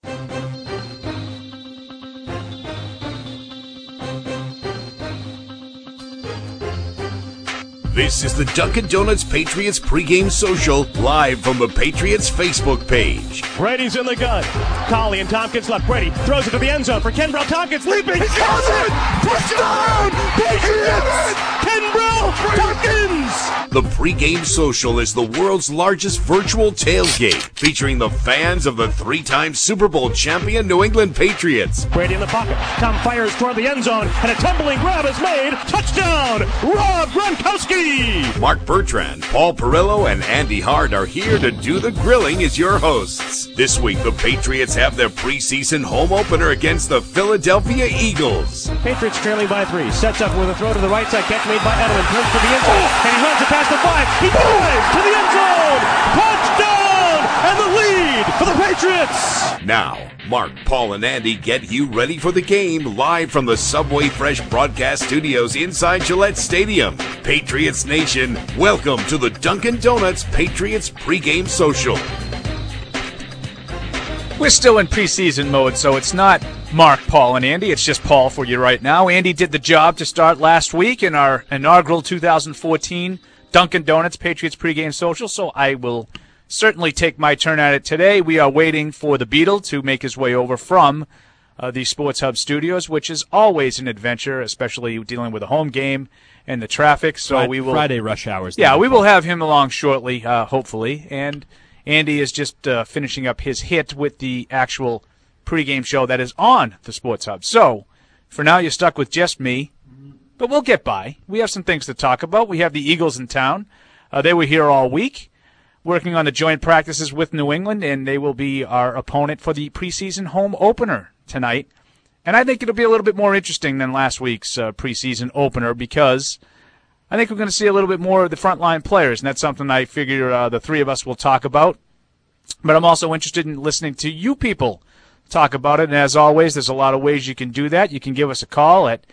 This is the Dunkin' Donuts Patriots pregame social, live from the Patriots Facebook page. Brady's in the gun. Collie and Tompkins left. Brady throws it to the end zone for Kenbrell. Tompkins leaping. He got it! Touchdown! Patriots! Kenbrell Tompkins! The pregame social is the world's largest virtual tailgate, featuring the fans of the three-time Super Bowl champion New England Patriots. Brady in the pocket. Tom fires toward the end zone, and a tumbling grab is made. Touchdown! Rob Gronkowski! Mark Bertrand, Paul Perillo, and Andy Hart are here to do the grilling as your hosts. This week, the Patriots have their preseason home opener against the Philadelphia Eagles. Patriots trailing by 3. Sets up with a throw to the right side. Catch made by Edelman. Turns to the end zone, and he runs it past the 5. He dives to the end zone! Touchdown! And the lead for the Patriots! Now, Mark, Paul, and Andy get you ready for the game live from the Subway Fresh broadcast studios inside Gillette Stadium. Patriots Nation, welcome to the Dunkin' Donuts Patriots pregame social. We're still in preseason mode, so it's not Mark, Paul, and Andy. It's just Paul for you right now. Andy did the job to start last week in our inaugural 2014 Dunkin' Donuts Patriots pregame social, so I will certainly take my turn at it today. We are waiting for the Beetle to make his way over from the Sports Hub studios, which is always an adventure, especially dealing with a home game and the traffic. So we will Friday rush hours. Yeah, we will have him along shortly, hopefully. And Andy is just finishing up his hit with the actual pregame show that is on the Sports Hub. So for now, you're stuck with just me, but we'll get by. We have some things to talk about. We have the Eagles in town. They were here all week, working on the joint practices with New England, and they will be our opponent for the preseason home opener tonight. And I think it'll be a little bit more interesting than last week's preseason opener, because I think we're going to see a little bit more of the frontline players, and that's something I figure the three of us will talk about. But I'm also interested in listening to you people talk about it, and as always, there's a lot of ways you can do that. You can give us a call at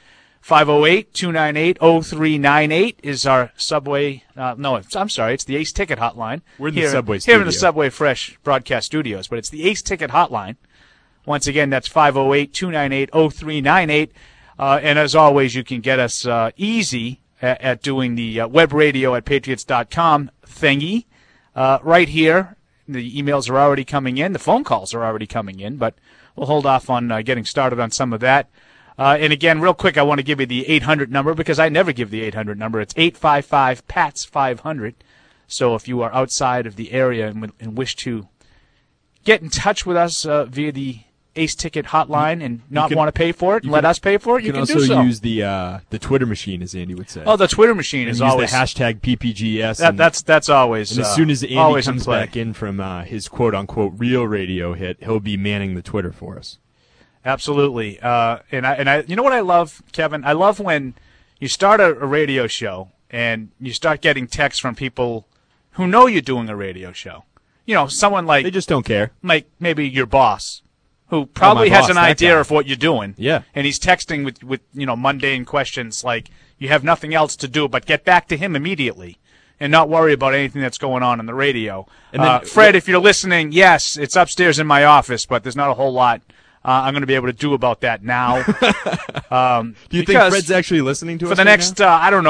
508-298-0398 is our Subway. It's the Ace Ticket Hotline. We're in the Subway studio. Here in the Subway Fresh broadcast studios, but it's the Ace Ticket Hotline. Once again, that's 508-298-0398. And as always, you can get us easy at doing the web radio at patriots.com thingy. Right here, the emails are already coming in. The phone calls are already coming in, but we'll hold off on getting started on some of that. And again, real quick, I want to give you the 800 number, because I never give the 800 number. It's 855-PATS-500. So if you are outside of the area and wish to get in touch with us via the Ace Ticket Hotline and not want to pay for it and let us pay for it, you can do so. You can also use the Twitter machine, as Andy would say. Oh, the Twitter machine is always. Use the hashtag PPGS. That's always. And as soon as Andy comes back in from his quote-unquote real radio hit, he'll be manning the Twitter for us. Absolutely. And I, you know what I love, Kevin? I love when you start a radio show and you start getting texts from people who know you're doing a radio show. You know, someone like. They just don't care. Like maybe your boss, who probably has an idea of what you're doing. Yeah. And he's texting with mundane questions like, you have nothing else to do but get back to him immediately and not worry about anything that's going on the radio. And then, Fred, if you're listening, yes, it's upstairs in my office, but there's not a whole lot I'm going to be able to do about that now. Do you think Fred's actually listening to us for the next,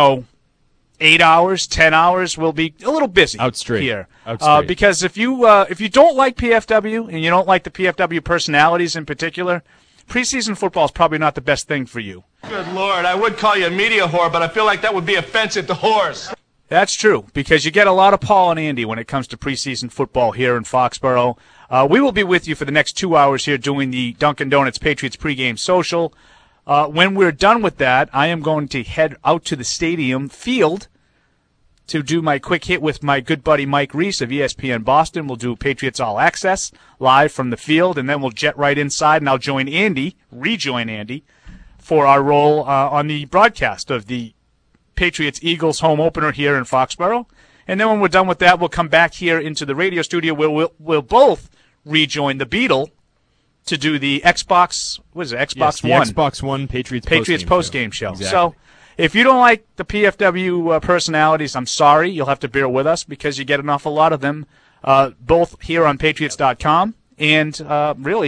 8 hours, 10 hours, we'll be a little busy here. Because if you don't like PFW and you don't like the PFW personalities in particular, preseason football is probably not the best thing for you. Good Lord, I would call you a media whore, but I feel like that would be offensive to whores. That's true, because you get a lot of Paul and Andy when it comes to preseason football here in Foxborough. We will be with you for the next 2 hours here doing the Dunkin' Donuts Patriots pregame social. When we're done with that, I am going to head out to the stadium field to do my quick hit with my good buddy Mike Reese of ESPN Boston. We'll do Patriots All Access live from the field, and then we'll jet right inside, and I'll rejoin Andy, for our role on the broadcast of the Patriots-Eagles home opener here in Foxborough. And then when we're done with that, we'll come back here into the radio studio where we'll both rejoin the Beetle to do the Xbox One. Xbox One Patriots postgame show. Exactly. So if you don't like the PFW personalities, I'm sorry. You'll have to bear with us because you get an awful lot of them, both here on Patriots.com and really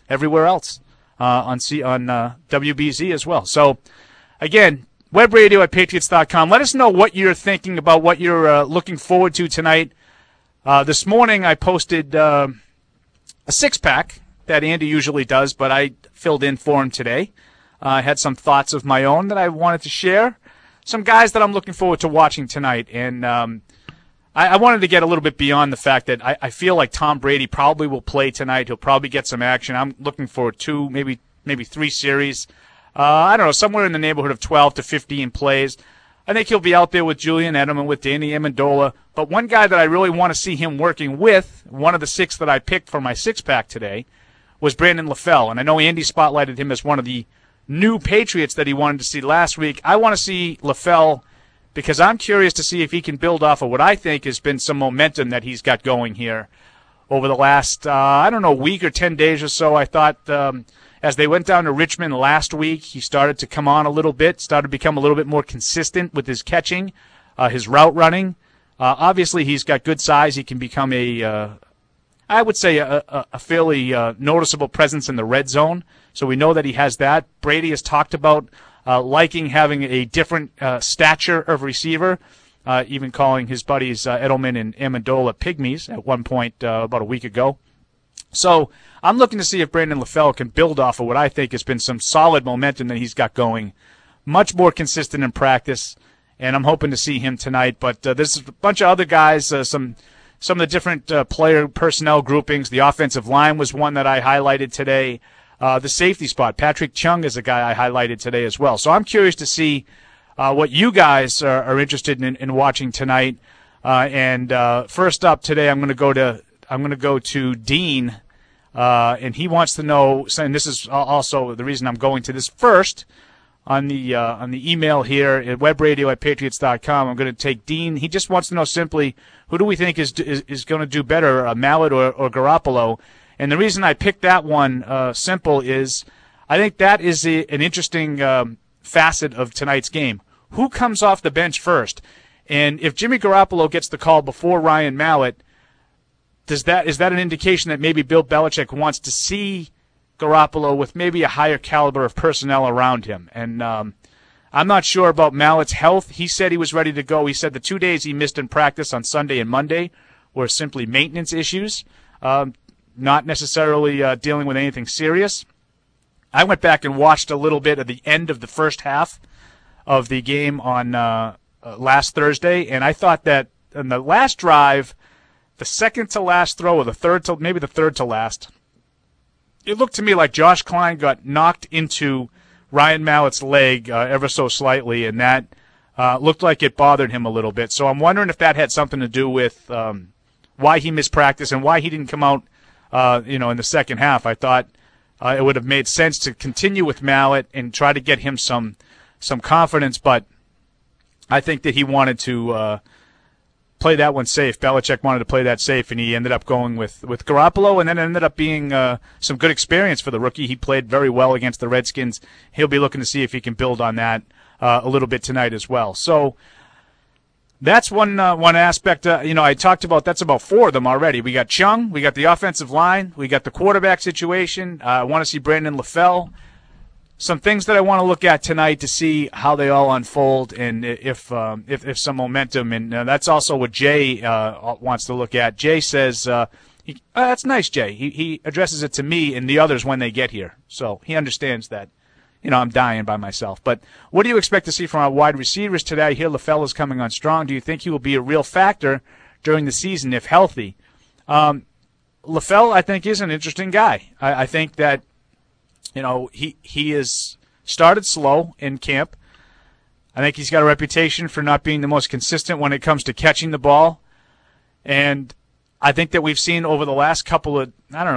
everywhere else on WBZ as well. So, again, webradio@patriots.com. Let us know what you're thinking about, what you're looking forward to tonight. This morning I posted a six-pack that Andy usually does, but I filled in for him today. I had some thoughts of my own that I wanted to share. Some guys that I'm looking forward to watching tonight. And I wanted to get a little bit beyond the fact that I feel like Tom Brady probably will play tonight. He'll probably get some action. I'm looking for 2, maybe 3 series. I don't know, somewhere in the neighborhood of 12 to 15 plays. I think he'll be out there with Julian Edelman, with Danny Amendola. But one guy that I really want to see him working with, one of the 6 that I picked for my six-pack today, was Brandon LaFell. And I know Andy spotlighted him as one of the new Patriots that he wanted to see last week. I want to see LaFell because I'm curious to see if he can build off of what I think has been some momentum that he's got going here over the last, week or 10 days or so. I thought as they went down to Richmond last week, he started to come on a little bit, started to become a little bit more consistent with his catching, his route running. Obviously, he's got good size. He can become a fairly noticeable presence in the red zone. So we know that he has that. Brady has talked about liking having a different stature of receiver, even calling his buddies Edelman and Amendola pygmies at one point about a week ago. So I'm looking to see if Brandon LaFell can build off of what I think has been some solid momentum that he's got going, much more consistent in practice, and I'm hoping to see him tonight. But there's a bunch of other guys, some of the different player personnel groupings. The offensive line was one that I highlighted today. The safety spot, Patrick Chung is a guy I highlighted today as well. So I'm curious to see what you guys are interested in watching tonight. And first up today, I'm going to go to Dean, and he wants to know. And this is also the reason I'm going to this first on the email here at webradio@patriots.com. I'm going to take Dean. He just wants to know simply, who do we think is going to do better, Mallett or Garoppolo? And the reason I picked that one simple is I think that is an interesting facet of tonight's game. Who comes off the bench first? And if Jimmy Garoppolo gets the call before Ryan Mallett, is that an indication that maybe Bill Belichick wants to see Garoppolo with maybe a higher caliber of personnel around him? And I'm not sure about Mallett's health. He said he was ready to go. He said the 2 days he missed in practice on Sunday and Monday were simply maintenance issues, not necessarily dealing with anything serious. I went back and watched a little bit of the end of the first half of the game on last Thursday, and I thought that in the last drive, the second to last throw, or the third to last, it looked to me like Josh Klein got knocked into Ryan Mallett's leg ever so slightly, and that looked like it bothered him a little bit. So I'm wondering if that had something to do with why he missed practice and why he didn't come out, in the second half. I thought it would have made sense to continue with Mallett and try to get him some confidence, but I think that he wanted to play that one safe. Belichick wanted to play that safe, and he ended up going with Garoppolo, and then it ended up being some good experience for the rookie. He played very well against the Redskins. He'll be looking to see if he can build on that a little bit tonight as well. So that's one aspect. I talked about, that's about 4 of them already. We got Chung, we got the offensive line, we got the quarterback situation. I want to see Brandon LaFell. Some things that I want to look at tonight to see how they all unfold and if some momentum. And that's also what Jay wants to look at. Jay says, that's nice, Jay. He addresses it to me and the others when they get here. So he understands that, I'm dying by myself. But what do you expect to see from our wide receivers today? I hear LaFell is coming on strong. Do you think he will be a real factor during the season if healthy? LaFell, I think, is an interesting guy. I think that, he has started slow in camp. I think he's got a reputation for not being the most consistent when it comes to catching the ball. And I think that we've seen over the last couple of,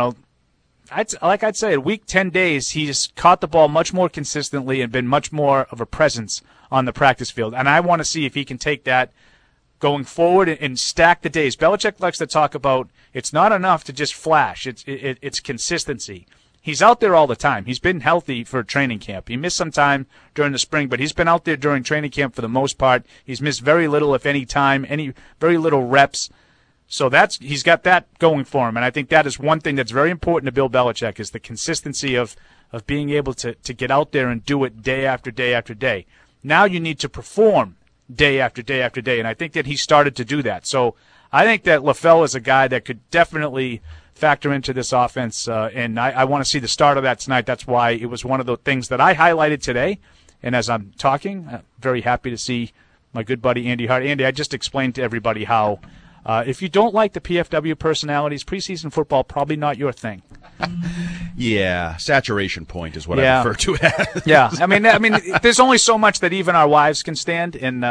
I'd say a week, 10 days, he's caught the ball much more consistently and been much more of a presence on the practice field. And I want to see if he can take that going forward and stack the days. Belichick likes to talk about it's not enough to just flash. It's consistency. He's out there all the time. He's been healthy for training camp. He missed some time during the spring, but he's been out there during training camp for the most part. He's missed very little, if any time, very little reps. So he's got that going for him, and I think that is one thing that's very important to Bill Belichick is the consistency of being able to get out there and do it day after day after day. Now you need to perform day after day after day, and I think that he started to do that. So I think that LaFell is a guy that could definitely factor into this offense, and I want to see the start of that tonight. That's why it was one of the things that I highlighted today. And as I'm talking, I'm very happy to see my good buddy Andy Hart. Andy, I just explained to everybody how if you don't like the PFW personalities, preseason football probably not your thing. Yeah, saturation point is what I refer to it as. Yeah, I mean, there's only so much that even our wives can stand, and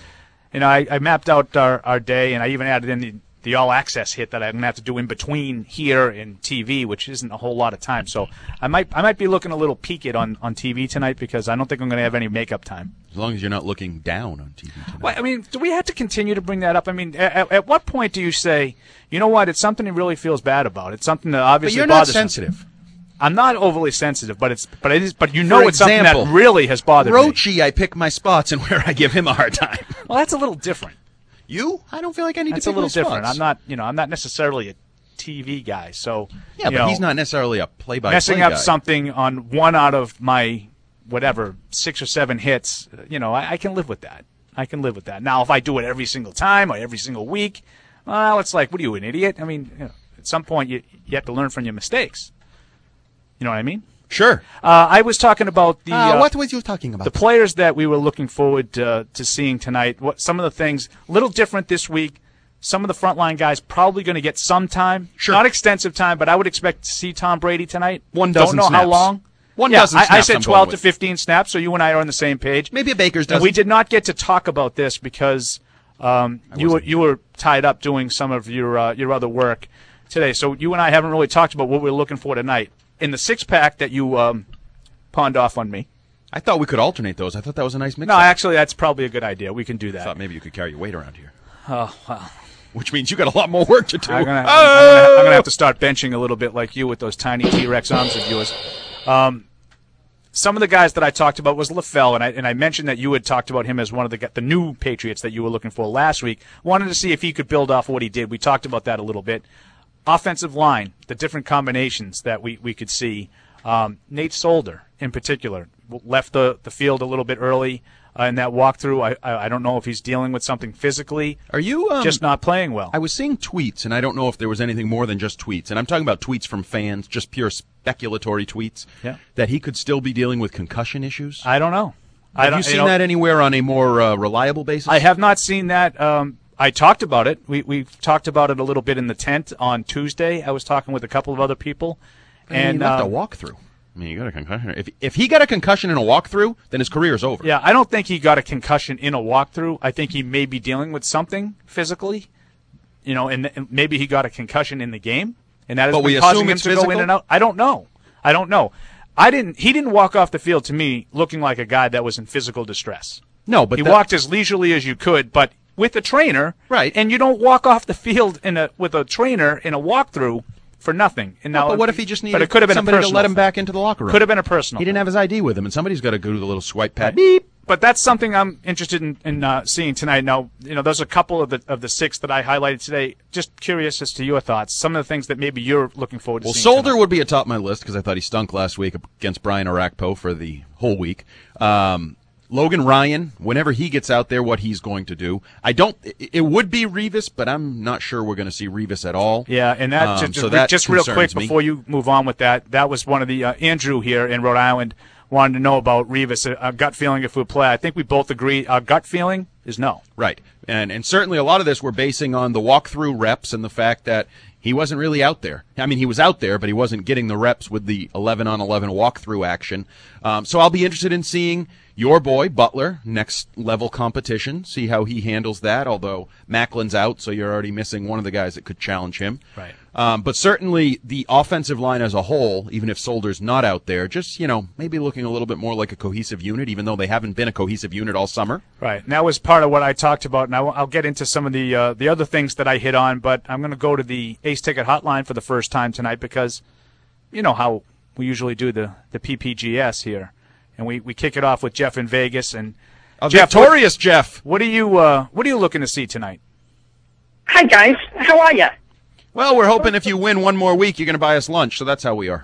I mapped out our day, and I even added in the all-access hit that I'm going to have to do in between here and TV, which isn't a whole lot of time. So I might be looking a little peaked on TV tonight because I don't think I'm going to have any makeup time. As long as you're not looking down on TV tonight. Well, I mean, do we have to continue to bring that up? I mean, at what point do you say, you know what, it's something he really feels bad about. It's something that obviously bothers him. But you're not sensitive. I'm not overly sensitive, but it's something that really has bothered me. Rochi, I pick my spots and where I give him a hard time. Well, that's a little different. You? I don't feel like I need That's to pick my spots. That's a little different. I'm not necessarily a TV guy, so yeah, but he's not necessarily a play-by-play messing up guy. Something on one out of my 6 or 7 hits. I can live with that. I can live with that. Now, if I do it every single time or every single week, well, it's like, what are you, an idiot? I mean, at some point you have to learn from your mistakes. You know what I mean? Sure. I was talking about the what was you talking about? The players that we were looking forward to seeing tonight. Some of the things a little different this week. Some of the frontline guys probably going to get some time, sure, not extensive time, but I would expect to see Tom Brady tonight. One dozen Don't know snaps. how long. Dozen snaps. I said 12 to 15 snaps, so you and I are on the same page. Maybe a Baker's dozen. And we did not get to talk about this because you were tied up doing some of your other work today. So you and I haven't really talked about what we're looking for tonight. In the 6-pack that you pawned off on me. I thought we could alternate those. I thought that was a nice mix. No, actually, that's probably a good idea. We can do that. I thought maybe you could carry your weight around here. Oh, well. Which means you got a lot more work to do. I'm gonna have to start benching a little bit like you with those tiny T-Rex arms of yours. Some of the guys that I talked about was LaFell, and I mentioned that you had talked about him as one of the new Patriots that you were looking for last week. Wanted to see if he could build off what he did. We talked about that a little bit. Offensive line, the different combinations that we could see. Nate Solder, in particular, left the field a little bit early in that walkthrough. I don't know if he's dealing with something physically. Are you just not playing well? I was seeing tweets, and I don't know if there was anything more than just tweets. And I'm talking about tweets from fans, just pure speculatory tweets, that he could still be dealing with concussion issues. I don't know. Have you seen that anywhere on a more reliable basis? I have not seen that. I talked about it. We talked about it a little bit in the tent on Tuesday. I was talking with a couple of other people. And left a walkthrough. I mean, you got a concussion. If he got a concussion in a walkthrough, then his career is over. Yeah, I don't think he got a concussion in a walkthrough. I think he may be dealing with something physically, and maybe he got a concussion in the game, and that is causing him to go in and out. I don't know. He didn't walk off the field to me looking like a guy that was in physical distress. No, but he walked as leisurely as you could, but with a trainer, right? And you don't walk off the field with a trainer in a walkthrough for nothing. And now, but what if he just needed somebody to let him back into the locker room? Could have been a personal. He didn't have his ID with him, and somebody's got to go to the little swipe pad. Beep. But that's something I'm interested in seeing tonight. Now, there's a couple of the 6 that I highlighted today. Just curious as to your thoughts. Some of the things that maybe you're looking forward to seeing. Well, Solder tonight would be atop my list because I thought he stunk last week against Brian Orakpo for the whole week. Logan Ryan, whenever he gets out there, what he's going to do. It would be Revis, but I'm not sure we're going to see Revis at all. Yeah, and that just real quick before you move on with that was one of the Andrew here in Rhode Island wanted to know about Revis. A gut feeling if we play. I think we both agree our gut feeling is no. Right, and certainly a lot of this we're basing on the walkthrough reps and the fact that he wasn't really out there. I mean, he was out there, but he wasn't getting the reps with the 11-on-11 walkthrough action. So I'll be interested in seeing your boy, Butler, next level competition, see how he handles that, although Macklin's out, so you're already missing one of the guys that could challenge him. Right. But certainly the offensive line as a whole, even if Solder's not out there, just, maybe looking a little bit more like a cohesive unit, even though they haven't been a cohesive unit all summer. Right. And that was part of what I talked about, and I'll get into some of the other things that I hit on, but I'm going to go to the Ace Ticket hotline for the first time tonight because you know how we usually do the PPGS here. And we kick it off with Jeff in Vegas. And Jeff, victorious Jeff. What are you looking to see tonight? Hi, guys. How are you? Well, we're hoping if you win one more week, you're going to buy us lunch, so that's how we are.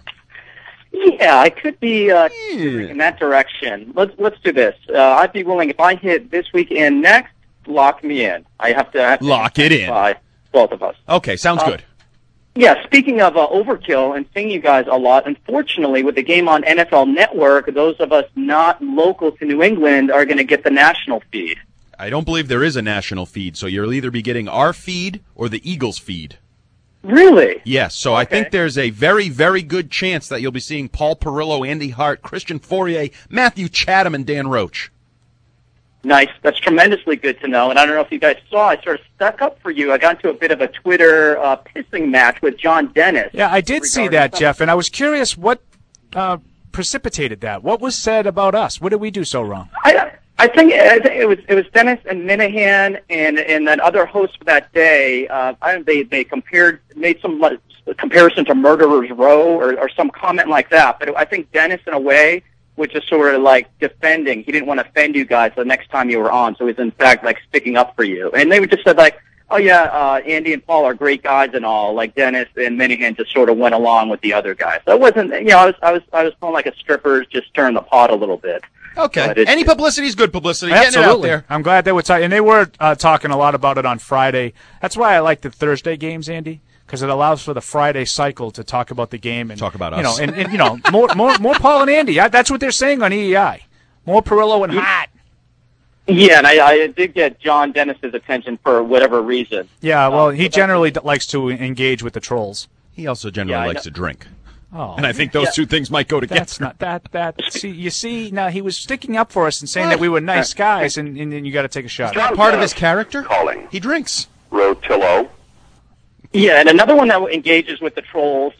Yeah, I could be in that direction. Let's do this. I'd be willing, if I hit this week and next, lock me in. I have to lock it in. Both of us. Okay, sounds good. Yeah, speaking of overkill and seeing you guys a lot, unfortunately, with the game on NFL Network, those of us not local to New England are going to get the national feed. I don't believe there is a national feed, so you'll either be getting our feed or the Eagles feed. Really? Yes, so I think there's a very, very good chance that you'll be seeing Paul Perillo, Andy Hart, Christian Fourier, Matthew Chatham, and Dan Roach. Nice. That's tremendously good to know. And I don't know if you guys saw, I sort of stuck up for you. I got into a bit of a Twitter pissing match with John Dennis. Yeah, I did see that, Jeff, and I was curious what precipitated that. What was said about us? What did we do so wrong? I think it was Dennis and Minahan and that other host for that day. They made some comparison to Murderer's Row or some comment like that. But I think Dennis, in a way, was just sort of like defending. He didn't want to offend you guys the next time you were on, so he's in fact like sticking up for you. And they would just said like, oh yeah, Andy and Paul are great guys and all. Like Dennis and Minahan just sort of went along with the other guys. So it wasn't, I was feeling like a stripper just stirring the pot a little bit. Okay. Any publicity is good publicity. Absolutely. Getting it out there. I'm glad they were talking, and they were talking a lot about it on Friday. That's why I like the Thursday games, Andy, because it allows for the Friday cycle to talk about the game and talk about us. And more Paul and Andy. That's what they're saying on EEI. More Perillo and Hart. Yeah, and I did get John Dennis's attention for whatever reason. Yeah, well, he generally likes to engage with the trolls. He also generally likes to drink. Oh, and I think those two things might go together. That's not that. See, now he was sticking up for us and saying that we were nice guys, and then you got to take a shot. Is that part of his character? Calling. He drinks. Rotillo. Yeah, and another one that engages with the trolls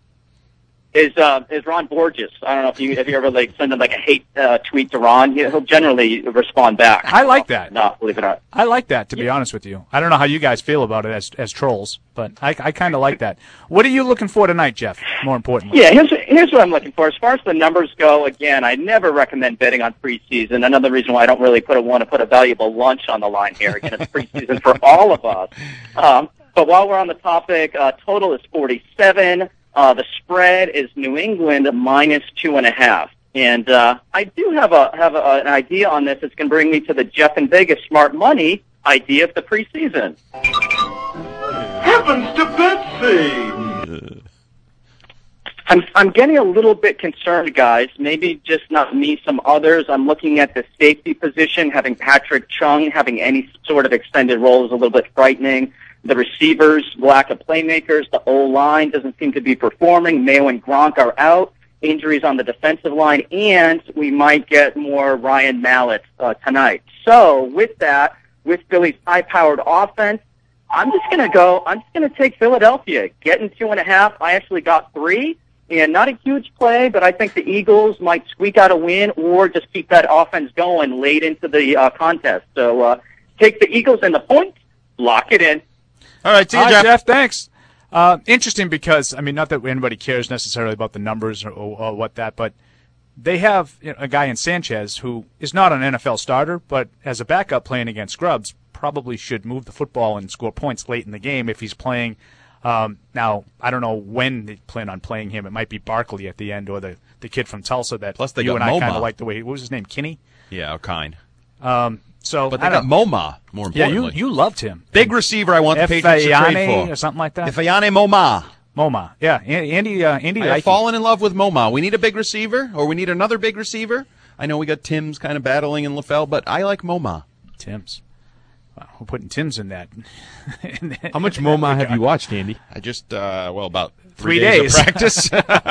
is Ron Borges. I don't know if you ever send him a hate tweet to Ron. He'll generally respond back. I like that. No, believe it or not. I like that, to be honest with you. I don't know how you guys feel about it as trolls, but I kind of like that. What are you looking for tonight, Jeff? More importantly. Yeah, here's what I'm looking for. As far as the numbers go, again, I never recommend betting on preseason. Another reason why I don't really want to put a valuable lunch on the line here. Again, it's preseason for all of us. But while we're on the topic, total is 47. The spread is New England minus 2.5. And I do have an idea on this. It's going to bring me to the Jeff and Vegas smart money idea of the preseason. Heavens to Betsy! I'm getting a little bit concerned, guys. Maybe just not me, some others. I'm looking at the safety position. Having Patrick Chung having any sort of extended role is a little bit frightening. The receivers, lack of playmakers. The O-line doesn't seem to be performing. Mayo and Gronk are out. Injuries on the defensive line. And we might get more Ryan Mallett tonight. So with that, with Philly's high-powered offense, I'm just going to take Philadelphia. Getting 2.5. I actually got 3. And not a huge play, but I think the Eagles might squeak out a win or just keep that offense going late into the contest. So take the Eagles and the points. Lock it in. All right, see you, Jeff. Thanks. Interesting because, not that anybody cares necessarily about the numbers or what that, but they have a guy in Sanchez who is not an NFL starter, but as a backup playing against scrubs, probably should move the football and score points late in the game if he's playing. Now, I don't know when they plan on playing him. It might be Barkley at the end or the kid from Tulsa that Plus they you got and I Moma. kind of like the way. What was his name? Kinney? Yeah, kind. So, but they got Moma, more importantly. Yeah, you loved him. Big receiver I want the Patriots to trade for. Or something like that. Ifeanyi Moma. Moma, yeah. Andy I've fallen in love with Moma. We need a big receiver, or we need another big receiver. I know we got Tim's kind of battling in LaFell, but I like Moma. Tim's. Wow, we're putting Tim's in that. How much Moma have you watched, Andy? I just, about 3 days of practice.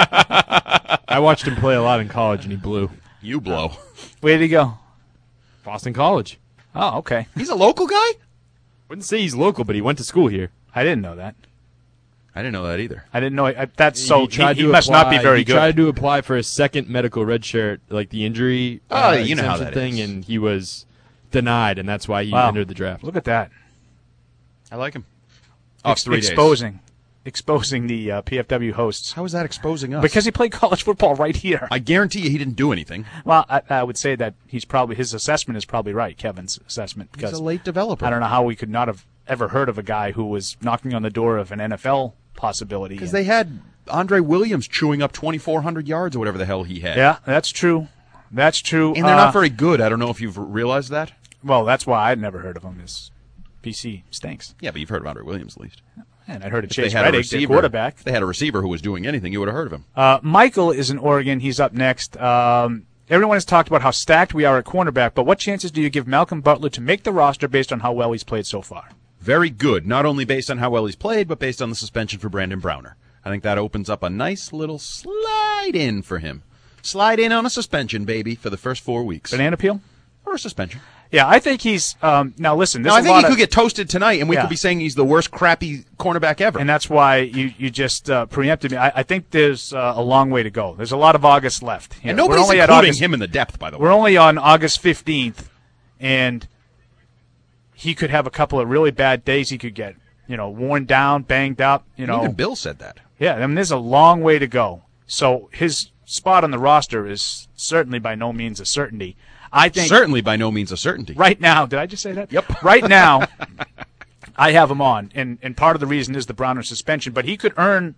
I watched him play a lot in college, and he blew. You blow. Where did he go? Boston College. Oh, okay. He's a local guy? Wouldn't say he's local, but he went to school here. I didn't know that. I didn't know that either. I didn't know that's so. He apply, must not be very good. He tried to apply for a second medical red shirt, like the injury you know how that thing, is. and he was denied, and that's why he entered the draft. Look at that. I like him. Off 3 days. Exposing the PFW hosts. How is that exposing us? Because he played college football right here. I guarantee you he didn't do anything. Well, I would say that his assessment is probably right, Kevin's assessment. Because he's a late developer. I don't know how we could not have ever heard of a guy who was knocking on the door of an NFL possibility. Because they had Andre Williams chewing up 2,400 yards or whatever the hell he had. Yeah, that's true. That's true. And they're not very good. I don't know if you've realized that. Well, that's why I'd never heard of him. His PC stinks. Yeah, but you've heard of Andre Williams at least. And I'd heard of If Chase they had a Reddick, their receiver- quarterback. If they had a receiver who was doing anything, you would have heard of him. Michael is in Oregon. He's up next. Everyone has talked about how stacked we are at cornerback, but what chances do you give Malcolm Butler to make the roster based on how well he's played so far? Very good, not only based on how well he's played, but based on the suspension for Brandon Browner. I think that opens up a nice little slide in for him. Slide in on a suspension, baby, for the first 4 weeks. Banana peel? Or a suspension. Yeah, I think he's now listen. No, I think he could get toasted tonight, and we could be saying he's the worst crappy cornerback ever. And that's why you just preempted me. I think there's a long way to go. There's a lot of August left. And nobody's including him in the depth, by the way. We're only on August 15th, and he could have a couple of really bad days. He could get worn down, banged up. Even Bill said that. Yeah, I mean, there's a long way to go. So his spot on the roster is certainly by no means a certainty. I think certainly by no means a certainty. Right now, did I just say that? Yep. Right now, I have him on, and part of the reason is the Browner suspension. But he could earn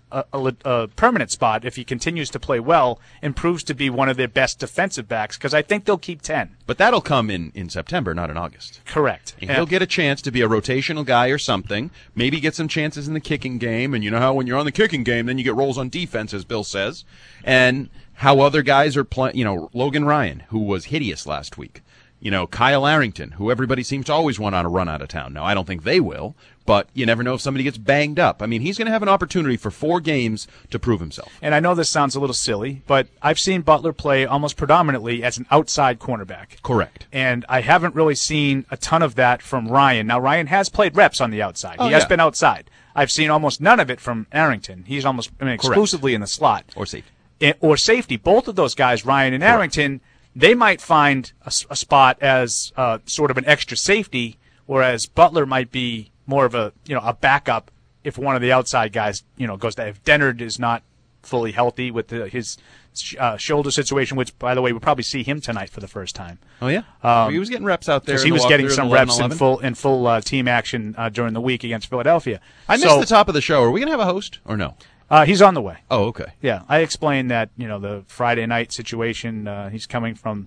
a permanent spot if he continues to play well and proves to be one of their best defensive backs, because I think they'll keep 10. But that'll come in September, not in August. Correct. And he'll get a chance to be a rotational guy or something, maybe get some chances in the kicking game, and you know how when you're on the kicking game, then you get roles on defense, as Bill says, and how other guys are playing, Logan Ryan, who was hideous last week, Kyle Arrington, who everybody seems to always want on a run out of town. Now, I don't think they will, but you never know if somebody gets banged up. I mean, he's going to have an opportunity for 4 games to prove himself. And I know this sounds a little silly, but I've seen Butler play almost predominantly as an outside cornerback. Correct. And I haven't really seen a ton of that from Ryan. Now, Ryan has played reps on the outside. He has been outside. I've seen almost none of it from Arrington. He's almost exclusively in the slot. Or safety. Or safety. Both of those guys, Ryan and Arrington, they might find a spot as sort of an extra safety, whereas Butler might be more of a backup if one of the outside guys goes down. If Dennard is not fully healthy with his shoulder situation, which by the way we'll probably see him tonight for the first time. Oh yeah, he was getting reps out there. Because he was getting some reps in full team action during the week against Philadelphia. I missed the top of the show. Are we going to have a host or no? He's on the way. Oh, okay. Yeah, I explained that, the Friday night situation, he's coming from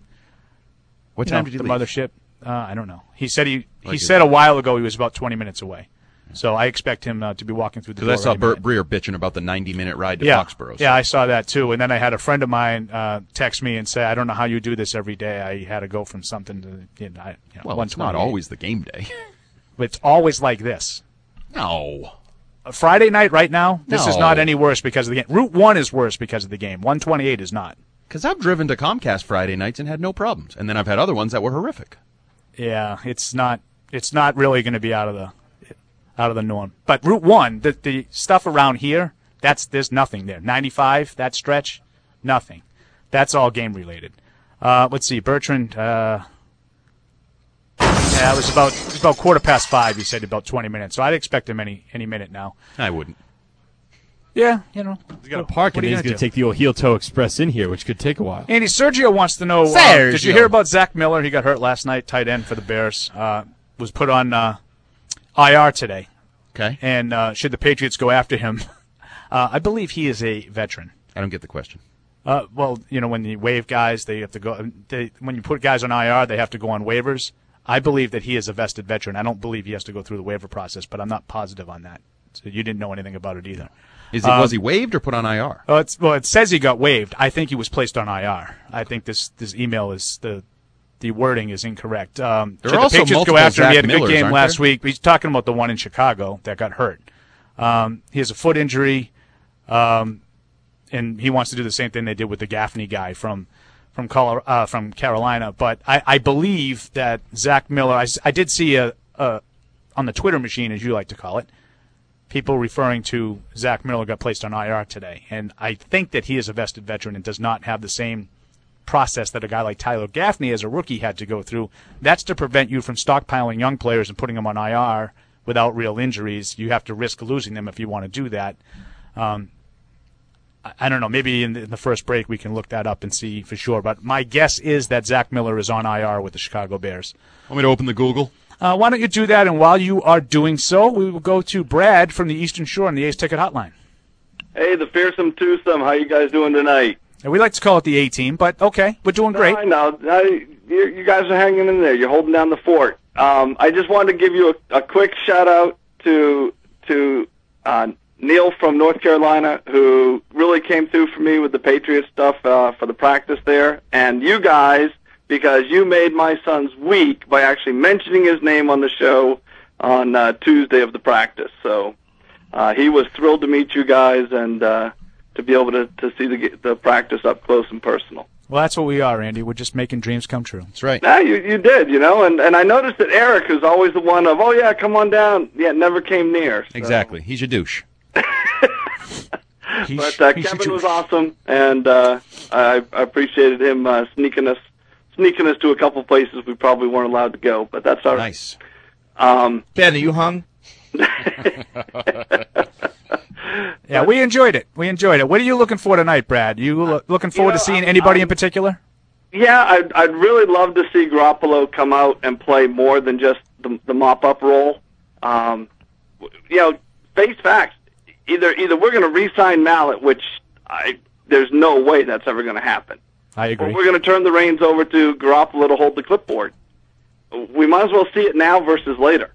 what time did you the leave? Mothership. I don't know. He said he said a while ago he was about 20 minutes away. So I expect him to be walking through the door. Because I saw Burt Breer bitching about the 90-minute ride to Foxborough. So. Yeah, I saw that too. And then I had a friend of mine text me and say, I don't know how you do this every day. I had to go from something to, well, it's not always the game day. But it's always like this. No. Friday night right now, this is not any worse because of the game. Route 1 is worse because of the game. 128 is not. Because I've driven to Comcast Friday nights and had no problems. And then I've had other ones that were horrific. Yeah, it's not really going to be out of the norm. But Route 1, the stuff around here, there's nothing there. 95, that stretch, nothing. That's all game related. Let's see, Bertrand. Yeah, it was about 5:15. He said about 20 minutes. So I'd expect him any minute now. I wouldn't. Yeah, He's got to park and he's going to take the old heel toe express in here, which could take a while. Andy, Sergio wants to know, did you hear about Zach Miller? He got hurt last night, tight end for the Bears. Was put on IR today. Okay. And should the Patriots go after him? I believe he is a veteran. I don't get the question. Well, when you waive guys, they have to go. When you put guys on IR, they have to go on waivers. I believe that he is a vested veteran. I don't believe he has to go through the waiver process, but I'm not positive on that. So you didn't know anything about it either. Was he waived or put on IR? It says he got waived. I think he was placed on IR. I think this email is the wording is incorrect. There are the also Patriots multiple go after him? He had a Zach good game Millers, last aren't week. He's talking about the one in Chicago that got hurt. He has a foot injury, and he wants to do the same thing they did with the Gaffney guy from Carolina. But I believe that Zach Miller. I did see on the Twitter machine, as you like to call it, people referring to Zach Miller got placed on IR today, and I think that he is a vested veteran and does not have the same process that a guy like Tyler Gaffney as a rookie had to go through. That's to prevent you from stockpiling young players and putting them on IR without real injuries. You have to risk losing them if you want to do that. I don't know. Maybe in the first break we can look that up and see for sure. But my guess is that Zach Miller is on IR with the Chicago Bears. Want me to open the Google? Why don't you do that? And while you are doing so, we will go to Brad from the Eastern Shore on the Ace Ticket Hotline. Hey, the fearsome twosome. How you guys doing tonight? And we like to call it the A-Team, but okay, we're doing great. I know. You guys are hanging in there. You're holding down the fort. I just wanted to give you a quick shout-out to Neil from North Carolina, who really came through for me with the Patriots stuff for the practice there, and you guys, because you made my son's week by actually mentioning his name on the show on Tuesday of the practice. So he was thrilled to meet you guys and to be able to see the practice up close and personal. Well, that's what we are, Andy. We're just making dreams come true. That's right. Yeah, you did, and I noticed that Eric, who's always the one of, oh, yeah, come on down, never came near. So. Exactly. He's your douche. But Kevin was awesome, and I appreciated him sneaking us to a couple places we probably weren't allowed to go, but that's all right. Nice. Ben, are you hung? Yeah, we enjoyed it. What are you looking for tonight, Brad? You looking forward to seeing anybody in particular? Yeah, I'd really love to see Garoppolo come out and play more than just the mop-up role. Face facts. Either we're going to re-sign Mallett, which there's no way that's ever going to happen. I agree. Or we're going to turn the reins over to Garoppolo to hold the clipboard. We might as well see it now versus later.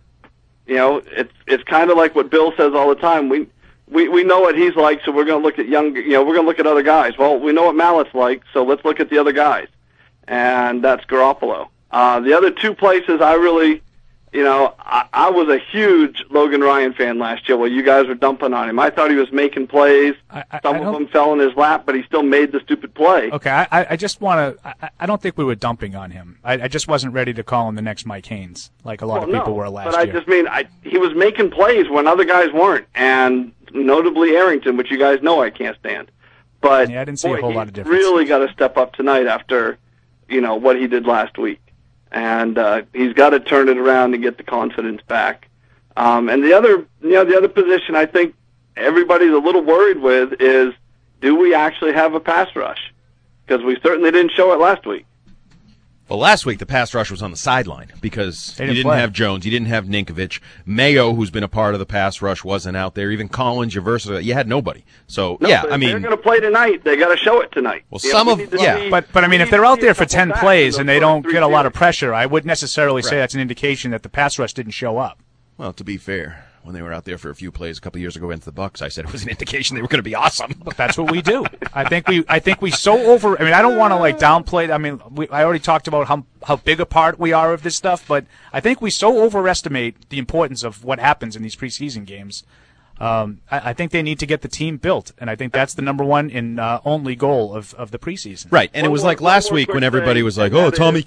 It's kind of like what Bill says all the time. We know what he's like, so we're going to look at we're going to look at other guys. Well, we know what Mallett's like, so let's look at the other guys, and that's Garoppolo. The other two places I really, I was a huge Logan Ryan fan last year. Well, you guys were dumping on him. I thought he was making plays. Some of them fell in his lap, but he still made the stupid play. Okay, I just want to. I don't think we were dumping on him. I just wasn't ready to call him the next Mike Haynes, like a lot of people were last year. But I just mean he was making plays when other guys weren't, and notably Arrington, which you guys know I can't stand. But yeah, I didn't see a whole lot of difference. Really got to step up tonight after what he did last week. And he's got to turn it around and get the confidence back. And the other position I think everybody's a little worried with is, do we actually have a pass rush? Because we certainly didn't show it last week. Well, last week the pass rush was on the sideline because you didn't play. have Jones, you didn't have Ninkovich. Mayo, who's been a part of the pass rush, wasn't out there. Even Collins, you had nobody. So, they're going to play tonight. They got to show it tonight. Well, But I mean, if they're out there for 10 plays and they don't get a lot of pressure, I wouldn't necessarily say that's an indication that the pass rush didn't show up. Well, to be fair, when they were out there for a few plays a couple years ago against the Bucs, I said it was an indication they were going to be awesome. But that's what we do. I think we so over. I mean, I don't want to downplay. I mean, I already talked about how big a part we are of this stuff, but I think we so overestimate the importance of what happens in these preseason games. I think they need to get the team built, and I think that's the number one and only goal of the preseason. Right, and it was like last week when everybody was like, "Oh, Tommy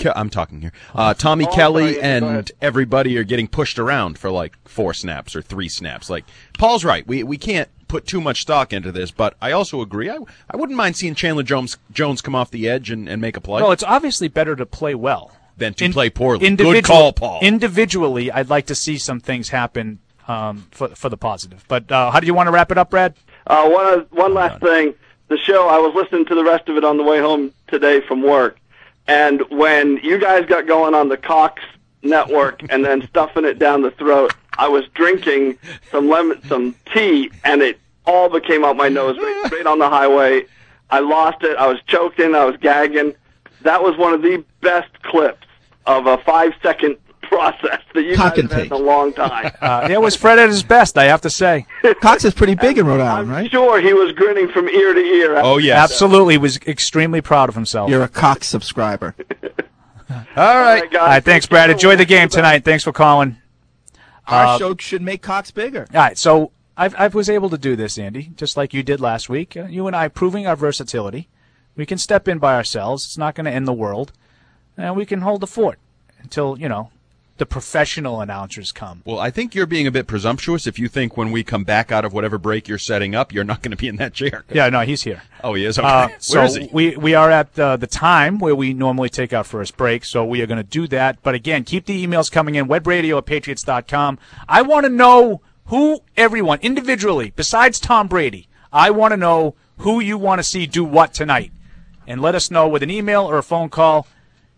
Kelly and everybody are getting pushed around for like 4 snaps or 3 snaps." Like Paul's right, we can't put too much stock into this, but I also agree. I wouldn't mind seeing Chandler Jones come off the edge and make a play. Well, it's obviously better to play well than to play poorly. Good call, Paul. Individually, I'd like to see some things happen. For the positive. But how do you want to wrap it up, Brad? One last thing. The show, I was listening to the rest of it on the way home today from work, and when you guys got going on the Cox network and then stuffing it down the throat, I was drinking some tea, and it all became out my nose right on the highway. I lost it. I was choking. I was gagging. That was one of the best clips of a 5-second process that you guys have had in a long time. It was Fred at his best, I have to say. Cox is pretty big in Rhode Island, right? I'm sure he was grinning from ear to ear. Oh, yes. Absolutely. He was extremely proud of himself. You're a Cox subscriber. All right. Guys. All right, thanks, Brad. Enjoy the game tonight. Thanks for calling. Our show should make Cox bigger. All right, so I was able to do this, Andy, just like you did last week. You and I proving our versatility. We can step in by ourselves. It's not going to end the world. And we can hold the fort until, the professional announcers come. Well, I think you're being a bit presumptuous if you think when we come back out of whatever break you're setting up, you're not going to be in that chair. Yeah, no, he's here. Oh, he is? Okay. Where is he? We are at the time where we normally take our first break, so we are going to do that. But again, keep the emails coming in, webradio@patriots.com. I want to know who everyone, individually, besides Tom Brady, I want to know who you want to see do what tonight. And let us know with an email or a phone call.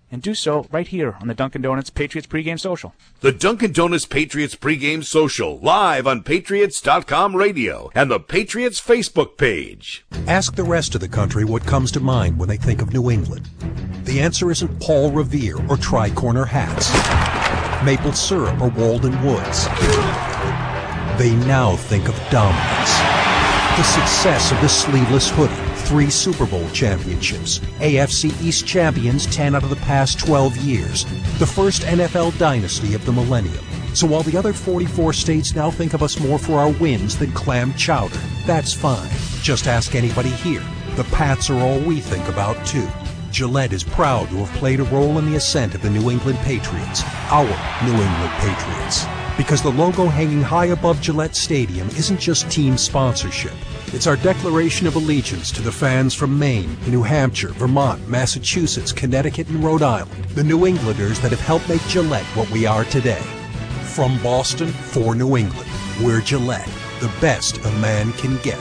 and do so right here on the Dunkin' Donuts Patriots pregame social. The Dunkin' Donuts Patriots pregame social, live on Patriots.com radio and the Patriots Facebook page. Ask the rest of the country what comes to mind when they think of New England. The answer isn't Paul Revere or tri-corner hats, maple syrup or Walden Woods. They now think of dominance. The success of the sleeveless hoodie, 3 Super Bowl championships, AFC East champions 10 out of the past 12 years, the first NFL dynasty of the millennium. So while the other 44 states now think of us more for our wins than clam chowder, that's fine. Just ask anybody here. The Pats are all we think about, too. Gillette is proud to have played a role in the ascent of the New England Patriots, our New England Patriots. Because the logo hanging high above Gillette Stadium isn't just team sponsorship. It's our declaration of allegiance to the fans from Maine, New Hampshire, Vermont, Massachusetts, Connecticut, and Rhode Island, the New Englanders that have helped make Gillette what we are today. From Boston for New England, we're Gillette, the best a man can get.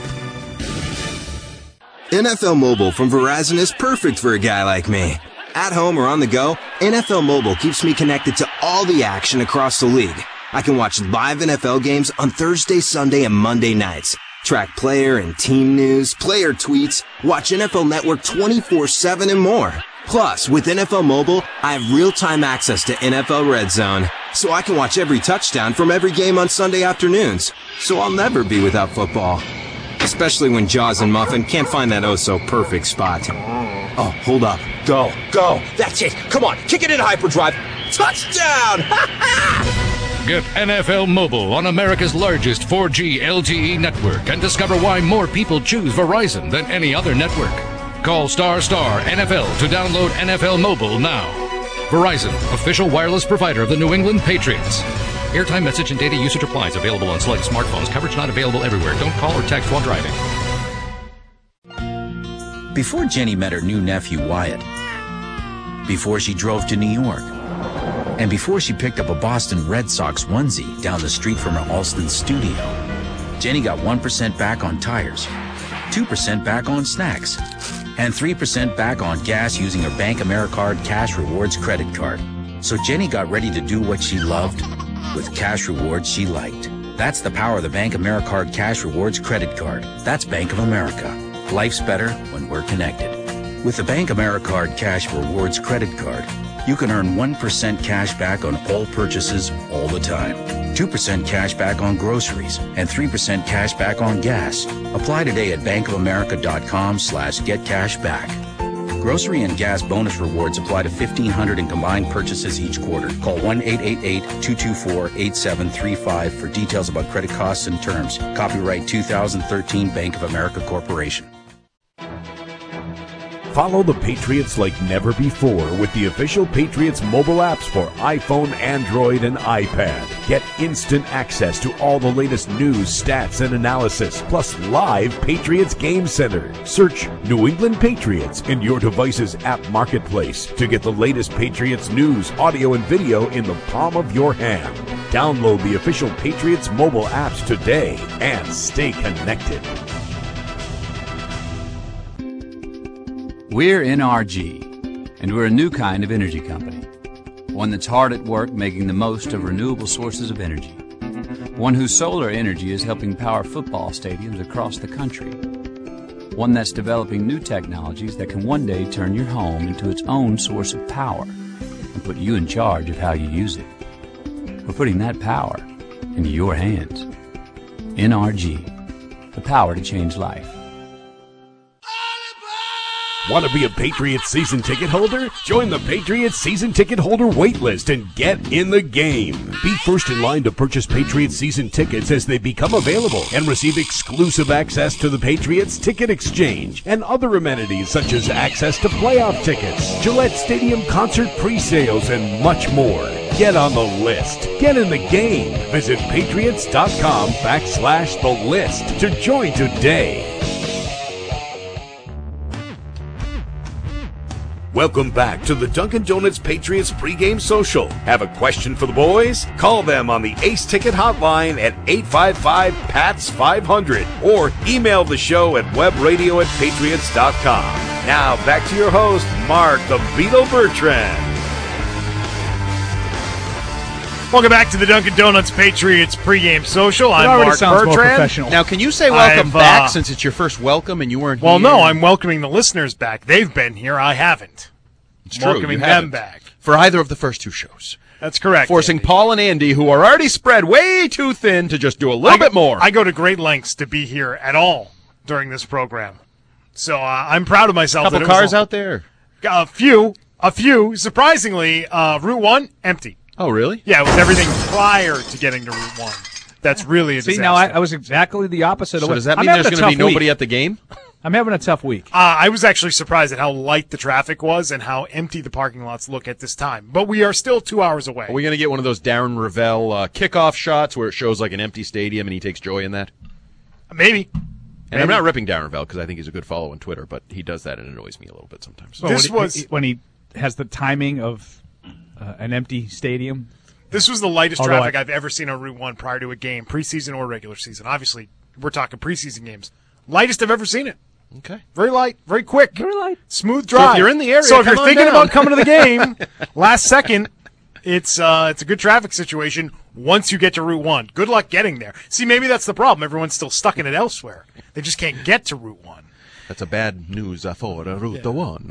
NFL Mobile from Verizon is perfect for a guy like me. At home or on the go, NFL Mobile keeps me connected to all the action across the league. I can watch live NFL games on Thursday, Sunday, and Monday nights. Track player and team news, player tweets, watch NFL Network 24/7 and more. Plus, with NFL Mobile, I have real-time access to NFL Red Zone, so I can watch every touchdown from every game on Sunday afternoons. So I'll never be without football. Especially when Jaws and Muffin can't find that oh-so-perfect spot. Oh, hold up. Go. That's it. Come on, kick it in hyperdrive. Touchdown! Get NFL Mobile on America's largest 4G LTE network and discover why more people choose Verizon than any other network. Call ** NFL to download NFL Mobile now. Verizon, official wireless provider of the New England Patriots. Airtime, message, and data usage applies. Available on select smartphones. Coverage not available everywhere. Don't call or text while driving. Before Jenny met her new nephew, Wyatt. Before she drove to New York. And before she picked up a Boston Red Sox onesie down the street from her Alston studio, Jenny got 1% back on tires, 2% back on snacks, and 3% back on gas using her Bank AmeriCard Cash Rewards credit card. So Jenny got ready to do what she loved with cash rewards she liked. That's the power of the Bank AmeriCard Cash Rewards credit card. That's Bank of America. Life's better when we're connected. With the Bank AmeriCard Cash Rewards credit card, you can earn 1% cash back on all purchases all the time, 2% cash back on groceries, and 3% cash back on gas. Apply today at bankofamerica.com/getcashback. Grocery and gas bonus rewards apply to 1,500 in combined purchases each quarter. Call 1-888-224-8735 for details about credit costs and terms. Copyright 2013 Bank of America Corporation. Follow the Patriots like never before with the official Patriots mobile apps for iPhone, Android, and iPad. Get instant access to all the latest news, stats, and analysis, plus live Patriots Game Center. Search New England Patriots in your device's app marketplace to get the latest Patriots news, audio, and video in the palm of your hand. Download the official Patriots mobile apps today and stay connected. We're NRG, and we're a new kind of energy company. One that's hard at work making the most of renewable sources of energy. One whose solar energy is helping power football stadiums across the country. One that's developing new technologies that can one day turn your home into its own source of power and put you in charge of how you use it. We're putting that power into your hands. NRG, the power to change life. Want to be a Patriots season ticket holder? Join the Patriots season ticket holder waitlist and get in the game. Be first in line to purchase Patriots season tickets as they become available and receive exclusive access to the Patriots Ticket Exchange and other amenities such as access to playoff tickets, Gillette Stadium concert pre-sales, and much more. Get on the list. Get in the game. Visit patriots.com/the list to join today. Welcome back to the Dunkin' Donuts Patriots pregame social. Have a question for the boys? Call them on the Ace Ticket hotline at 855-PATS-500 or email the show at webradio@patriots.com. Now back to your host, Mark the Beetle Bertrand. Welcome back to the Dunkin' Donuts Patriots pregame social. I'm already Mark sounds more Bertrand. professional. Now, can you say welcome back since it's your first welcome and you weren't Well, here? no, I'm welcoming the listeners back. They've been here. I haven't. It's true. Welcoming You them haven't. back. For either of the first two shows. That's correct. Forcing Andy. Paul and Andy, who are already spread way too thin, to just do a little bit more. I go to great lengths to be here at all during this program. So I'm proud of myself. Couple that it was cars out there? A few. Surprisingly, Route 1, empty. Oh, really? Yeah, it was everything prior to getting to Route 1. That's really a disaster. See, now I was exactly the opposite of So what. does that I'm mean there's having a going to be tough nobody week. at the game? I'm having a tough week. I was actually surprised at how light the traffic was and how empty the parking lots look at this time. But we are still 2 hours away. Are we going to get one of those Darren Ravel kickoff shots where it shows like an empty stadium and he takes joy in that? Maybe. And I'm not ripping Darren Ravel because I think he's a good follow on Twitter, but he does that and it annoys me a little bit sometimes. Well, when he has the timing of an empty stadium. This was the lightest Although traffic I've ever seen on Route 1 prior to a game, preseason or regular season. Obviously, we're talking preseason games. Lightest I've ever seen it. Okay. Very light, very quick. Very light. Smooth drive. So if you're in the area, so if come you're on thinking down. about coming to the game, last second, it's a good traffic situation once you get to Route 1. Good luck getting there. See, maybe that's the problem. Everyone's still stuck in it elsewhere. They just can't get to Route 1. That's a bad news for Route 1.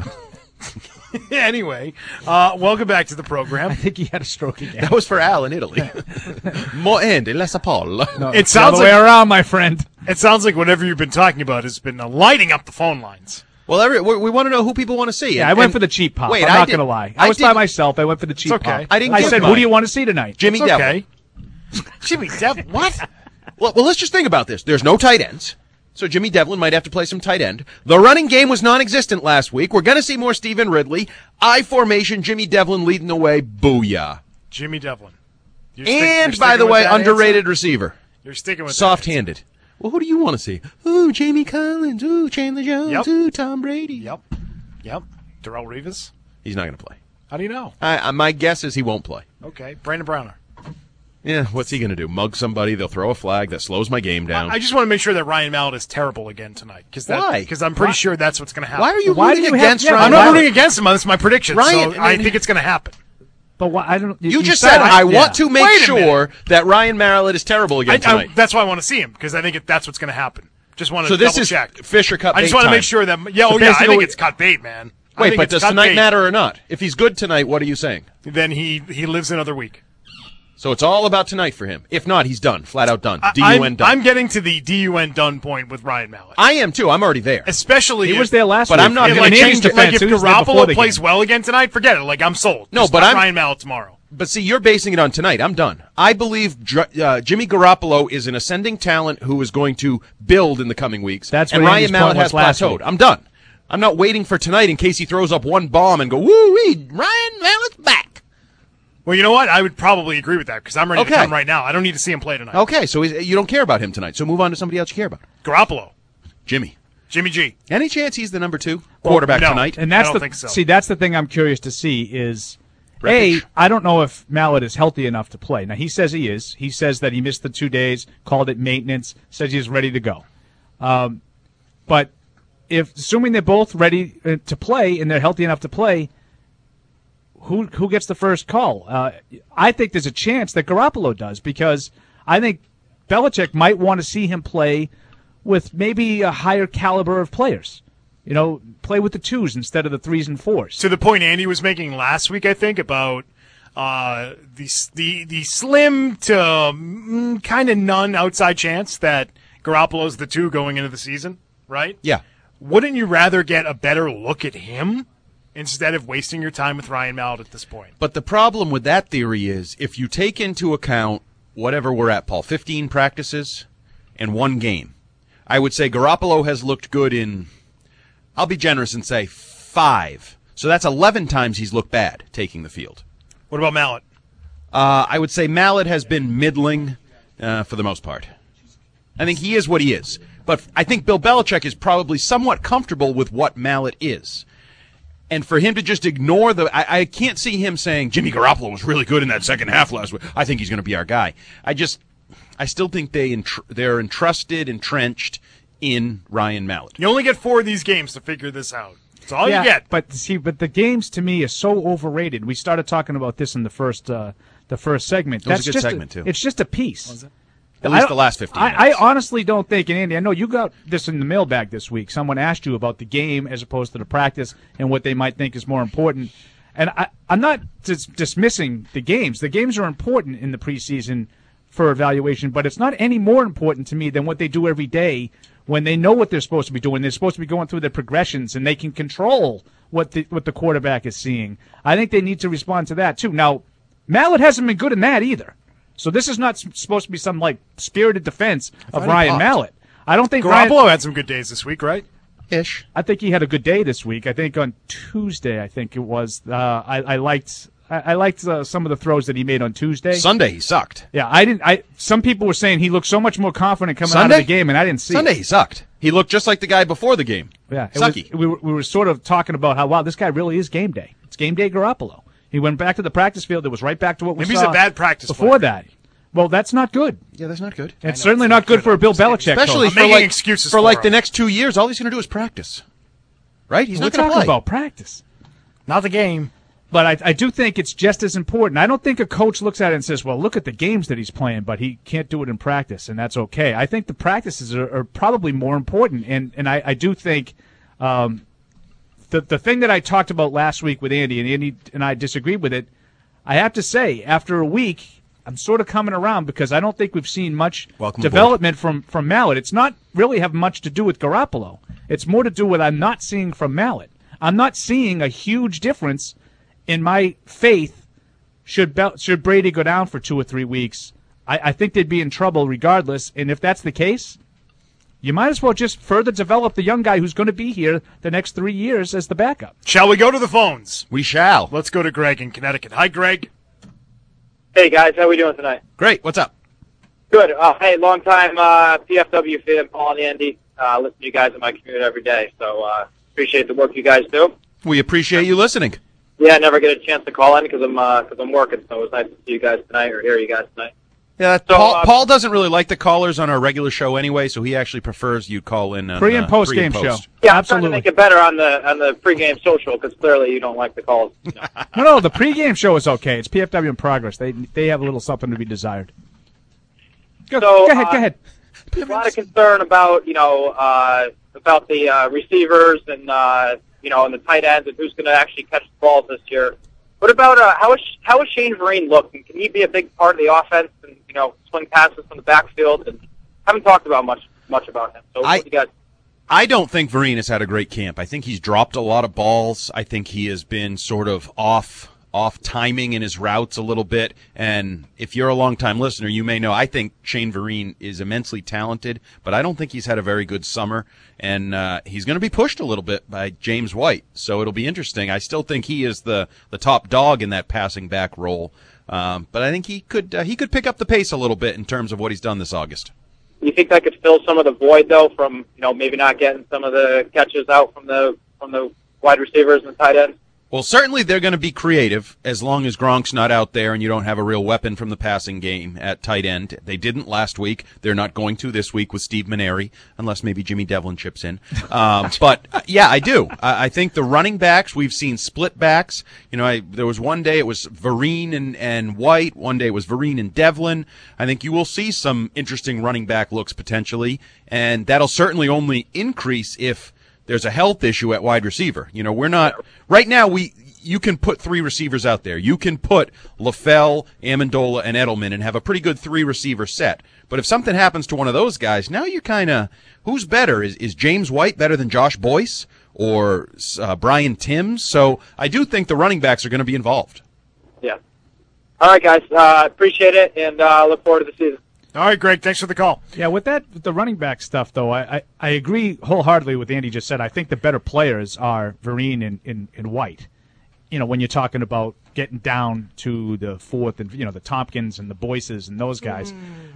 Anyway, welcome back to the program. I think he had a stroke again. That was for Al in Italy. More Andy, less Paul. No, It it's sounds the other way like- around, my friend. It sounds like whatever you've been talking about has been lighting up the phone lines. Well, we want to know who people want to see. Yeah, I went for the cheap pop. Wait, I'm not going to lie. I was by myself. I went for the cheap okay. pop. I didn't I give said, mine. who do you want to see tonight? Jimmy It's Devlin. okay. Jimmy Devlin? What? Well, let's just think about this. There's no tight ends. So Jimmy Devlin might have to play some tight end. The running game was non-existent last week. We're going to see more Stephen Ridley. I formation, Jimmy Devlin leading the way. Booyah. Jimmy Devlin. And, by the way, underrated receiver. You're sticking with that Soft-handed. Well, who do you want to see? Ooh, Jamie Collins. Ooh, Chandler Jones. Yep. Ooh, Tom Brady. Yep. Darrell Revis? He's not going to play. How do you know? My guess is he won't play. Okay. Brandon Browner. Yeah, what's he going to do? Mug somebody? They'll throw a flag that slows my game down. I just want to make sure that Ryan Mallett is terrible again tonight. Why? Because I'm pretty sure that's what's going to happen. Why are you rooting against Ryan I'm not Mallett? rooting against him. That's my prediction. Ryan, so I think it's going to happen. But why, I don't. You just said, I want to make Wait a sure that Ryan Mallett is terrible again tonight. That's why I want to see him, because I think that's what's going to happen. Just want to So this double is check. Fisher cut I just bait want to time. make sure that. So I basically think we- it's cut bait, man. I Wait, think but it's does cut tonight bait. matter or not? If he's good tonight, what are you saying? Then he lives another week. So it's all about tonight for him. If not, he's done. Flat out done. I'm done. getting to the DUN done point with Ryan Mallett. I am too. I'm already there. Especially He if, was there last But week. I'm not if, gonna like, change if, like, if He was there before Garoppolo the plays game. well again tonight, forget it. Like, I'm sold. No, Just but start I'm- Ryan Mallett tomorrow. But see, you're basing it on tonight. I'm done. I believe Jimmy Garoppolo is an ascending talent who is going to build in the coming weeks. That's and what Ryan Andy's Mallett point has was last plateaued. week. I'm done. I'm not waiting for tonight in case he throws up one bomb and go, woo-wee, Ryan Mallett's back. Well, you know what? I would probably agree with that because I'm ready Okay. to come right now. I don't need to see him play tonight. Okay, so you don't care about him tonight. So move on to somebody else you care about. Garoppolo. Jimmy G. Any chance he's the number 2 quarterback no. tonight? And that's I don't the think so. see. That's the thing I'm curious to see is. Repich. I don't know if Mallett is healthy enough to play. Now, he says he is. He says that he missed the 2 days, called it maintenance, says he's ready to go. But assuming they're both ready to play and they're healthy enough to play, who gets the first call? I think there's a chance that Garoppolo does because I think Belichick might want to see him play with maybe a higher caliber of players. You know, play with the 2s instead of the 3s and 4s. To the point Andy was making last week, I think, about the slim to kind of none outside chance that Garoppolo's the 2 going into the season, right? Yeah. Wouldn't you rather get a better look at him instead of wasting your time with Ryan Mallett at this point? But the problem with that theory is if you take into account whatever we're at, Paul, 15 practices and 1 game, I would say Garoppolo has looked good in, I'll be generous and say 5. So that's 11 times he's looked bad taking the field. What about Mallett? I would say Mallett has been middling for the most part. I think he is what he is. But I think Bill Belichick is probably somewhat comfortable with what Mallett is. And for him to just ignore I can't see him saying, Jimmy Garoppolo was really good in that second half last week. I think he's going to be our guy. I still think they're entrenched in Ryan Mallett. You only get 4 of these games to figure this out. That's all you get. But the games to me are so overrated. We started talking about this in the first the first segment. It was That's a good just segment, too. It's just a piece. At least the last 15 minutes. I honestly don't think, and Andy, I know you got this in the mailbag this week. Someone asked you about the game as opposed to the practice and what they might think is more important. And I'm not dismissing the games. The games are important in the preseason for evaluation, but it's not any more important to me than what they do every day when they know what they're supposed to be doing. They're supposed to be going through their progressions, and they can control what the quarterback is seeing. I think they need to respond to that, too. Now, Mallett hasn't been good in that either. So this is not supposed to be some, spirited defense of Ryan Mallett. I don't think Garoppolo had some good days this week, right? Ish. I think he had a good day this week. I think on Tuesday, it was. I liked some of the throws that he made on Tuesday. Sunday he sucked. Yeah, some people were saying he looked so much more confident coming out of the game, and I didn't see Sunday it. He sucked. He looked just like the guy before the game. Yeah, sucky. We were sort of talking about how, wow, this guy really is game day. It's game day Garoppolo. He went back to the practice field. It was right back to what we Maybe saw he's a bad practice before player. that. Well, that's not good. Yeah, that's not good. It's certainly not good for a Bill Belichick Especially coach. for the next 2 years, all he's going to do is practice. Right? He's We're not going to talking play. about practice. Not the game. But I do think it's just as important. I don't think a coach looks at it and says, well, look at the games that he's playing, but he can't do it in practice, and that's okay. I think the practices are probably more important, and I do think the thing that I talked about last week with Andy, and Andy and I disagreed with it, I have to say, after a week, I'm sort of coming around because I don't think we've seen much development from Mallett. It's not really have much to do with Garoppolo. It's more to do with I'm not seeing from Mallett. I'm not seeing a huge difference in my faith. Should Brady go down for 2 or 3 weeks, I think they'd be in trouble regardless. And if that's the case, you might as well just further develop the young guy who's going to be here the next 3 years as the backup. Shall we go to the phones? We shall. Let's go to Greg in Connecticut. Hi, Greg. Hey, guys. How we doing tonight? Great. What's up? Good. Hey, long-time PFW fan, Paul and Andy. Listen to you guys in my commute every day, so appreciate the work you guys do. We appreciate you listening. Yeah, I never get a chance to call in because I'm working, so it was nice to see you guys tonight or hear you guys tonight. Yeah, So, Paul doesn't really like the callers on our regular show anyway, so he actually prefers you call in on Pre- and post-game show. Yeah, I'm trying to make it better on the pregame social because clearly you don't like the calls. No, the pregame show is okay. It's PFW in progress. They have a little something to be desired. Go ahead. A lot of concern about the receivers and and the tight ends and who's going to actually catch the balls this year. What about how is Shane Vereen look? And can he be a big part of the offense and swing passes from the backfield? And haven't talked about much about him. So what do you guys? I don't think Vereen has had a great camp. I think he's dropped a lot of balls. I think he has been sort of off timing in his routes a little bit. And if you're a longtime listener, you may know I think Shane Vereen is immensely talented, but I don't think he's had a very good summer. And he's going to be pushed a little bit by James White. So it'll be interesting. I still think he is the top dog in that passing back role. But I think he could pick up the pace a little bit in terms of what he's done this August. You think that could fill some of the void though from maybe not getting some of the catches out from the wide receivers and the tight ends? Well, certainly they're going to be creative as long as Gronk's not out there and you don't have a real weapon from the passing game at tight end. They didn't last week. They're not going to this week with Steve Maneri, unless maybe Jimmy Devlin chips in. But yeah, I do. I think the running backs, we've seen split backs. There was one day it was Vereen and White. One day it was Vereen and Devlin. I think you will see some interesting running back looks potentially, and that'll certainly only increase if there's a health issue at wide receiver. We're not right now. You can put 3 receivers out there. You can put LaFell, Amendola, and Edelman and have a pretty good 3 receiver set. But if something happens to one of those guys, now you're kind of who's better? Is James White better than Josh Boyce or Brian Timms? So I do think the running backs are going to be involved. Yeah. All right, guys. Appreciate it, and look forward to the season. All right, Greg, thanks for the call. Yeah, with the running back stuff, though, I agree wholeheartedly with Andy just said. I think the better players are Vereen and White. When you're talking about getting down to the fourth and, the Tompkins and the Boyces and those guys.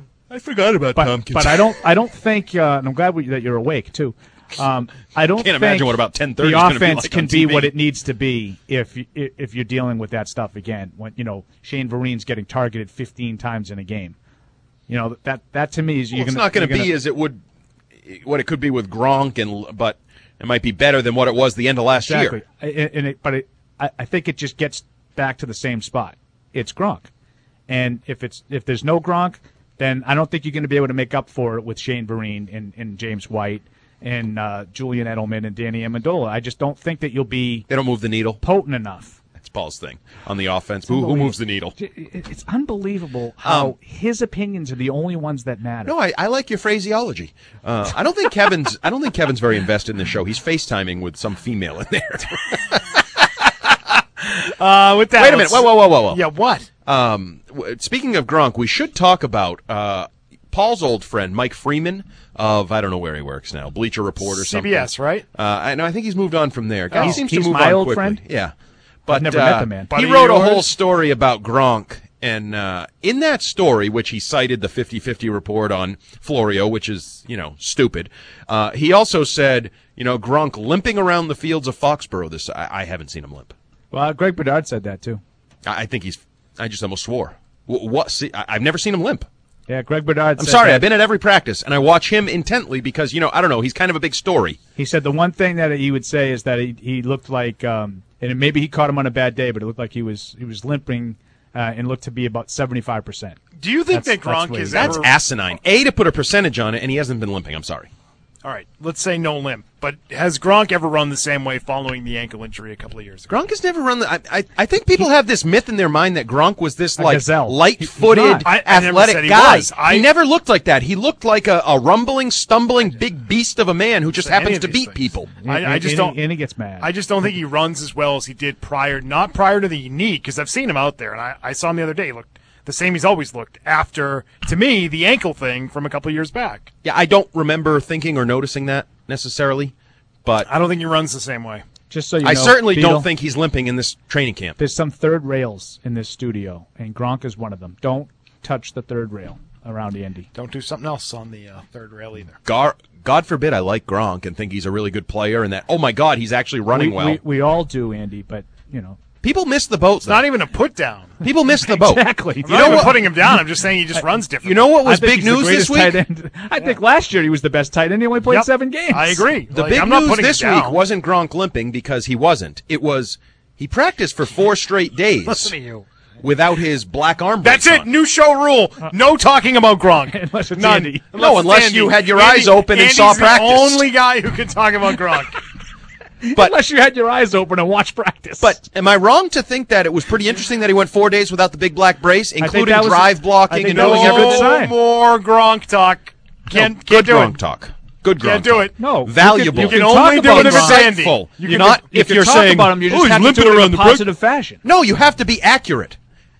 I forgot about Tompkins. But I don't think, and I'm glad that you're awake, too. I don't Can't imagine what about 10:30 the offense be like can on be TV. what it needs to be if you're dealing with that stuff again. When, Shane Vereen's getting targeted 15 times in a game. That to me is it's not going to be as it would, what it could be with Gronk, but it might be better than what it was the end of last year. I think it just gets back to the same spot. It's Gronk, And if there's no Gronk, then I don't think you're going to be able to make up for it with Shane Vereen and James White and Julian Edelman and Danny Amendola. I just don't think that you'll be. They don't move the needle. Potent enough. That's Paul's thing on the offense. Who moves the needle? It's unbelievable how his opinions are the only ones that matter. No, I like your phraseology. I don't think Kevin's very invested in the show. He's FaceTiming with some female in there. With that, wait a minute. Whoa. Yeah, what? Speaking of Gronk, we should talk about Paul's old friend, Mike Freeman of, I don't know where he works now, Bleacher Report or something. CBS, right? I think he's moved on from there. He seems to he's move my on old quickly. friend? Yeah. But I've never met the man. He wrote a whole story about Gronk, and in that story, which he cited the 50-50 report on Florio, which is, stupid, he also said, Gronk limping around the fields of Foxborough. I haven't seen him limp. Well, Greg Bedard said that, too. I think I just almost swore. What? See, I've never seen him limp. Yeah, Greg Bedard I'm said sorry, that. I've been at every practice, and I watch him intently because, I don't know, he's kind of a big story. He said the one thing that he would say is that he looked like, and maybe he caught him on a bad day, but it looked like he was limping and looked to be about 75%. Do you think that Gronk is That's asinine. To put a percentage on it, and he hasn't been limping. I'm sorry. All right, let's say no limp. But has Gronk ever run the same way following the ankle injury a couple of years ago? Gronk has never run I think people have this myth in their mind that Gronk was this gazelle. light-footed, athletic guy. He never looked like that. He looked like a rumbling, stumbling, big beast of a man who just happens to beat people. I just don't. And he gets mad. I just don't think he runs as well as he did not prior to the knee, because I've seen him out there, and I saw him the other day. He looked the same he's always looked after, to me, the ankle thing from a couple of years back. Yeah, I don't remember thinking or noticing that necessarily, but I don't think he runs the same way. Just so you know, I certainly Beetle, don't think he's limping in this training camp. There's some third rails in this studio, and Gronk is one of them. Don't touch the third rail around Andy. Don't do something else on the third rail either. God forbid I like Gronk and think he's a really good player and that, oh my God, he's actually running well. We all do, Andy, but, People miss the boat. It's not even a put down. People miss the boat. Exactly. I'm not even putting him down. I'm just saying he just runs different. You know what was big news this week? I think last year he was the best tight end. He only played 7 games. I agree. The big news this week wasn't Gronk limping because he wasn't. It was he practiced for 4 straight days. Listen to you. Without his black arm. That's it. New show rule. No talking about Gronk. Unless it's None. Andy. Unless you had your eyes open and saw practice. Andy's the only guy who can talk about Gronk. But, unless you had your eyes open and watched practice. But am I wrong to think that it was pretty interesting that he went 4 days without the big black brace, including drive blocking and no more Gronk talk. Can't good do Gronk it. talk. Good Gronk Can't do it. No, valuable. You can only do it if it's Andy. You're not if you're talk saying about him. You just have to do it in a positive fashion. No, you have to be accurate.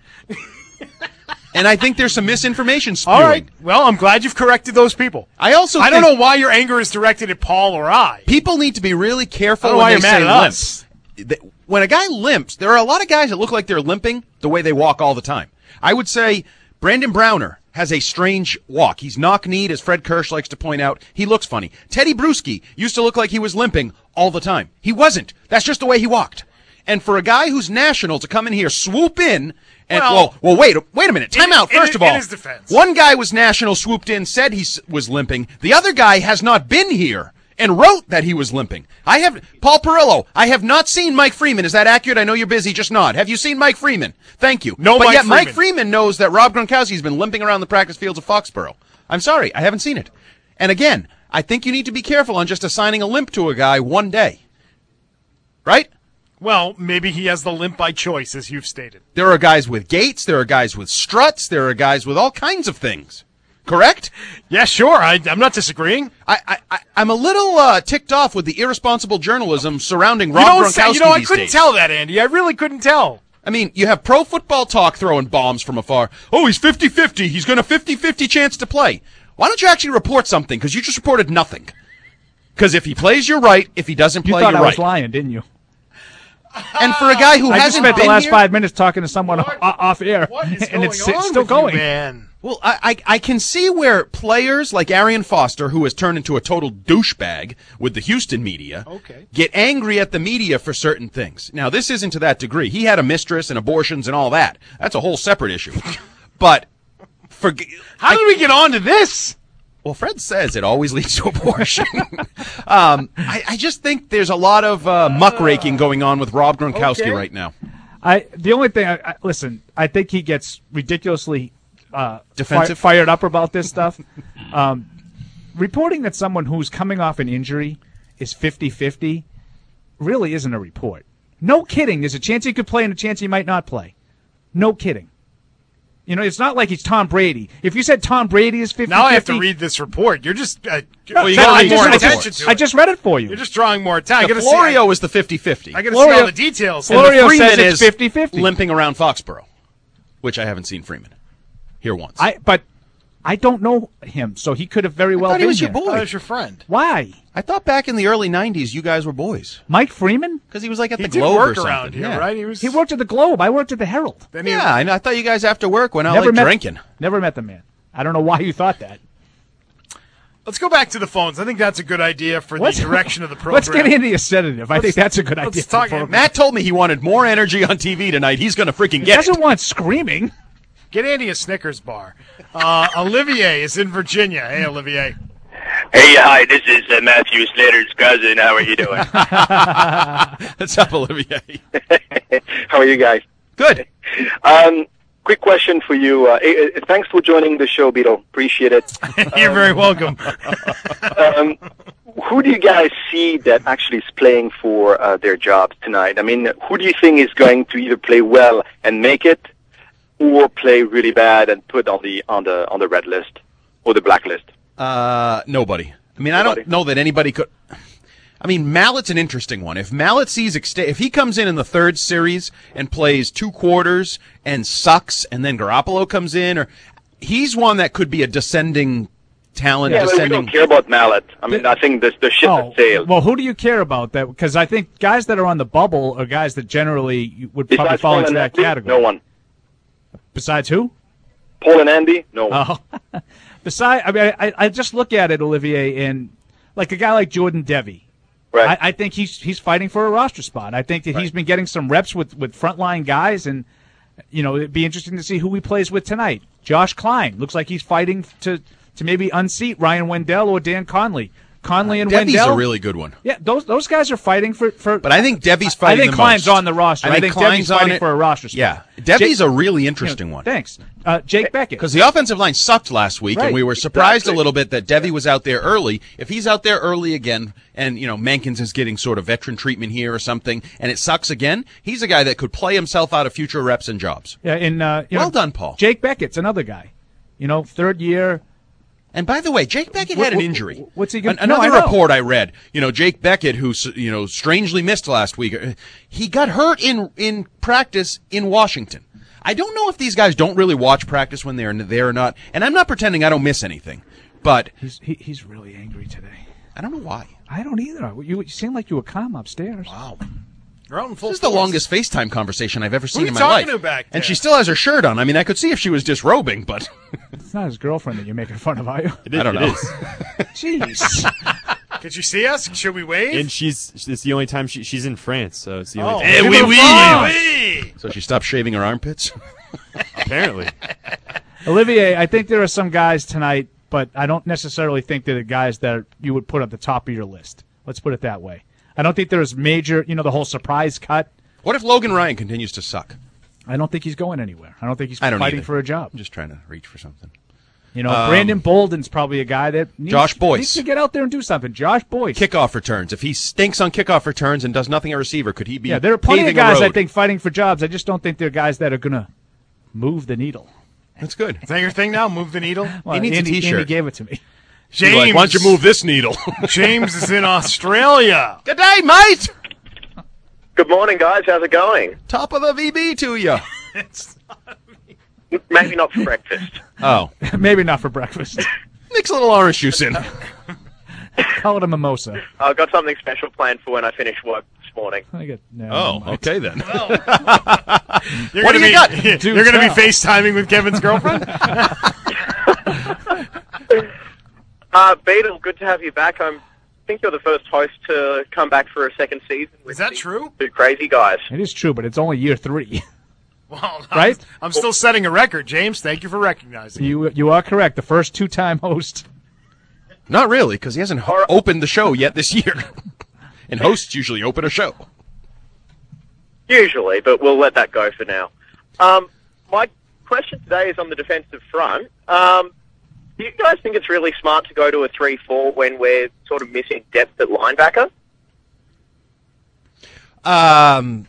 And I think there's some misinformation spewing. All right. Well, I'm glad you've corrected those people. I don't know why your anger is directed at Paul or I. People need to be really careful when they say limp. When a guy limps, there are a lot of guys that look like they're limping the way they walk all the time. I would say Brandon Browner has a strange walk. He's knock-kneed, as Fred Kirsch likes to point out. He looks funny. Teddy Bruschi used to look like he was limping all the time. He wasn't. That's just the way he walked. And for a guy who's national to come in here, swoop in, and wait a minute. Time out. First of all, in his defense, one guy was national, swooped in, said he was limping. The other guy has not been here and wrote that he was limping. Paul Perillo. I have not seen Mike Freeman. Is that accurate? I know you're busy. Just nod. Have you seen Mike Freeman? Thank you. No, but yet Mike Freeman knows that Rob Gronkowski's been limping around the practice fields of Foxborough. I'm sorry, I haven't seen it. And again, I think you need to be careful on just assigning a limp to a guy one day. Right? Well, maybe he has the limp by choice, as you've stated. There are guys with gaits. There are guys with struts. There are guys with all kinds of things. Correct? Yeah, sure. I'm not disagreeing. I'm a little ticked off with the irresponsible journalism surrounding Rob Gronkowski I couldn't tell that, Andy. I really couldn't tell. I mean, you have Pro Football Talk throwing bombs from afar. Oh, he's 50-50. He's got a 50-50 chance to play. Why don't you actually report something? Because you just reported nothing. Because if he plays, you're right. If he doesn't play, you're right. You thought I was lying, didn't you? And for a guy who hasn't been spent the last here, 5 minutes talking to someone off air, and it's still going. Man. Well, I can see where players like Arian Foster, who has turned into a total douchebag with the Houston media, get angry at the media for certain things. Now, this isn't to that degree. He had a mistress and abortions and all that. That's a whole separate issue. But how did we get on to this? Well, Fred says it always leads to abortion. I just think there's a lot of muckraking going on with Rob Gronkowski right now. The only thing, listen, I think he gets ridiculously defensive, fired up about this stuff. Reporting that someone who's coming off an injury is 50-50 really isn't a report. No kidding. There's a chance he could play and a chance he might not play. No kidding. You know, it's not like he's Tom Brady. If you said Tom Brady is 50-50... Now I have to read this report. You're just you drawing more attention to it. I just read it for you. You're just drawing more attention. Florio was the 50-50. I got to see all the details. Florio Freeman says it's 50-50. Limping around Foxborough, which I haven't seen Freeman here once. But I don't know him, so he could have very well been he was here. your boy. He was your friend. Why? I thought back in the early 90s you guys were boys. Mike Freeman? Because he was like at He the did Globe work or something. around here, right? He worked at the Globe. I worked at the Herald. Yeah, I thought you guys after work went out drinking. Never met the man. I don't know why you thought that. Let's go back to the phones. I think that's a good idea for the direction of the program. Let's get into a sedative. I think that's a good idea. Matt told me he wanted more energy on TV tonight. He's going to freaking get it. He doesn't want screaming. Get Andy a Snickers bar. Olivier is in Virginia. Hey, Olivier. Hey, hi, this is Matthew Slater's cousin. How are you doing? What's up, Olivier? How are you guys? Good. Quick question for you. Thanks for joining the show, Beetle. Appreciate it. You're very welcome. Who do you guys see that actually is playing for their jobs tonight? I mean, who do you think is going to either play well and make it, or play really bad and put on the red list or the black list? Nobody. I mean, I don't know that anybody could. I mean, Mallett's an interesting one. If Mallett sees if he comes in the third series and plays 2 quarters and sucks, and then Garoppolo comes in, or he's one that could be a descending talent. Yeah, but we don't care about Mallett. I mean, I think the ship has sailed. Well, who do you care about that? Because I think guys that are on the bubble are guys that generally would probably fall into that category. No one. Besides who? Paul and Andy? No one. Oh. Besides, I mean, I just look at it, Olivier, and like a guy like Jordan Devey. Right. I think he's fighting for a roster spot. I think that he's been getting some reps with frontline guys, and you know, it'd be interesting to see who he plays with tonight. Josh Klein looks like he's fighting to maybe unseat Ryan Wendell or Dan Conley. Conley and Devy's Wendell. a really good one. Yeah, those guys are fighting for. But I think Devy's fighting. I think the Klein's most. on the roster. I think Klein's Devy's fighting on for a roster spot. Yeah, Devy's a really interesting one. Thanks, Jake Beckett. Because the offensive line sucked last week, and we were surprised a little bit that Devy was out there early. If he's out there early again, and you know Mankins is getting sort of veteran treatment here or something, and it sucks again, he's a guy that could play himself out of future reps and jobs. Yeah, well done, Paul. Jake Beckett's another guy. You know, third year. And by the way, Jake Beckett had an injury. What's he going? Another report I read. You know, Jake Beckett, who strangely missed last week, he got hurt in practice in Washington. I don't know if these guys don't really watch practice when they're there or not. And I'm not pretending I don't miss anything, but he's really angry today. I don't know why. I don't either. You seem like you were calm upstairs. Wow. This is the longest FaceTime conversation I've ever seen in my life. Who are you talking to back there? And she still has her shirt on. I mean, I could see if she was disrobing, but it's not his girlfriend that you're making fun of, are you? I don't know. Jeez. Could you see us? Should we wave? And it's the only time she's in France, so it's the only time. So she stopped shaving her armpits? Apparently. Olivier, I think there are some guys tonight, but I don't necessarily think they're the guys that you would put at the top of your list. Let's put it that way. I don't think there's major, the whole surprise cut. What if Logan Ryan continues to suck? I don't think he's going anywhere. I don't think he's fighting for a job. I'm just trying to reach for something. Brandon Bolden's probably a guy that needs to get out there and do something. Josh Boyce. Kickoff returns. If he stinks on kickoff returns and does nothing at receiver, could he be? Yeah, there are plenty of guys, I think, fighting for jobs. I just don't think they're guys that are going to move the needle. That's good. Is that your thing now? Move the needle? Well, he needs a T-shirt. Andy gave it to me. James, why don't you move this needle? James is in Australia. Good day, mate. Good morning, guys. How's it going? Top of the VB to you. Maybe not for breakfast. Oh. Maybe not for breakfast. Mix a little orange juice in. Call it a mimosa. I've got something special planned for when I finish work this morning. Okay then. What do you got? You're going to be FaceTiming with Kevin's girlfriend? Beetle, good to have you back. I think you're the first host to come back for a second season. Is that true? Two crazy guys. It is true, but it's only year 3. Well, right? I'm still setting a record, James. Thank you for recognizing it. You are correct. The first 2-time host. Not really, because he hasn't opened the show yet this year. And hosts usually open a show. Usually, but we'll let that go for now. My question today is on the defensive front. Do you guys think it's really smart to go to a 3-4 when we're sort of missing depth at linebacker? I'm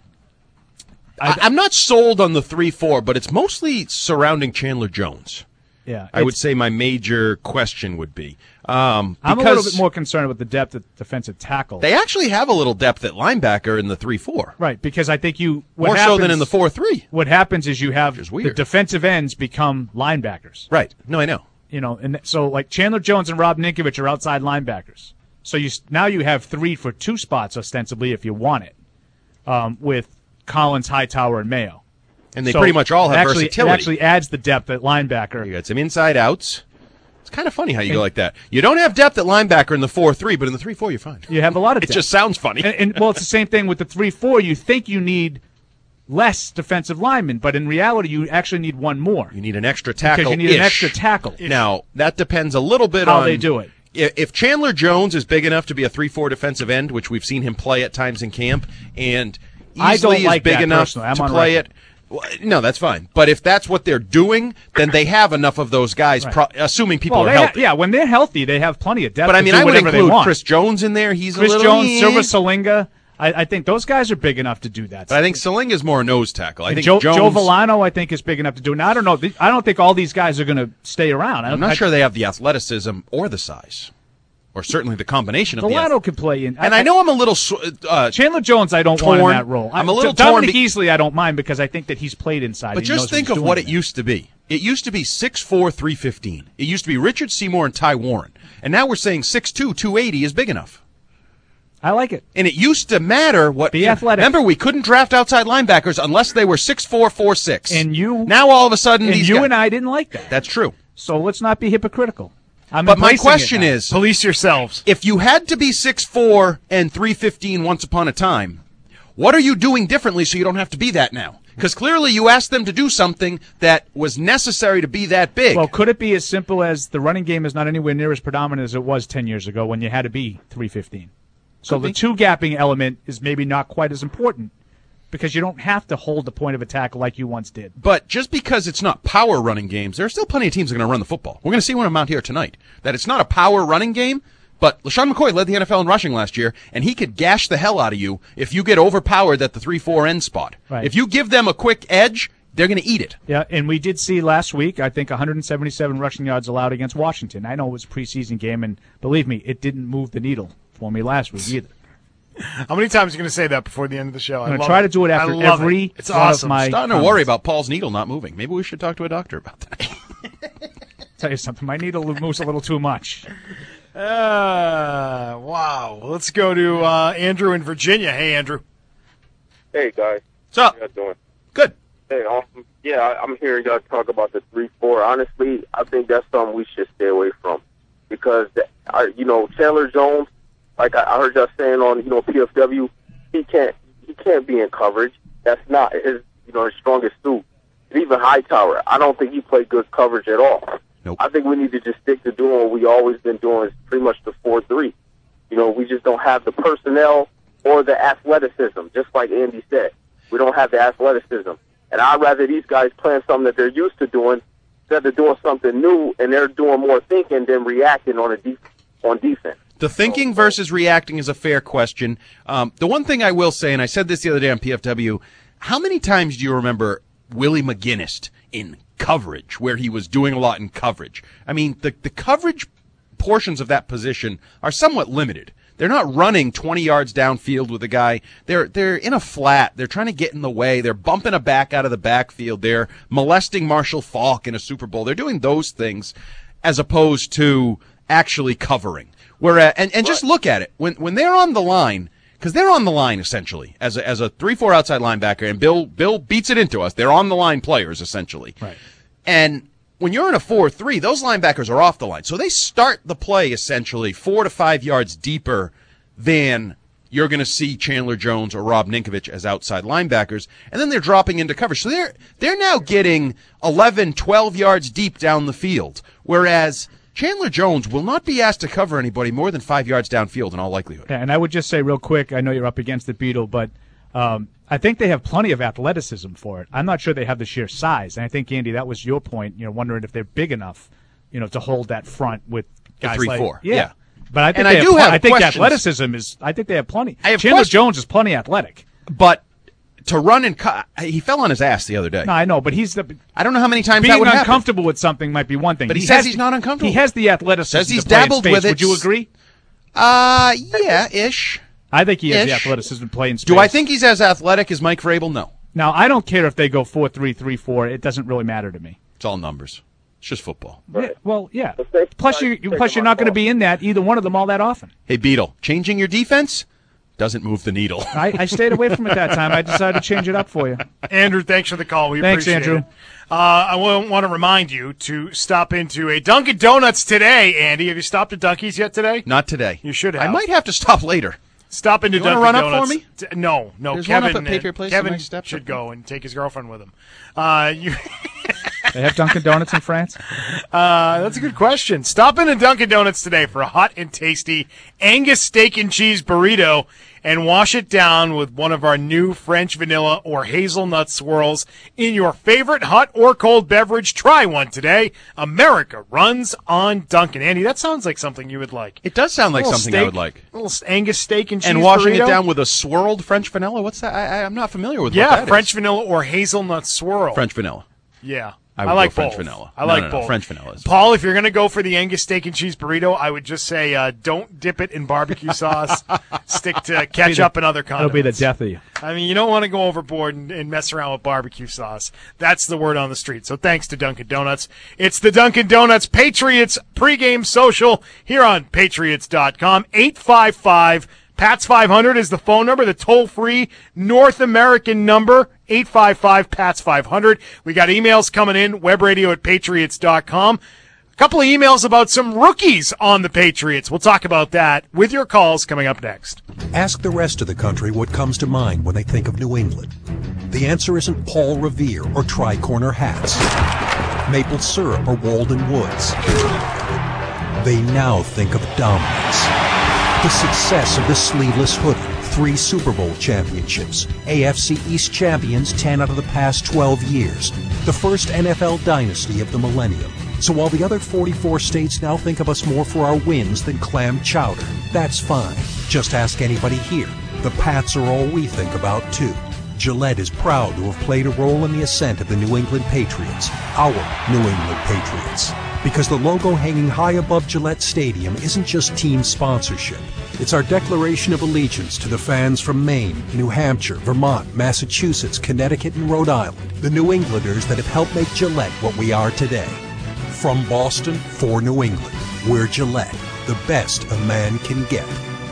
not sold on the 3-4, but it's mostly surrounding Chandler Jones. Yeah, I would say my major question would be. I'm a little bit more concerned with the depth at defensive tackle. They actually have a little depth at linebacker in the 3-4. Right, because I think more so than in the 4-3. What happens is you have the defensive ends become linebackers. Right. No, I know. And so like Chandler Jones and Rob Ninkovich are outside linebackers. So now you have 3 for 2 spots ostensibly if you want it, with Collins, Hightower, and Mayo. And they pretty much all have versatility. It actually adds the depth at linebacker. You got some inside outs. It's kind of funny how you go like that. You don't have depth at linebacker in the 4-3, but in the 3-4 you're fine. You have a lot of depth. It just sounds funny. And well, it's the same thing with the 3-4. You think you need less defensive linemen, but in reality you actually need one more. You need an extra tackle. Because you need an extra tackle. Now, that depends a little bit on how they do it. If Chandler Jones is big enough to be a 3-4 defensive end, which we've seen him play at times in camp, and easily is big enough to play it. Well, no, that's fine. But if that's what they're doing, then they have enough of those guys, assuming people are healthy. When they're healthy, they have plenty of depth. But I mean, I would include want. Chris Jones in there. He's Chris a little Jones, Silva Salinga. I think those guys are big enough to do that. But I think Salinga is more a nose tackle. I think Joe Jones, Villano, I think, is big enough to do it. Now, I don't know. I don't think all these guys are going to stay around. I'm not sure they have the athleticism or the size. Or certainly the combination of Villano could play in. And I know I'm a little Chandler Jones, I don't torn. want in that role. I'm a little Dominic Easley, I don't mind because I think that he's played inside. But just think of what it used to be. It used to be 6'4", 315. It used to be Richard Seymour and Ty Warren. And now we're saying 6'2", 280 is big enough. I like it. And it used to matter what. Be athletic. Remember, we couldn't draft outside linebackers unless they were 6'4", 4'6". And now all of a sudden, and I didn't like that. That's true. So let's not be hypocritical. But my question is, police yourselves. If you had to be 6'4" and 315 once upon a time, what are you doing differently so you don't have to be that now? Because clearly you asked them to do something that was necessary to be that big. Well, could it be as simple as the running game is not anywhere near as predominant as it was 10 years ago when you had to be 315? So the two-gapping element is maybe not quite as important because you don't have to hold the point of attack like you once did. But just because it's not power running games, there are still plenty of teams that are going to run the football. We're going to see one of them out here tonight. That it's not a power running game, but LaShawn McCoy led the NFL in rushing last year, and he could gash the hell out of you if you get overpowered at the 3-4 end spot. Right. If you give them a quick edge, they're going to eat it. Yeah, and we did see last week, I think, 177 rushing yards allowed against Washington. I know it was a preseason game, and believe me, it didn't move the needle for me last week either. How many times are you going to say that before the end of the show? I'm going to try to do it after every It's awesome. I'm starting to worry about Paul's needle not moving. Maybe we should talk to a doctor about that. Tell you something, my needle moves a little too much. Wow. Let's go to Andrew in Virginia. Hey, Andrew. Hey, guys. What's up? How you doing? Good. Hey, awesome. Yeah, I'm hearing y'all talk about the 3-4. Honestly, I think that's something we should stay away from because, Chandler Jones, like I heard y'all saying on, PFW, he can't be in coverage. That's not his strongest suit. And even Hightower, I don't think he played good coverage at all. Nope. I think we need to just stick to doing what we always been doing, is pretty much the 4-3. We just don't have the personnel or the athleticism, just like Andy said. We don't have the athleticism. And I'd rather these guys playing something that they're used to doing instead of doing something new, and they're doing more thinking than reacting on defense. The thinking versus reacting is a fair question. The one thing I will say, and I said this the other day on PFW, how many times do you remember Willie McGinnis in coverage, where he was doing a lot in coverage? I mean, the coverage portions of that position are somewhat limited. They're not running 20 yards downfield with a guy. They're in a flat. They're trying to get in the way. They're bumping a back out of the backfield. They're molesting Marshall Faulk in a Super Bowl. They're doing those things as opposed to actually covering. Whereas, and just look at it. When they're on the line, because they're on the line essentially as a 3-4 outside linebacker, and Bill beats it into us. They're on the line players essentially. Right. And when you're in a 4-3, those linebackers are off the line. So they start the play essentially 4 to 5 yards deeper than you're going to see Chandler Jones or Rob Ninkovich as outside linebackers. And then they're dropping into coverage. So they're now getting 11, 12 yards deep down the field. Whereas Chandler Jones will not be asked to cover anybody more than 5 yards downfield in all likelihood. Yeah, and I would just say real quick, I know you're up against it, Beetle, but I think they have plenty of athleticism for it. I'm not sure they have the sheer size. And I think, Andy, that was your point, wondering if they're big enough, to hold that front with guys the 3-4. like Yeah. But I think I think athleticism is. I think they have plenty. Chandler Jones is plenty athletic, but to run and cut, he fell on his ass the other day. No, I know, but I don't know how many times being that would happen. uncomfortable with something might be one thing. But he says he's not uncomfortable. He has the athleticism. Says he's to play in dabbled space. with it. Would you agree? Yeah, ish. I think he has the athleticism to play in space. Do I think he's as athletic as Mike Vrabel? No. Now, I don't care if they go 4-3-3-4. It doesn't really matter to me. It's all numbers. It's just football. Right. Yeah, well, yeah. Plus, you're not going to be in either one of them all that often. Hey, Beetle, changing your defense doesn't move the needle. I stayed away from it that time. I decided to change it up for you. Andrew, thanks for the call. Thanks, appreciate Andrew. it. I want to remind you to stop into a Dunkin' Donuts today, Andy. Have you stopped at Dunkies yet today? Not today. You should have. I might have to stop later. Stop into you Dunkin' run Donuts. Up for me? No. There's Kevin, one up at Patriot Place. Kevin should go and take his girlfriend with him. They have Dunkin' Donuts in France? That's a good question. Stop into Dunkin' Donuts today for a hot and tasty Angus steak and cheese burrito and wash it down with one of our new French vanilla or hazelnut swirls in your favorite hot or cold beverage. Try one today. America runs on Dunkin'. Andy, that sounds like something you would like. It does sound like something I would like. A little Angus steak and cheese and washing burrito. it down with a swirled French vanilla. What's that? I'm not familiar with what that French is. vanilla or hazelnut swirl. French vanilla. Yeah. I like go French both. vanilla. I like No, both. French vanilla. Paul, if you're going to go for the Angus steak and cheese burrito, I would just say don't dip it in barbecue sauce. Stick to ketchup and other condiments. That'll be the death of you. I mean, you don't want to go overboard and mess around with barbecue sauce. That's the word on the street. So thanks to Dunkin' Donuts. It's the Dunkin' Donuts Patriots pregame social here on Patriots.com. 855 PATS 500 is the phone number, the toll-free North American number, 855-PATS-500. We got emails coming in, webradio@patriots.com. A couple of emails about some rookies on the Patriots. We'll talk about that with your calls coming up next. Ask the rest of the country what comes to mind when they think of New England. The answer isn't Paul Revere or tri-corner hats, maple syrup or Walden Woods. They now think of dominance. The success of the sleeveless hoodie, 3 Super Bowl championships, AFC East champions 10 out of the past 12 years, the first NFL dynasty of the millennium. So while the other 44 states now think of us more for our wins than clam chowder, that's fine. Just ask anybody here. The Pats are all we think about too. Gillette is proud to have played a role in the ascent of the New England Patriots, our New England Patriots. Because the logo hanging high above Gillette Stadium isn't just team sponsorship. It's our declaration of allegiance to the fans from Maine, New Hampshire, Vermont, Massachusetts, Connecticut, and Rhode Island, the New Englanders that have helped make Gillette what we are today. From Boston for New England, we're Gillette, the best a man can get.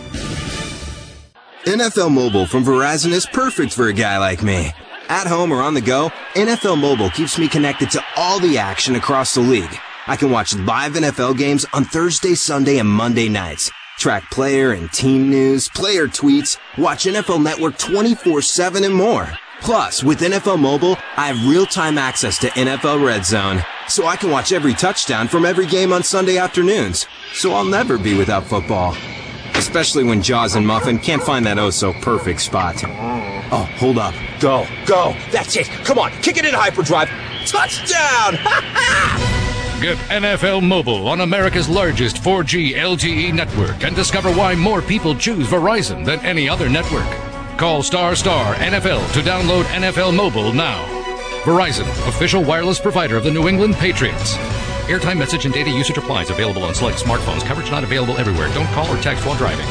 NFL Mobile from Verizon is perfect for a guy like me. At home or on the go, NFL Mobile keeps me connected to all the action across the league. I can watch live NFL games on Thursday, Sunday, and Monday nights. Track player and team news, player tweets, watch NFL Network 24/7 and more. Plus, with NFL Mobile, I have real-time access to NFL Red Zone, so I can watch every touchdown from every game on Sunday afternoons. So I'll never be without football. Especially when Jaws and Muffin can't find that oh-so-perfect spot. Oh, hold up. Go. That's it. Come on, kick it in hyperdrive. Touchdown! Ha ha! Get NFL Mobile on America's largest 4G LTE network and discover why more people choose Verizon than any other network. Call ** NFL to download NFL Mobile now. Verizon, official wireless provider of the New England Patriots. Airtime, message, and data usage applies. Available on select smartphones. Coverage not available everywhere. Don't call or text while driving.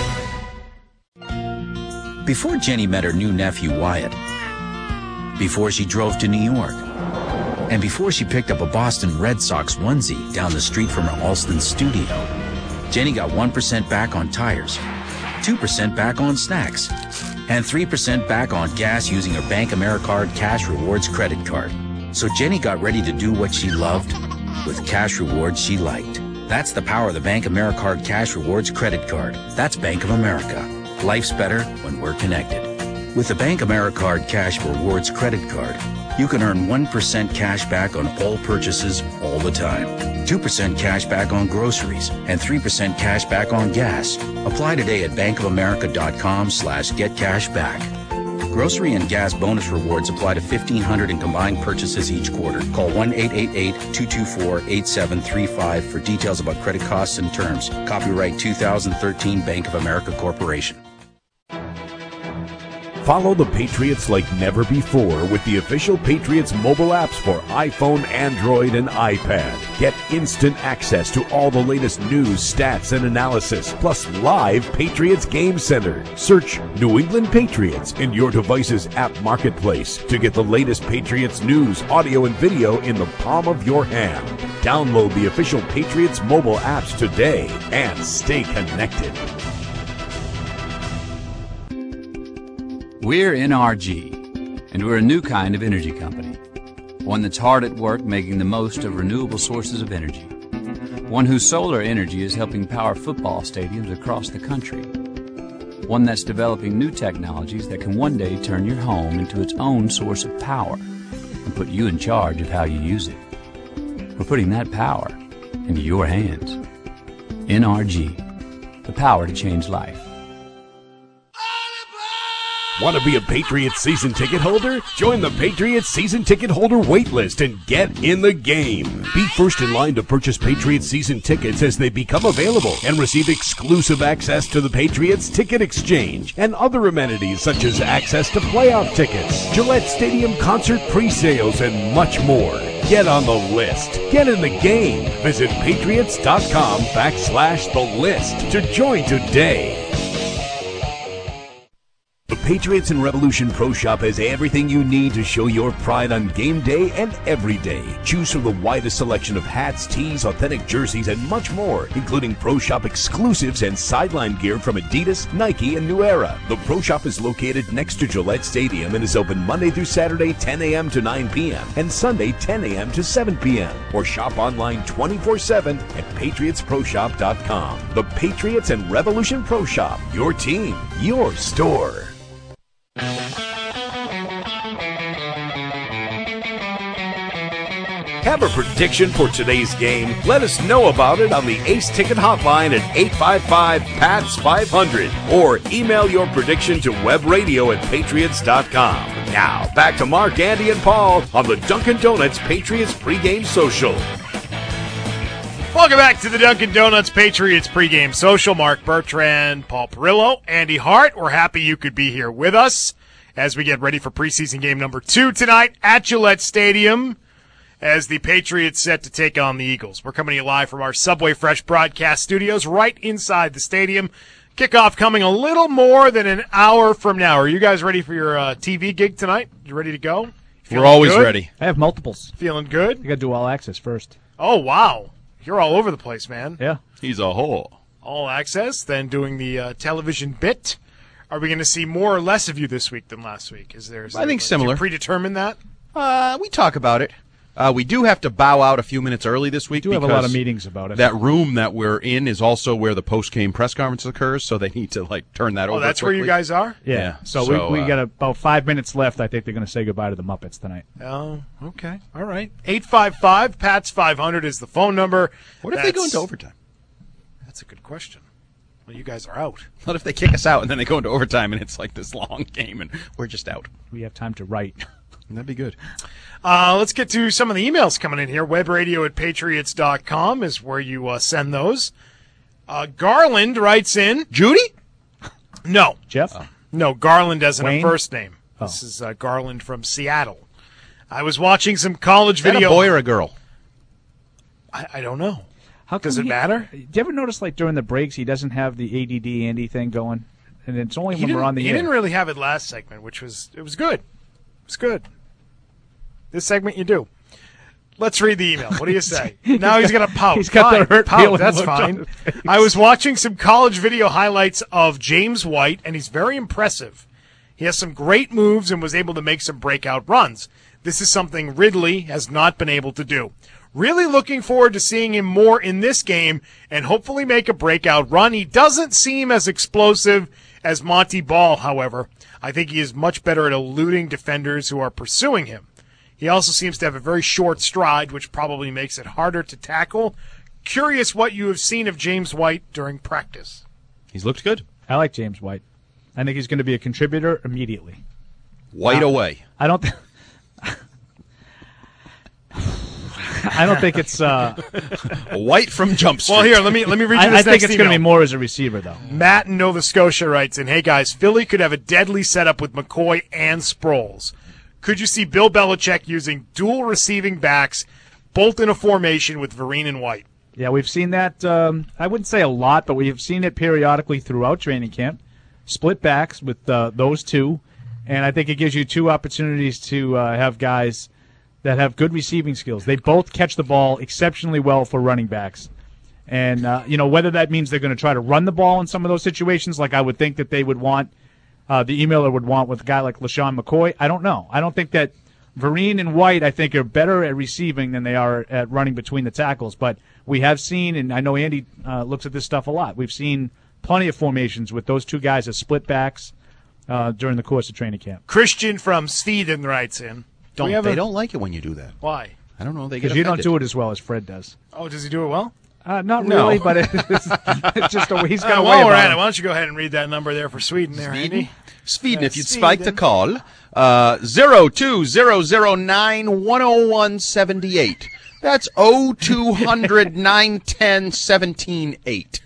Before Jenny met her new nephew Wyatt, before she drove to New York, and before she picked up a Boston Red Sox onesie down the street from her Alston studio, Jenny got 1% back on tires, 2% back on snacks, and 3% back on gas using her Bank AmeriCard Cash Rewards credit card. So Jenny got ready to do what she loved with cash rewards she liked. That's the power of the Bank AmeriCard Cash Rewards credit card. That's Bank of America. Life's better when we're connected. With the Bank AmeriCard Cash Rewards credit card, you can earn 1% cash back on all purchases all the time, 2% cash back on groceries, and 3% cash back on gas. Apply today at bankofamerica.com/getcashback. Grocery and gas bonus rewards apply to $1,500 in combined purchases each quarter. Call 1-888-224-8735 for details about credit costs and terms. Copyright 2013 Bank of America Corporation. Follow the Patriots like never before with the official Patriots mobile apps for iPhone, Android, and iPad. Get instant access to all the latest news, stats, and analysis, plus live Patriots Game Center. Search New England Patriots in your device's app marketplace to get the latest Patriots news, audio, and video in the palm of your hand. Download the official Patriots mobile apps today and stay connected. We're NRG, and we're a new kind of energy company. One that's hard at work making the most of renewable sources of energy. One whose solar energy is helping power football stadiums across the country. One that's developing new technologies that can one day turn your home into its own source of power and put you in charge of how you use it. We're putting that power into your hands. NRG, the power to change life. Want to be a Patriots season ticket holder? Join the Patriots season ticket holder wait list and get in the game. Be first in line to purchase Patriots season tickets as they become available and receive exclusive access to the Patriots Ticket Exchange and other amenities such as access to playoff tickets, Gillette Stadium concert pre-sales, and much more. Get on the list. Get in the game. Visit patriots.com/the list to join today. The Patriots and Revolution Pro Shop has everything you need to show your pride on game day and every day. Choose from the widest selection of hats, tees, authentic jerseys, and much more, including Pro Shop exclusives and sideline gear from Adidas, Nike, and New Era. The Pro Shop is located next to Gillette Stadium and is open Monday through Saturday, 10 a.m. to 9 p.m. and Sunday, 10 a.m. to 7 p.m. Or shop online 24/7 at patriotsproshop.com. The Patriots and Revolution Pro Shop. Your team, your store. Have a prediction for today's game? Let us know about it on the Ace Ticket Hotline at 855-PATS-500 or email your prediction to webradio@patriots.com. Now, back to Mark, Andy, and Paul on the Dunkin' Donuts Patriots pregame social. Welcome back to the Dunkin' Donuts Patriots pregame social. Mark Bertrand, Paul Perillo, Andy Hart. We're happy you could be here with us as we get ready for preseason game number 2 tonight at Gillette Stadium as the Patriots set to take on the Eagles. We're coming to you live from our Subway Fresh broadcast studios right inside the stadium. Kickoff coming a little more than an hour from now. Are you guys ready for your TV gig tonight? You ready to go? We're always ready. I have multiples. Feeling good? You got to do all access first. Oh, wow. You're all over the place, man. Yeah. He's a whole. All access, then doing the television bit. Are we going to see more or less of you this week than last week? I think similar. Did you predetermine that? We talk about it. We do have to bow out a few minutes early this week. We do have a lot of meetings about it. That room that we're in is also where the post-game press conference occurs, so they need to turn that over. Oh, that's quickly. where you guys are? Yeah. So we got about 5 minutes left. I think they're going to say goodbye to the Muppets tonight. Oh, okay. All right. 855-PATS-500 is the phone number. What if they go into overtime? That's a good question. Well, you guys are out. What if they kick us out and then they go into overtime and it's like this long game and we're just out? We have time to write. That'd be good. Let's get to some of the emails coming in here. Webradio@patriots.com is where you send those. Garland writes in. Judy? No. Jeff? No, Garland as in Wayne? a first name. Oh. This is Garland from Seattle. I was watching some college Is that video. a boy or a girl? I don't know. How Does it matter? Do you ever notice, during the breaks, he doesn't have the ADD Andy thing going? And it's only when we're on the He air. didn't really have it last segment, which was good. It's good. This segment you do. Let's read the email. What do you say? Now he's going to pout. He's got the hurt pout. feeling That's look on fine. his face. I was watching some college video highlights of James White, and he's very impressive. He has some great moves and was able to make some breakout runs. This is something Ridley has not been able to do. Really looking forward to seeing him more in this game and hopefully make a breakout run. He doesn't seem as explosive as Monty Ball, however. I think he is much better at eluding defenders who are pursuing him. He also seems to have a very short stride, which probably makes it harder to tackle. Curious what you have seen of James White during practice. He's looked good. I like James White. I think he's going to be a contributor immediately. White away. I don't think it's White from Jump Street. Well, here, let me read you this I think next it's going to be email. more as a receiver, though. Matt in Nova Scotia writes in, hey, guys, Philly could have a deadly setup with McCoy and Sproles. Could you see Bill Belichick using dual receiving backs, both in a formation with Vereen and White? Yeah, we've seen that. I wouldn't say a lot, but we've seen it periodically throughout training camp. Split backs with those two, and I think it gives you two opportunities to have guys that have good receiving skills. They both catch the ball exceptionally well for running backs. And, whether that means they're going to try to run the ball in some of those situations, like I would think that they would want, the emailer would want with a guy like LaShawn McCoy, I don't know. I don't think that Vereen and White, I think, are better at receiving than they are at running between the tackles. But we have seen, and I know Andy looks at this stuff a lot, we've seen plenty of formations with those two guys as split backs during the course of training camp. Christian from Sweden writes in. They don't like it when you do that. Why? I don't know. They get Because you don't offended. do it as well as Fred does. Oh, does he do it well? Not No. really, but it's just he's got a way while we're about at it, him. why don't you go ahead and read that number there for Sweden there, Andy? Sweden, Yeah, if you'd spike the Sweden. call, 02009-10178. That's 0200-910-17-8.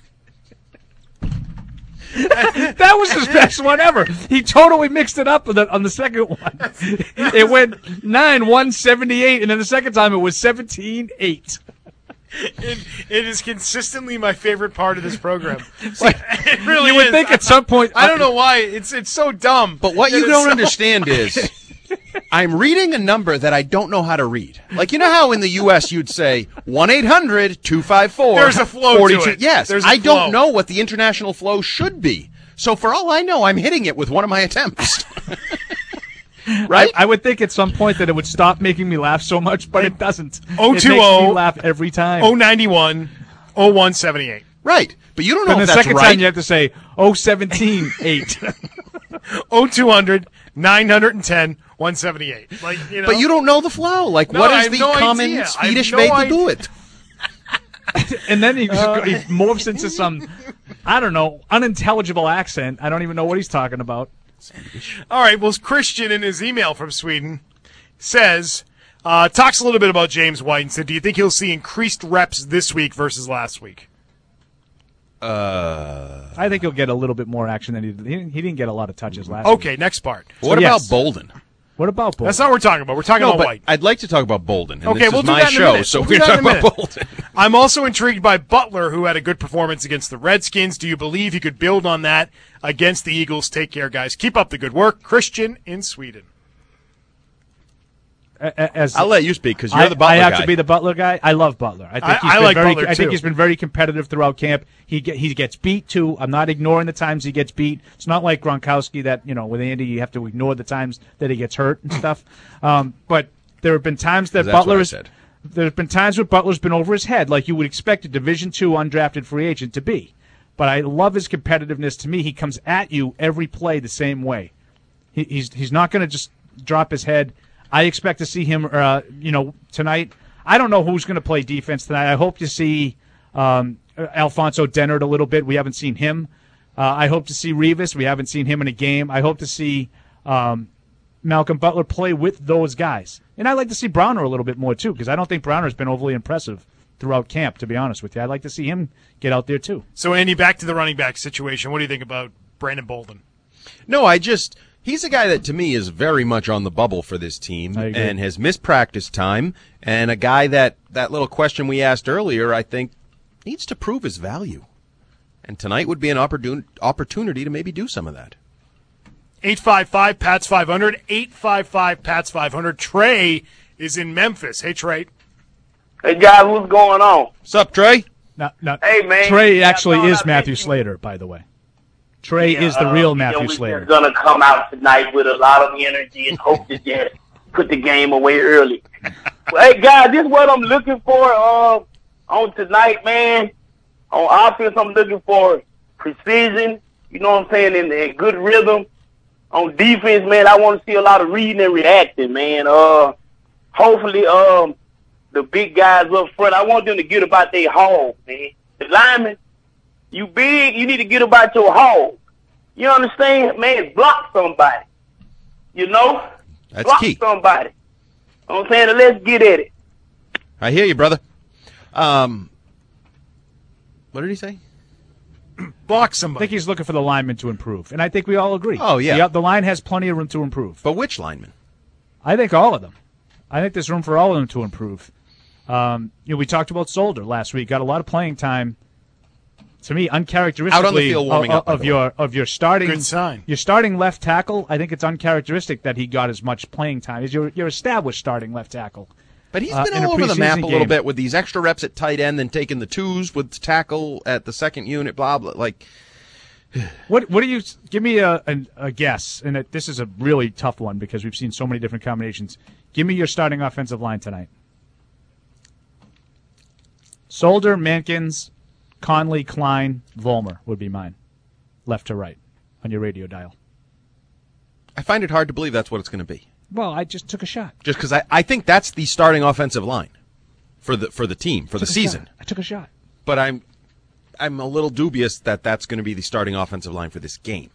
That was his best one ever. He totally mixed it up on the second one. It went 9-178, and then the second time it was 17-8. It is consistently my favorite part of this program. It really You would is. think at some point I don't know why. It's so dumb. But what It you is don't so- understand is I'm reading a number that I don't know how to read. Like, you know how in the U.S. you'd say 1-800-254. There's a flow to 42. it. Yes, There's a I flow. don't know what the international flow should be. So for all I know, I'm hitting it with one of my attempts. Right? I would think at some point that it would stop making me laugh so much, but it doesn't. It 020 makes me laugh every time. 091 0178. Right. But you don't know Then if the that's second right. time you have to say 017-8. 0200 910 178. Like, you know. But you don't know the flow. Like, No, what I is have the no common idea. I have Swedish no way to idea. do it? And then he morphs into some, I don't know, unintelligible accent. I don't even know what he's talking about. All right. Well, Christian in his email from Sweden says, talks a little bit about James White and said, do you think he'll see increased reps this week versus last week? I think he'll get a little bit more action than he did. He didn't get a lot of touches last week. Okay, next part. What about Bolden? What about Bolden? That's not what we're talking about. We're talking No, about but White. I'd like to talk about Bolden. And Okay, this we'll is do my that in a show, minute. so We'll we're do going to that in talk a about minute. Bolden. I'm also intrigued by Butler, who had a good performance against the Redskins. Do you believe he could build on that against the Eagles? Take care, guys. Keep up the good work. Christian in Sweden. I'll let you speak because you're the Butler I have guy. to be the Butler guy. I love Butler. I think I like Butler, I think too. he's been very competitive throughout camp. He gets beat too. I'm not ignoring the times he gets beat. It's not like Gronkowski that with Andy you have to ignore the times that he gets hurt and stuff. But there have been times that That's what Butler I is. said. There's been times where Butler's been over his head, like you would expect a Division II undrafted free agent to be. But I love his competitiveness. To me, he comes at you every play the same way. He's not going to just drop his head. I expect to see him, tonight. I don't know who's going to play defense tonight. I hope to see Alfonso Dennard a little bit. We haven't seen him. I hope to see Revis. We haven't seen him in a game. I hope to see Malcolm Butler play with those guys. And I'd like to see Browner a little bit more, too, because I don't think Browner's been overly impressive throughout camp, to be honest with you. I'd like to see him get out there, too. So, Andy, back to the running back situation. What do you think about Brandon Bolden? No, he's a guy that to me is very much on the bubble for this team and has missed practice time, and a guy that little question we asked earlier, I think, needs to prove his value. And tonight would be an opportunity to maybe do some of that. 855-PATS-500, 855-PATS-500. Trey is in Memphis. Hey, Trey. Hey, guys, what's going on? What's up, Trey? No, Hey, man. Trey actually I is thought Matthew Slater, by the way. Trey is the real Matthew we're Slater. just going to come out tonight with a lot of energy and hope to just put the game away early. Well, hey, guys, this is what I'm looking for on tonight, man. On offense, I'm looking for precision, you know what I'm saying, and good rhythm. On defense, man, I want to see a lot of reading and reacting, man. Hopefully, the big guys up front, I want them to get about their hog, man. The linemen, you big, you need to get about your hog. You understand? Man, block somebody. You know? That's Block key. somebody. You know what I'm saying? Let's get at it. I hear you, brother. What did he say? Block I somebody. think he's looking for the lineman to improve, and I think we all agree. Oh, yeah. The line has plenty of room to improve. But which lineman? I think all of them. I think there's room for all of them to improve. We talked about Solder last week. Got a lot of playing time. To me, uncharacteristically Out on the field warming up, of your starting Good sign. Your starting left tackle. I think it's uncharacteristic that he got as much playing time as your established starting left tackle. But he's been in a all over the map a preseason little game. bit with these extra reps at tight end, then taking the twos with tackle at the second unit. Blah blah. Like, What do you give me a guess? And this is a really tough one because we've seen so many different combinations. Give me your starting offensive line tonight. Solder, Mankins, Conley, Klein, Vollmer would be mine, left to right, on your radio dial. I find it hard to believe that's what it's going to be. Well, I just took a shot. Just because I think that's the starting offensive line for the team for the season. I took a shot. But I'm a little dubious that that's going to be the starting offensive line for this game.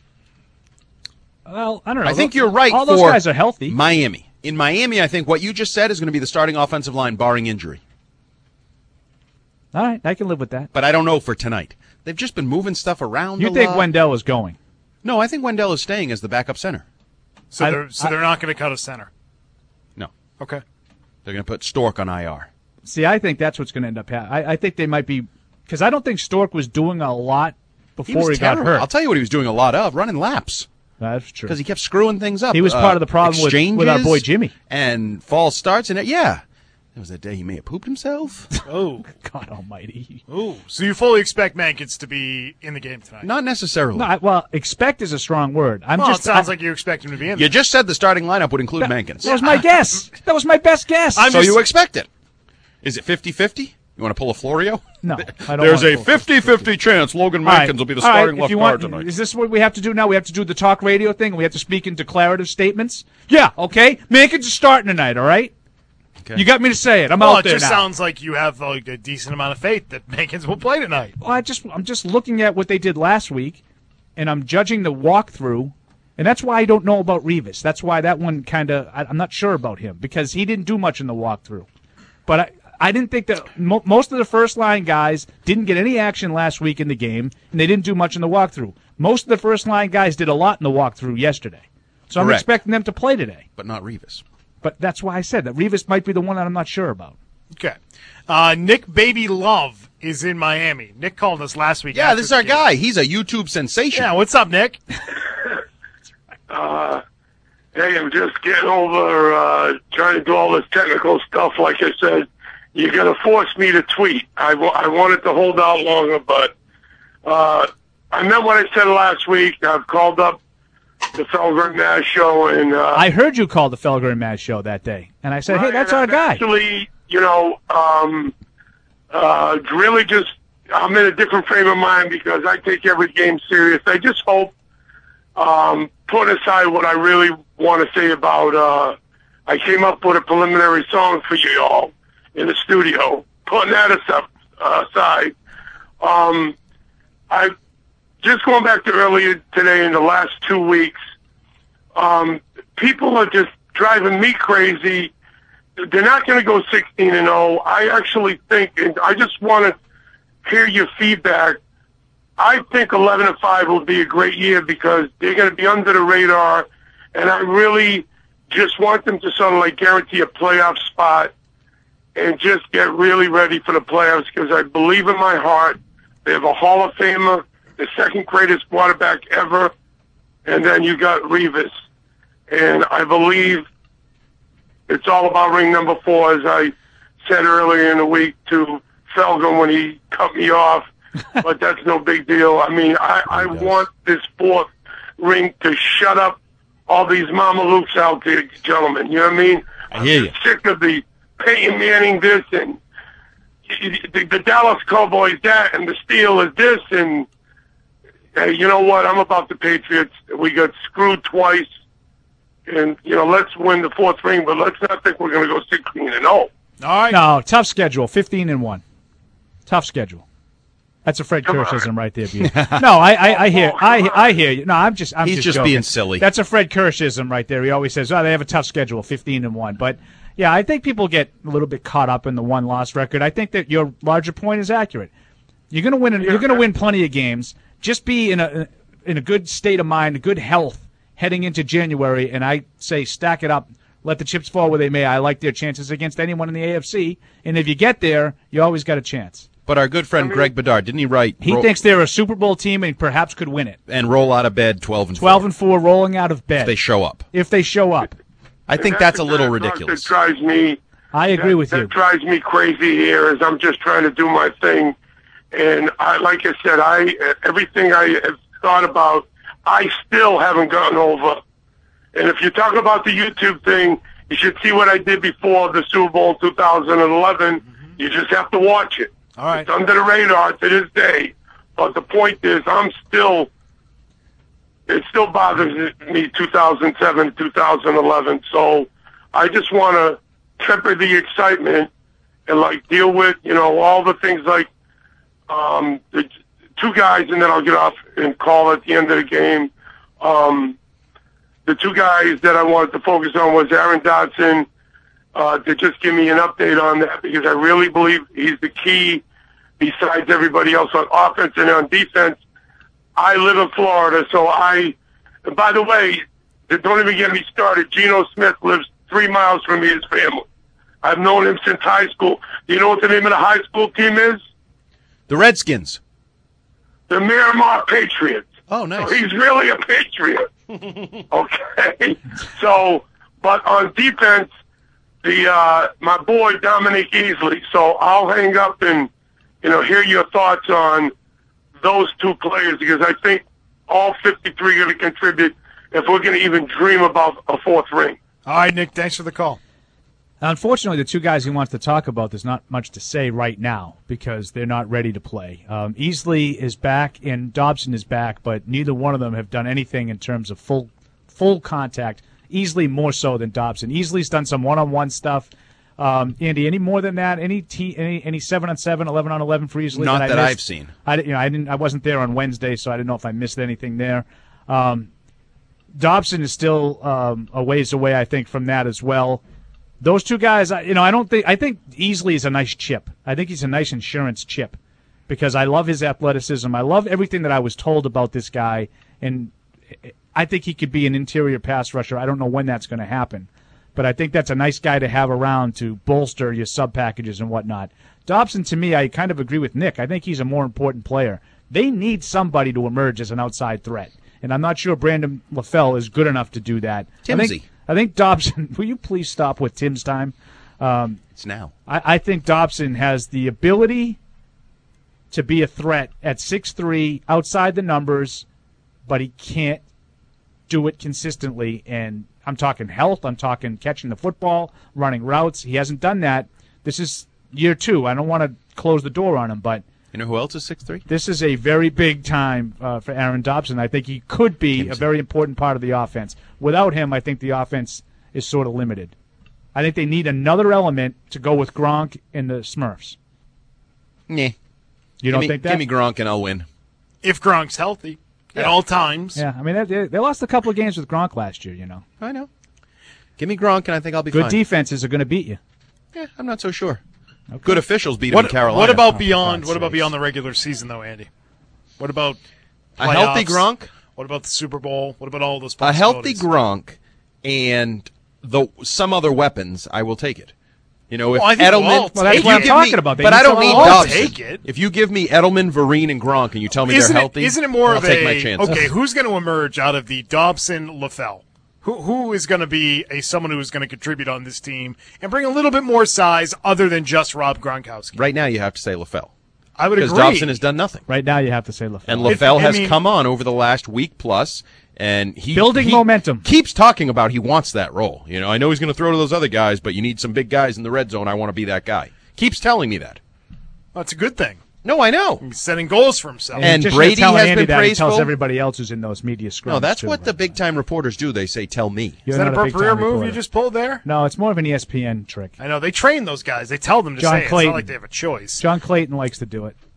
Well, I don't know. I think you're right. All for those guys are healthy. Miami. In Miami, I think what you just said is going to be the starting offensive line, barring injury. All right, I can live with that. But I don't know for tonight. They've just been moving stuff around. You a think lot. Wendell is going? No, I think Wendell is staying as the backup center. So they're not going to cut a center. No. Okay. They're going to put Stork on IR. See, I think that's what's going to end up happening. I think they might be because I don't think Stork was doing a lot before he got terrible. hurt. I'll tell you what he was doing a lot of, running laps. That's true. Because he kept screwing things up. He was part of the problem with our boy Jimmy. And false starts. And yeah. There was that day he may have pooped himself. Oh. God almighty. Oh. So you fully expect Mankins to be in the game tonight? Not necessarily. No, well, expect is a strong word. It sounds like you expect him to be in there. You just said the starting lineup would include Mankins. That was my guess. That was my best guess. You expect it. Is it 50-50? You want to pull a Florio? No, I don't. There's want a to pull 50-50 chance Logan All right. Mankins will be the All right, starting if left you guard want, tonight. Is this what we have to do now? We have to do the talk radio thing, and we have to speak in declarative statements? Yeah, okay. Mankins is starting tonight, all right? Okay. You got me to say it. I'm Well, out it there just now. sounds like you have like a decent amount of faith that Mankins will play tonight. Well, I'm just looking at what they did last week, and I'm judging the walkthrough, and that's why I don't know about Revis. That's why that one I'm not sure about him, because he didn't do much in the walkthrough. But I didn't think that most of the first-line guys didn't get any action last week in the game, and they didn't do much in the walkthrough. Most of the first-line guys did a lot in the walkthrough yesterday. So I'm Correct. expecting them to play today. But not Revis. But that's why I said that Revis might be the one that I'm not sure about. Okay. Nick Baby Love is in Miami. Nick called us last week. Yeah, after this is the our game. guy. He's a YouTube sensation. Yeah, what's up, Nick? Hey, I'm just getting over trying to do all this technical stuff. Like I said, you're going to force me to tweet. I wanted to hold out longer, but I meant what I said last week. I've called up the Felgren Nash show, and I heard you call the Felger and Maz show that day, and I said, hey, that's our guy. Actually, really just I'm in a different frame of mind because I take every game serious. I just hope, putting aside what I really want to say about, I came up with a preliminary song for you all in the studio. Putting that aside, I just going back to earlier today in the last 2 weeks, people are just driving me crazy. They're not going to go 16-0. I actually think, and I just want to hear your feedback. I think 11-5 will be a great year because they're going to be under the radar, and I really just want them to sort of like guarantee a playoff spot and just get really ready for the playoffs because I believe in my heart they have a Hall of Famer, the second greatest quarterback ever, and then you got Revis. And I believe it's all about ring number 4, as I said earlier in the week to Felgen when he cut me off, but that's no big deal. I mean, I want this 4th ring to shut up all these mamalukes out there, gentlemen. You know what I mean? I hear you. I'm sick of the Peyton Manning this and the Dallas Cowboys that and the Steelers this and hey, you know what? I'm about the Patriots. We got screwed twice. And, let's win the 4th ring, but let's not think we're going to go 16-0. All right. No, tough schedule, 15-1. Tough schedule. That's a Fred Kirschism right there, B. No, I hear you. No, I'm just just joking. being silly. That's a Fred Kirschism right there. He always says, "Oh, they have a tough schedule, 15-1." But yeah, I think people get a little bit caught up in the one-loss record. I think that your larger point is accurate. You're going to win. You're going to win plenty of games. Just be in a good state of mind, good health heading into January, and I say stack it up. Let the chips fall where they may. I like their chances against anyone in the AFC, and if you get there, you always got a chance. But our good friend Greg Bedard, didn't he write? He thinks they're a Super Bowl team and perhaps could win it. And roll out of bed 12-4. 12-4, rolling out of bed. If they show up. If they show up. I think that's a little ridiculous. That drives me. I agree with you. That drives me crazy here as I'm just trying to do my thing. And like I said, everything I have thought about, I still haven't gotten over. And if you talk about the YouTube thing, you should see what I did before the Super Bowl 2011. You just have to watch it. All right. It's under the radar to this day. But the point is, it still bothers me 2007, 2011. So I just want to temper the excitement and deal with, all the things like the two guys, and then I'll get off and call at the end of the game. The two guys that I wanted to focus on was Aaron Dodson, to just give me an update on that, because I really believe he's the key besides everybody else on offense and on defense. I live in Florida, so and by the way, don't even get me started. Geno Smith lives 3 miles from me, his family. I've known him since high school. Do you know what the name of the high school team is? The Redskins. The Miramar Patriots. Oh, nice. So he's really a Patriot. Okay. So, but on defense, my boy Dominic Easley. So I'll hang up and hear your thoughts on those two players, because I think all 53 are going to contribute if we're going to even dream about a fourth ring. All right, Nick, thanks for the call. Unfortunately, the two guys he wants to talk about, there's not much to say right now because they're not ready to play. Easley is back and Dobson is back, but neither one of them have done anything in terms of full contact. Easley more so than Dobson. Easley's done some one-on-one stuff. Andy, any more than that? Any 7-on-7, 11-on-11 for Easley? Not that I I've seen. I wasn't there on Wednesday, so I didn't know if I missed anything there. Dobson is still a ways away, I think, from that as well. Those two guys, I think Easley is a nice chip. I think he's a nice insurance chip because I love his athleticism. I love everything that I was told about this guy, and I think he could be an interior pass rusher. I don't know when that's going to happen, but I think that's a nice guy to have around to bolster your sub packages and whatnot. Dobson, to me, I kind of agree with Nick. I think he's a more important player. They need somebody to emerge as an outside threat, and I'm not sure Brandon LaFell is good enough to do that. Timsy. I think Dobson, will you please stop with Tim's time? It's now. I think Dobson has the ability to be a threat at 6'3", outside the numbers, but he can't do it consistently. And I'm talking health. I'm talking catching the football, running routes. He hasn't done that. This is year 2. I don't want to close the door on him, but you know who else is 6'3"? This is a very big time for Aaron Dobson. I think he could be a very important part of the offense. Without him, I think the offense is sort of limited. I think they need another element to go with Gronk and the Smurfs. Nah. You don't think that? Give me Gronk and I'll win. If Gronk's healthy at all times. Yeah, I mean, they lost a couple of games with Gronk last year, I know. Give me Gronk and I think I'll be fine. fine. Good defenses are going to beat you. Yeah, I'm not so sure. Okay. Good officials beat him in Carolina. What about beyond? What about beyond the regular season, though, Andy? What about playoffs? A healthy Gronk? What about the Super Bowl? What about all those A possibilities? healthy Gronk and some other weapons, I will take it. If I think Edelman, that's what I'm talking about. But I don't need Dobson. Take it. If you give me Edelman, Vereen, and Gronk, and you tell me they're healthy, isn't it more I'll of take my chances. Okay, who's going to emerge out of the Dobson LaFell? Who is going to be someone who is going to contribute on this team and bring a little bit more size other than just Rob Gronkowski? Right now, you have to say LaFell. I would agree. Because Dobson has done nothing. Right now, you have to say LaFell. And LaFell has come on over the last week plus, and he momentum. Keeps talking about he wants that role. I know he's going to throw to those other guys, but you need some big guys in the red zone. I want to be that guy. Keeps telling me that. Well, that's a good thing. No, I know. He's setting goals for himself. And Brady has been praiseful. He tells everybody else who's in those media scrums. No, that's what the big-time reporters do. They say, tell me. Is that a career move you just pulled there? No, it's more of an ESPN trick. I know. They train those guys. They tell them to say it. It's not like they have a choice. John Clayton likes to do it.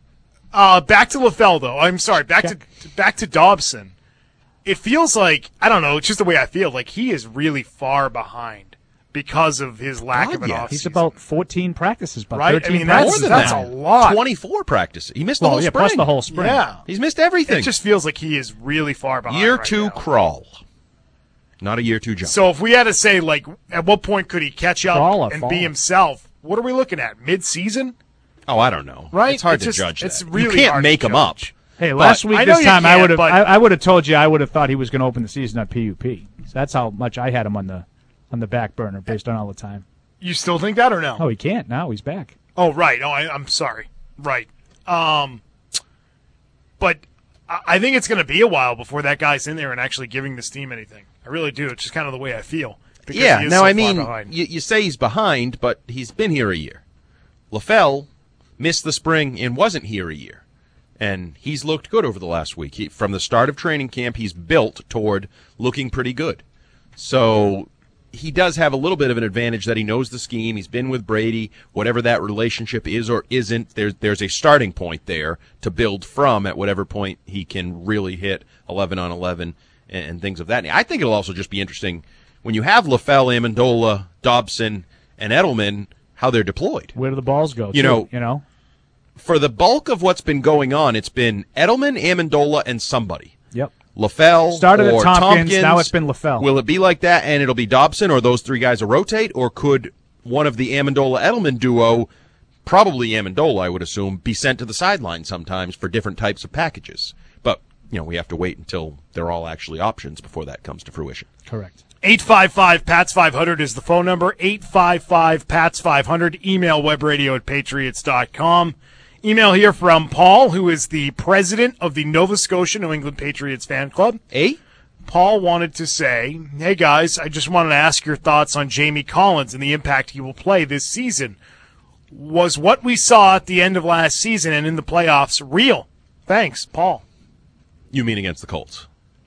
Back to LaFell, though. I'm sorry. Back to Dobson. It feels like, I don't know, it's just the way I feel, like he is really far behind because of his lack of an offseason. He's about 14 practices, about Right? 13 I mean, that's a lot. 24 practices. He missed the whole spring. plus the whole spring. Yeah. He's missed everything. It just feels like he is really far behind. Year right 2 now. crawl. Not a year 2 jump. So if we had to say, like, at what point could he catch up Crawl or and fall? be himself, what are we looking at? Mid-season? Oh, I don't know. Right? It's hard It's to just- judge it's that. really you can't hard make to him up. judge. Hey, last week I know this you time can't, I would have but- I would have told you I would have thought he was going to open the season at PUP. So that's how much I had him on the back burner based on all the time. You still think that or no? Oh, he can't now. He's back. Oh, right. Oh, I'm sorry. Right. But I think it's going to be a while before that guy's in there and actually giving this team anything. I really do. It's just kind of the way I feel. because Yeah, he is now so I far mean, behind. you say he's behind, but he's been here a year. LaFell missed the spring and wasn't here a year. And he's looked good over the last week. From the start of training camp, he's built toward looking pretty good. So he does have a little bit of an advantage that he knows the scheme. He's been with Brady. Whatever that relationship is or isn't, there's a starting point there to build from at whatever point he can really hit 11 on 11 and things of that. I think it'll also just be interesting when you have LaFell, Amendola, Dobson, and Edelman, how they're deployed. Where do the balls go? You know, for the bulk of what's been going on, it's been Edelman, Amendola, and somebody. Yep. LaFell Started at or Tompkins, Tompkins. now it's been LaFell. Will it be like that and it'll be Dobson or those three guys will rotate? Or could one of the Amendola-Edelman duo, probably Amendola, I would assume, be sent to the sideline sometimes for different types of packages? But, we have to wait until they're all actually options before that comes to fruition. Correct. 855-PATS-500 is the phone number. 855-PATS-500. Email webradio@patriots.com. Email here from Paul, who is the president of the Nova Scotia New England Patriots fan club. Paul wanted to say, hey, guys, I just wanted to ask your thoughts on Jamie Collins and the impact he will play this season. Was what we saw at the end of last season and in the playoffs real? Thanks, Paul. You mean against the Colts?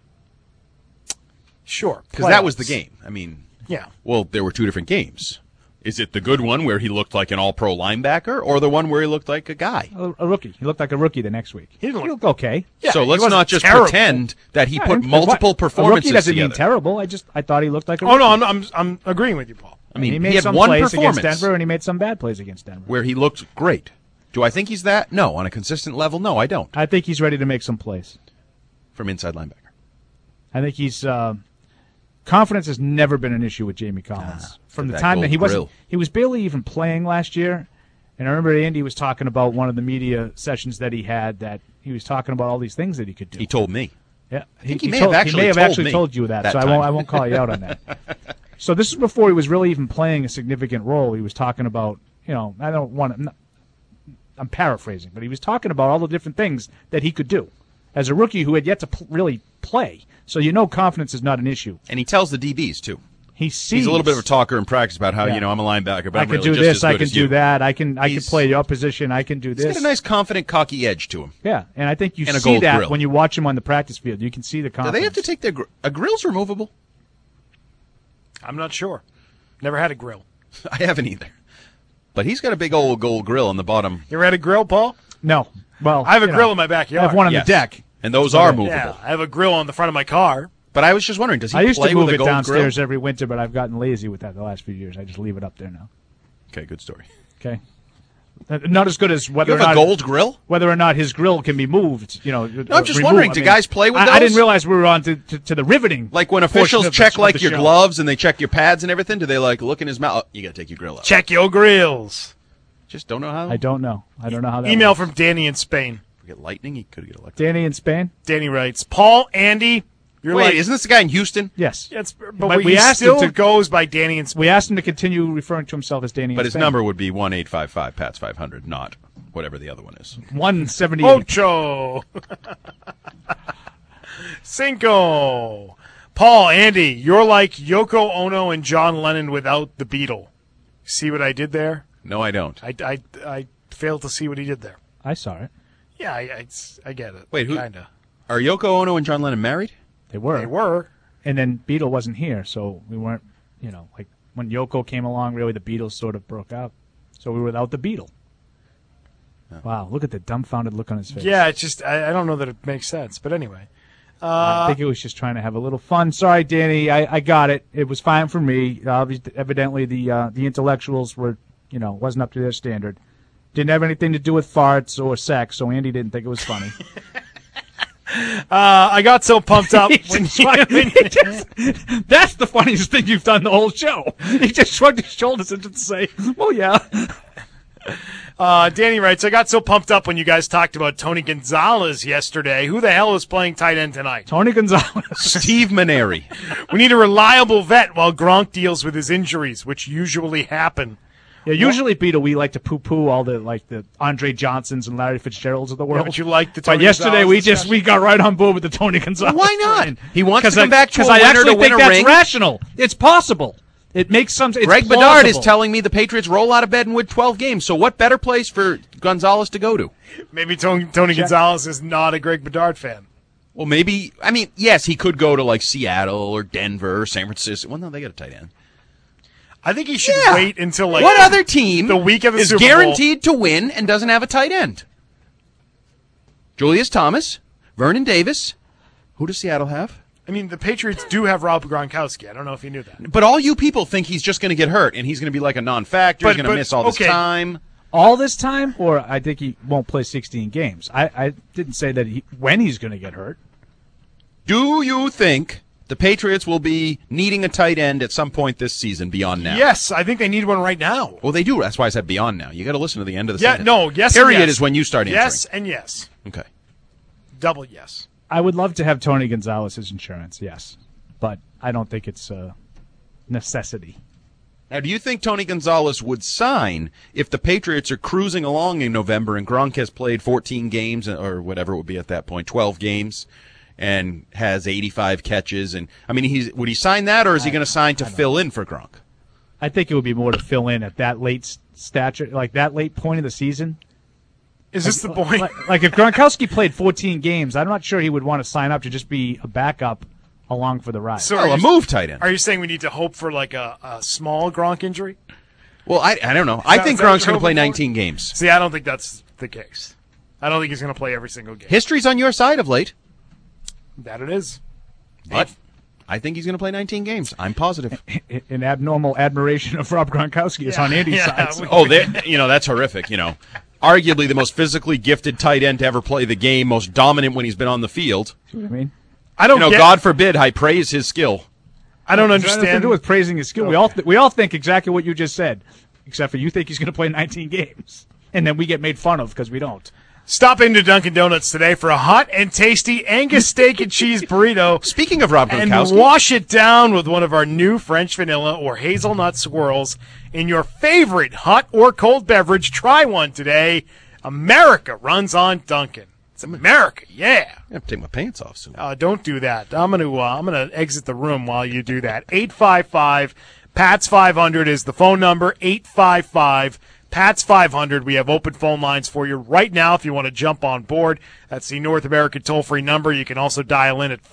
Sure. Because that was the game. I mean, yeah. Well, there were two different games. Is it the good one where he looked like an all-pro linebacker or the one where he looked like a guy? A rookie. He looked like a rookie the next week. He looked okay. Yeah, so let's not just pretend that he put multiple performances A rookie doesn't together. mean terrible. I thought he looked like a Oh, rookie. no, I'm agreeing with you, Paul. I mean, he made had some one plays performance against Denver, and he made some bad plays against Denver. where he looked great. Do I think he's that? No. On a consistent level? No, I don't. I think he's ready to make some plays. From inside linebacker. I think he's confidence has never been an issue with Jamie Collins. From the that time that he gold wasn't, grill. he was barely even playing last year. And I remember Andy was talking about one of the media sessions that he had that he was talking about all these things that he could do. He told me. Yeah, I think he may have actually told me told you that, that so time. I won't call you out on that. So this is before he was really even playing a significant role. He was talking about, I don't want to. I'm paraphrasing, but he was talking about all the different things that he could do as a rookie who had yet to really play. So confidence is not an issue. And he tells the DBs, too. He sees. He's a little bit of a talker in practice about how, Yeah. I'm a linebacker, but I I'm can really do just this. as I good can as do you. that. I can play your position. I can do He's this. got a nice, confident, cocky edge to him. Yeah, and I think you And a see gold that grill. when you watch him on the practice field. You can see the Do confidence. they have to take their a grill's removable? I'm not sure. Never had a grill. I haven't either. But he's got a big old gold grill on the bottom. You ever had a grill, Paul? No. Well, I have a grill in my backyard. I have one on Yes. the deck. And those are movable. Yeah, I have a grill on the front of my car. But I was just wondering, does he I used play to move with a it gold downstairs grill? every winter, but I've gotten lazy with that the last few years. I just leave it up there now. Okay, good story. Okay. Not as good as whether You have or a not gold grill? Whether or not his grill can be moved. No, I'm just wondering, do guys play with I didn't those? realize we were on to the riveting. Like when portion officials of check the like your show. gloves and they check your pads and everything, do they look in his mouth? Oh, you got to take your grill out. Check your grills. Just don't know how. I don't know. I don't know how that Email works. from Danny in Spain. Get lightning. He could get electrocuted. Danny in Spain? Danny writes, Paul, Andy, you're Wait, like... isn't this the guy in Houston? Yes. But we asked him to goes by Danny in Spain. We asked him to continue referring to himself as Danny But in his Spain. number would be 1-855-PATS-500, not whatever the other one is. 178. Ocho. Cinco. Paul, Andy, you're like Yoko Ono and John Lennon without the Beatle. See what I did there? No, I don't. I failed to see what he did there. I saw it. Yeah, I get it. Wait, who? Kinda. Are Yoko Ono and John Lennon married? They were. They were. And then Beatle wasn't here, so we weren't, like when Yoko came along, really the Beatles sort of broke up. So we were without the Beatle. Wow, look at the dumbfounded look on his face. Yeah, it's just I don't know that it makes sense, but anyway. I think it was just trying to have a little fun. Sorry, Danny, I got it. It was fine for me. Evidently, the intellectuals were, wasn't up to their standard. Didn't have anything to do with farts or sex, so Andy didn't think it was funny. I got so pumped up. That's the funniest thing you've done the whole show. He just shrugged his shoulders and just say, well, yeah. Danny writes, I got so pumped up when you guys talked about Tony Gonzalez yesterday. Who the hell is playing tight end tonight? Tony Gonzalez. Steve Maneri. We need a reliable vet while Gronk deals with his injuries, which usually happen. Yeah, usually, Peter, we like to poo-poo all the Andre Johnsons and Larry Fitzgeralds of the world. Yeah, but you like the Tony But yesterday Gonzalez we got right on board with the Tony Winner. Why not? He wants to come back to a I winner actually to win think a that's ring. rational. It's possible. It makes some. It's Greg plausible. Bedard is telling me the Patriots roll out of bed and win 12 games. So what better place for Gonzalez to go to? Maybe Tony Gonzalez is not a Greg Bedard fan. Well, maybe. I mean, yes, he could go to like Seattle or Denver or San Francisco. Well, no, they got a tight end. I think he should wait until what other team the week of the is Super Bowl guaranteed to win and doesn't have a tight end? Julius Thomas, Vernon Davis. Who does Seattle have? I mean, the Patriots do have Rob Gronkowski. I don't know if you knew that. But all you people think he's just going to get hurt and he's going to be like a non-factor. He's going to miss all this time. All this time, or I think he won't play 16 games. I didn't say that when he's going to get hurt. Do you think the Patriots will be needing a tight end at some point this season beyond now? Yes, I think they need one right now. Well, they do. That's why I said beyond now. You got to listen to the end of the Yeah, sentence. no, yes. Period and yes. is when you start answering. Yes and yes. Okay. Double yes. I would love to have Tony Gonzalez's insurance, yes. But I don't think it's a necessity. Now, do you think Tony Gonzalez would sign if the Patriots are cruising along in November and Gronk has played 14 games or whatever it would be at that point, 12 games, and has 85 catches? And I mean, would he sign that, or is he going to sign to fill in for Gronk? I think it would be more to fill in at that late stature, like that late point of the season. Is this the point? Like if Gronkowski played 14 games, I'm not sure he would want to sign up to just be a backup along for the ride. So a move tight end. Are you saying we need to hope for like a small Gronk injury? Well, I don't know. I think Gronk's going to play 19 games. See, I don't think that's the case. I don't think he's going to play every single game. History's on your side of late. That it is. But I think he's going to play 19 games. I'm positive. An abnormal admiration of Rob Gronkowski is on Andy's side. So. That's horrific. Arguably the most physically gifted tight end to ever play the game, most dominant when he's been on the field. See what I mean? I don't. God forbid I praise his skill. I don't understand. Nothing to do with praising his skill. Okay. We all think exactly what you just said, except for you think he's going to play 19 games, and then we get made fun of because we don't. Stop into Dunkin' Donuts today for a hot and tasty Angus steak and cheese burrito. Speaking of Rob Gronkowski, and wash it down with one of our new French vanilla or hazelnut swirls in your favorite hot or cold beverage. Try one today. America runs on Dunkin'. It's America, yeah. I have to take my pants off soon. Don't do that. I'm gonna exit the room while you do that. 855-PATS-500 is the phone number. 855-PATS-500. We have open phone lines for you right now if you want to jump on board. That's the North American toll-free number. You can also dial in at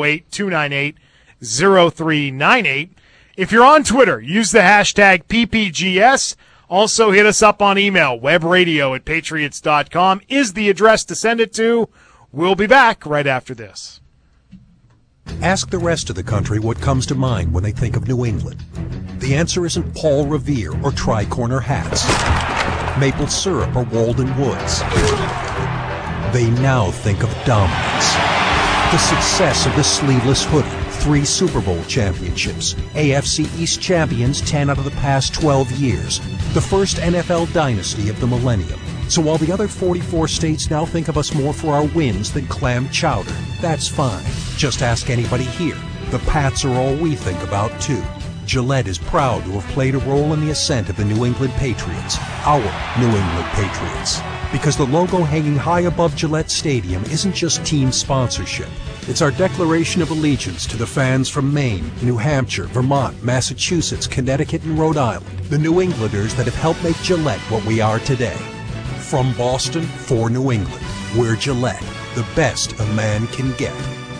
508-298-0398. If you're on Twitter, use the hashtag PPGS. Also, hit us up on email. webradio@patriots.com is the address to send it to. We'll be back right after this. Ask the rest of the country what comes to mind when they think of New England. The answer isn't Paul Revere or tri-corner hats, maple syrup or Walden Woods. They now think of dominance. The success of the sleeveless hoodie, 3 Super Bowl championships, AFC East champions 10 out of the past 12 years, the first NFL dynasty of the millennium. So while the other 44 states now think of us more for our wins than clam chowder, that's fine. Just ask anybody here. The Pats are all we think about, too. Gillette is proud to have played a role in the ascent of the New England Patriots, our New England Patriots. Because the logo hanging high above Gillette Stadium isn't just team sponsorship. It's our declaration of allegiance to the fans from Maine, New Hampshire, Vermont, Massachusetts, Connecticut, and Rhode Island, the New Englanders that have helped make Gillette what we are today. From Boston for New England, we're Gillette, the best a man can get.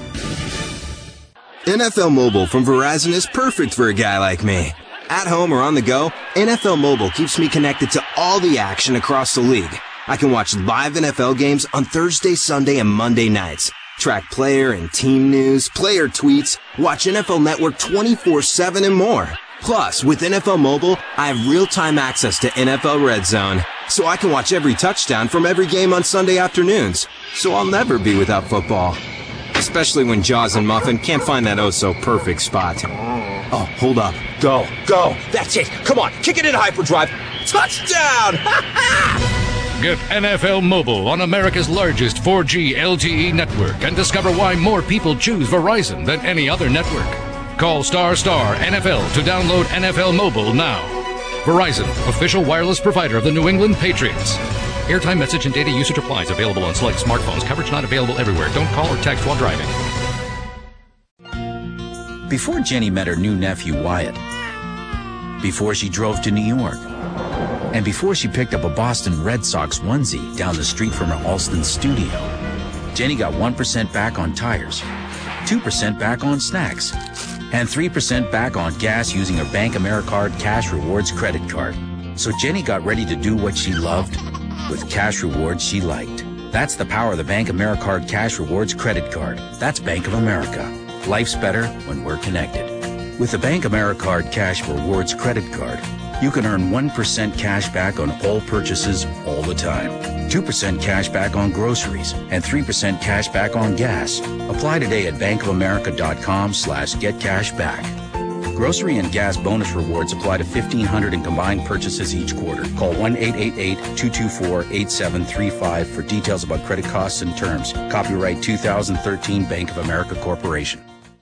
NFL Mobile from Verizon is perfect for a guy like me. At home or on the go, NFL Mobile keeps me connected to all the action across the league. I can watch live NFL games on Thursday, Sunday, and Monday nights. Track player and team news, player tweets, watch NFL Network 24/7 and more. Plus, with NFL Mobile, I have real-time access to NFL Red Zone, so I can watch every touchdown from every game on Sunday afternoons. So I'll never be without football. Especially when Jaws and Muffin can't find that oh-so-perfect spot. Oh, hold up. Go. That's it. Come on, kick it in hyperdrive. Touchdown! Get NFL Mobile on America's largest 4G LTE network and discover why more people choose Verizon than any other network. Call ** NFL to download NFL Mobile now. Verizon, official wireless provider of the New England Patriots. Airtime, message, and data usage applies. Available on select smartphones. Coverage not available everywhere. Don't call or text while driving. Before Jenny met her new nephew Wyatt, before she drove to New York, and before she picked up a Boston Red Sox onesie down the street from her Alston studio, Jenny got 1% back on tires, 2% back on snacks, and 3% back on gas using her Bank AmeriCard Cash Rewards credit card. So Jenny got ready to do what she loved with cash rewards she liked. That's the power of the Bank AmeriCard Cash Rewards credit card. That's Bank of America. Life's better when we're connected. With the Bank AmeriCard Cash Rewards credit card, you can earn 1% cash back on all purchases all the time, 2% cash back on groceries, and 3% cash back on gas. Apply today at bankofamerica.com/getcashback. Grocery and gas bonus rewards apply to 1,500 in combined purchases each quarter. Call 1-888-224-8735 for details about credit costs and terms. Copyright 2013 Bank of America Corporation.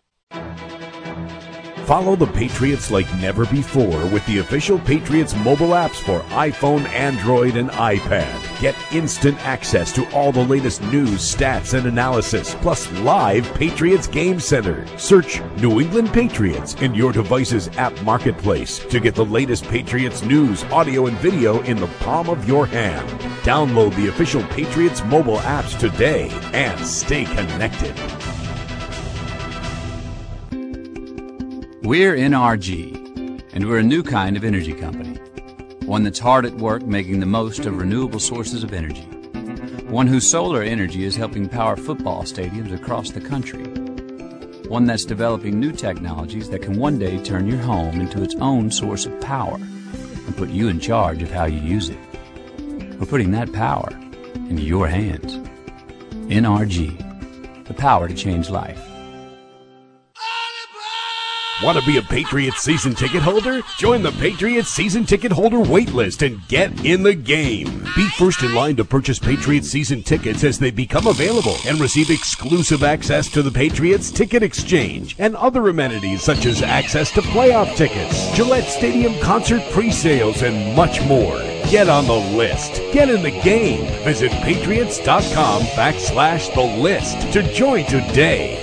Follow the Patriots like never before with the official Patriots mobile apps for iPhone, Android, and iPad. Get instant access to all the latest news, stats, and analysis, plus live Patriots Game Center. Search New England Patriots in your device's app marketplace to get the latest Patriots news, audio, and video in the palm of your hand. Download the official Patriots mobile apps today and stay connected. We're NRG, and we're a new kind of energy company. One that's hard at work making the most of renewable sources of energy. One whose solar energy is helping power football stadiums across the country. One that's developing new technologies that can one day turn your home into its own source of power and put you in charge of how you use it. We're putting that power into your hands. NRG, the power to change life. Want to be a Patriots season ticket holder? Join the Patriots season ticket holder wait list and get in the game. Be first in line to purchase Patriots season tickets as they become available and receive exclusive access to the Patriots Ticket Exchange and other amenities such as access to playoff tickets, Gillette Stadium concert pre-sales, and much more. Get on the list. Get in the game. Visit patriots.com/the list to join today.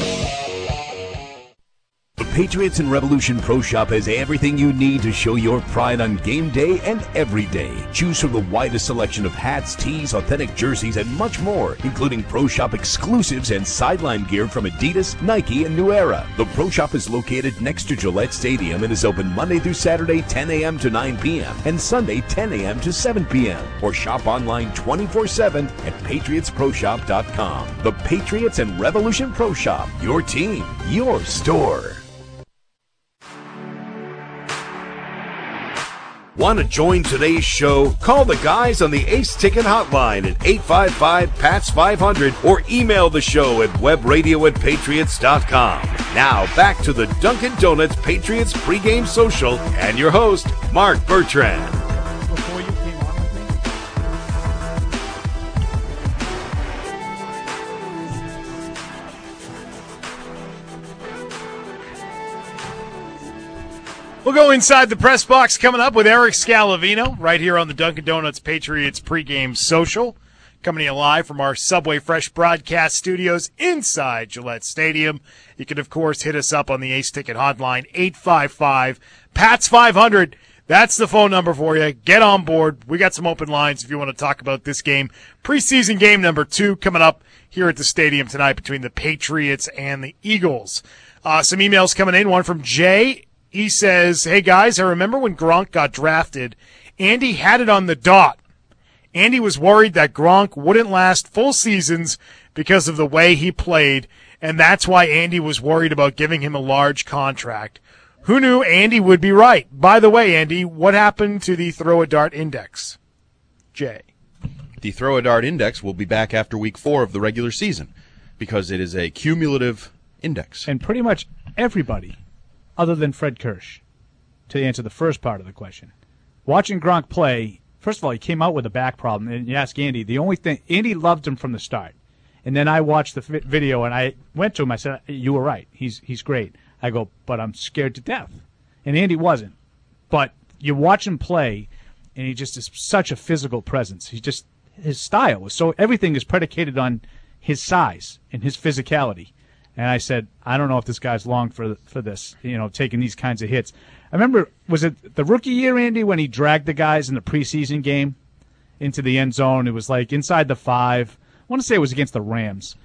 The Patriots and Revolution Pro Shop has everything you need to show your pride on game day and every day. Choose from the widest selection of hats, tees, authentic jerseys, and much more, including Pro Shop exclusives and sideline gear from Adidas, Nike, and New Era. The Pro Shop is located next to Gillette Stadium and is open Monday through Saturday 10 a.m. to 9 p.m. and Sunday 10 a.m. to 7 p.m. Or shop online 24/7 at patriotsproshop.com. The Patriots and Revolution Pro Shop. Your team, your store. Want to join today's show? Call the guys on the Ace Ticket Hotline at 855-PATS-500 or email the show at webradio@patriots.com. Now back to the Dunkin' Donuts Patriots pregame social and your host, Mark Bertrand. Before you came on with me, we'll go inside the press box coming up with Eric Scalavino right here on the Dunkin' Donuts Patriots pregame social. Coming to you live from our Subway Fresh broadcast studios inside Gillette Stadium. You can, of course, hit us up on the Ace Ticket hotline, 855-PATS-500. That's the phone number for you. Get on board. We got some open lines if you want to talk about this game. Preseason game number 2 coming up here at the stadium tonight between the Patriots and the Eagles. Some emails coming in. One from Jay. He says, hey, guys, I remember when Gronk got drafted, Andy had it on the dot. Andy was worried that Gronk wouldn't last full seasons because of the way he played, and that's why Andy was worried about giving him a large contract. Who knew Andy would be right? By the way, Andy, what happened to the Throw a Dart Index? Jay. The Throw a Dart Index will be back after week 4 of the regular season because it is a cumulative index. And pretty much everybody, other than Fred Kirsch, to answer the first part of the question, watching Gronk play, first of all, he came out with a back problem. And you ask Andy, the only thing, Andy loved him from the start. And then I watched the video, and I went to him. I said, you were right. He's great. I go, but I'm scared to death. And Andy wasn't. But you watch him play, and he just is such a physical presence. His style was so, everything is predicated on his size and his physicality. And I said, I don't know if this guy's long for this, taking these kinds of hits. I remember, was it the rookie year, Andy, when he dragged the guys in the preseason game into the end zone? It was like inside the 5. I want to say it was against the Rams.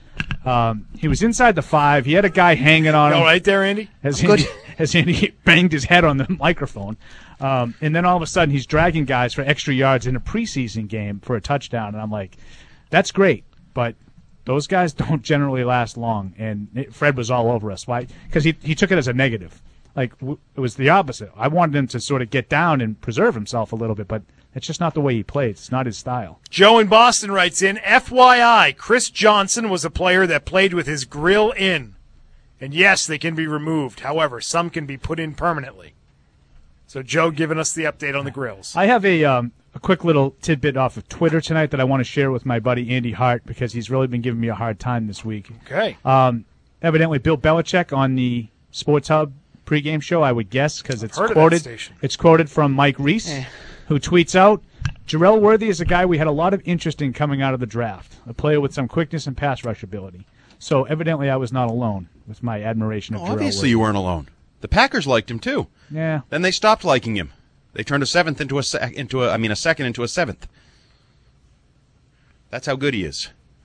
He was inside the 5. He had a guy hanging on him. All right there, Andy? As Andy banged his head on the microphone. And then all of a sudden he's dragging guys for extra yards in a preseason game for a touchdown. And I'm like, that's great, but those guys don't generally last long. And Fred was all over us. Why? Because he took it as a negative. Like, it was the opposite. I wanted him to sort of get down and preserve himself a little bit, but it's just not the way he plays. It's not his style. Joe in Boston writes in, FYI, Chris Johnson was a player that played with his grill in. And yes, they can be removed. However, some can be put in permanently. So Joe giving us the update on the grills. I have a quick little tidbit off of Twitter tonight that I want to share with my buddy Andy Hart because he's really been giving me a hard time this week. Okay. Evidently, Bill Belichick on the Sports Hub pregame show, I would guess, because it's quoted. It's quoted from Mike Reese, who tweets out, Jarrell Worthy is a guy we had a lot of interest in coming out of the draft, a player with some quickness and pass rush ability. So evidently I was not alone with my admiration of Jarrell Obviously Worthy. you weren't alone. The Packers liked him too. Yeah. Then they stopped liking him. They turned a second into a seventh. That's how good he is.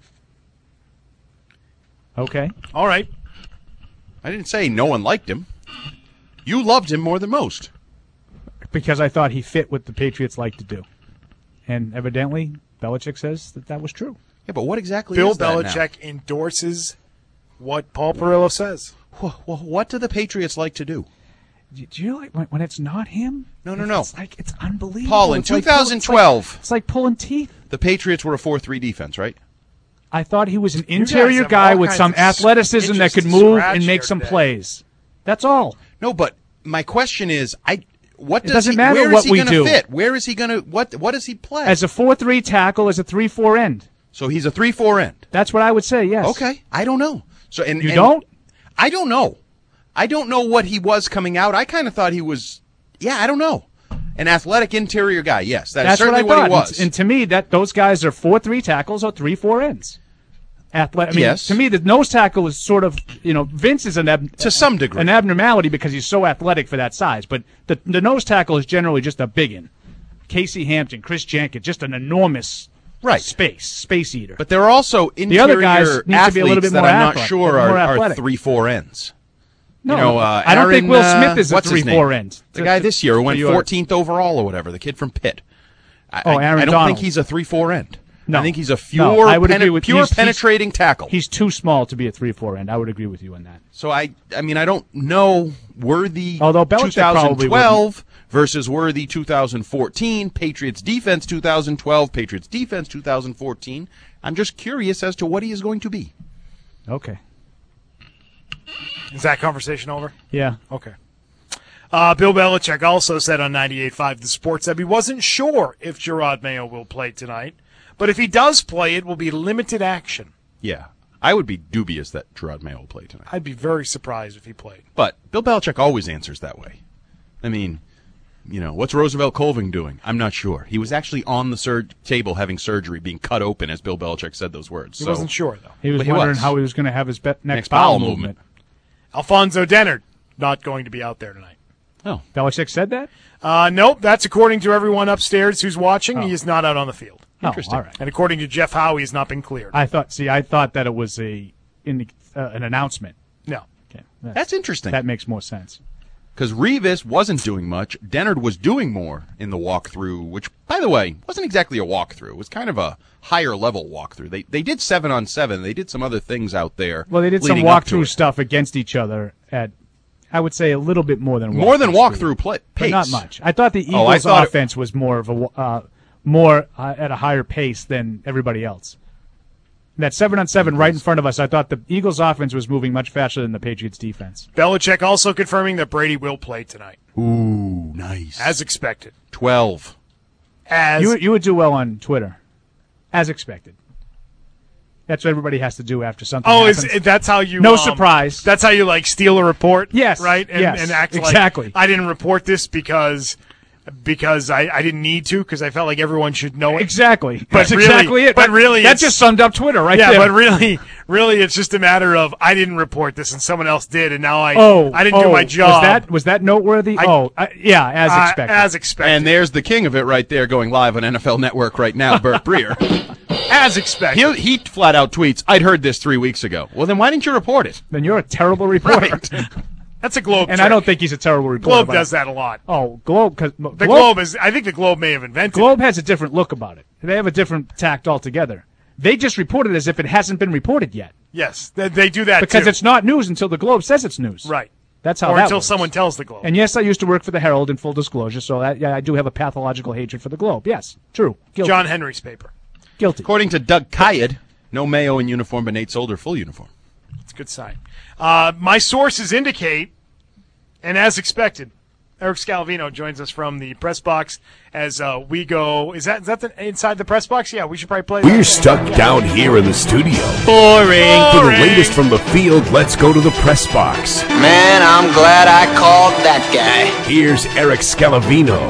Okay. All right. I didn't say no one liked him. You loved him more than most. Because I thought he fit what the Patriots like to do. And evidently, Belichick says that was true. Yeah, but what exactly Bill is that Belichick endorses what Paul Perillo says. Well, what do the Patriots like to do? Do you like when it's not him? No. It's unbelievable. Paul, in 2012, it's like pulling teeth. The Patriots were a 4-3 defense, right? I thought he was an interior guy with some athleticism that could move and make some plays. That's all. No, but my question is, It doesn't matter where what is he we gonna do. Fit? Where is he going to what does he play? As a 4-3 tackle, as a 3-4 end. So he's a 3-4 end. That's what I would say, yes. Okay. I don't know. So You don't? I don't know. I don't know what he was coming out. I kind of thought he was I don't know. An athletic interior guy. Yes, that's certainly what he was. And to me, those guys are 4-3 tackles or 3-4 ends. Yes. To me, the nose tackle is sort of, Vince is to some degree an abnormality because he's so athletic for that size. But the nose tackle is generally just a biggin. Casey Hampton, Chris Jenkins, just an enormous space eater. But there are also interior the other guys need athletes to be a little bit that more I'm not athletic, sure more are athletic. 3-4 ends. No, I don't think Will Smith is a what's his 3-4 name? end. The guy this year who went 14th overall or whatever, the kid from Pitt. Aaron I don't Donald. think he's a 3-4 end. No. I think he's a I would agree with penetrating tackle. He's too small to be a 3-4 end. I would agree with you on that. So I don't know Worthy Although Belichick probably 2012 versus Worthy 2014, Patriots defense 2012, Patriots defense 2014. I'm just curious as to what he is going to be. Okay. Is that conversation over? Yeah. Okay. Bill Belichick also said on 98.5 The Sports that he wasn't sure if Gerard Mayo will play tonight, but if he does play, it will be limited action. Yeah. I would be dubious that Gerard Mayo will play tonight. I'd be very surprised if he played. But Bill Belichick always answers that way. I mean, what's Roosevelt Colvin doing? I'm not sure. He was actually on the table having surgery, being cut open as Bill Belichick said those words. He wasn't sure, though. He was wondering how he was going to have his next bowel movement. Alfonso Dennard not going to be out there tonight. Oh. Belichick said that? Nope. That's according to everyone upstairs who's watching. He is not out on the field. Interesting. All right. And according to Jeff Howe, he's not been cleared. I thought that it was an announcement. No. Okay. That's interesting. That makes more sense. because Revis wasn't doing much. Dennard was doing more in the walkthrough, which, by the way, wasn't exactly a walkthrough. It was kind of a higher-level walkthrough. They did 7-on-7. They did some other things out there. Well, they did some walkthrough stuff against each other at, I would say, a little bit more than walkthrough pace. But not much. I thought the Eagles' offense was more of a at a higher pace than everybody else. That 7-on-7 right in front of us, I thought the Eagles' offense was moving much faster than the Patriots' defense. Belichick also confirming that Brady will play tonight. Ooh, nice. As expected. 12. You would do well on Twitter. As expected. That's what everybody has to do after something happens. That's how you... No surprise. That's how you, like, steal a report? Yes. Right? And act exactly. like, I didn't report this because I didn't need to, because I felt like everyone should know it. Exactly. That's exactly it. But really, that just summed up Twitter right there. Yeah, but really, it's just a matter of I didn't report this and someone else did, and now I didn't do my job. Was that noteworthy? As expected. As expected. And there's the king of it right there, going live on NFL Network right now, Burt Breer. As expected. He flat out tweets, "I'd heard this 3 weeks ago." Well, then why didn't you report it? Then you're a terrible reporter. Right. That's a Globe And trick. I don't think he's a terrible reporter. Globe does that a lot. Oh, Globe. The Globe is. I think the Globe may have invented Globe has a different look about it. They have a different tact altogether. They just report it as if it hasn't been reported yet. Yes, they do that because too. it's not news until the Globe says it's news. Right. That's how or that until works. someone tells the Globe. And yes, I used to work for the Herald in full disclosure, so I do have a pathological hatred for the Globe. Yes, true. Guilty. John Henry's paper. Guilty. According to Doug Kyed, no Mayo in uniform, but Nate Solder full uniform. It's a good sign. My sources indicate, and as expected, Eric Scalvino joins us from the press box as we go. Is that inside the press box? Yeah, we should probably play. We're stuck down here in the studio. Boring. For the latest from the field, let's go to the press box. Man, I'm glad I called that guy. Here's Eric Scalvino.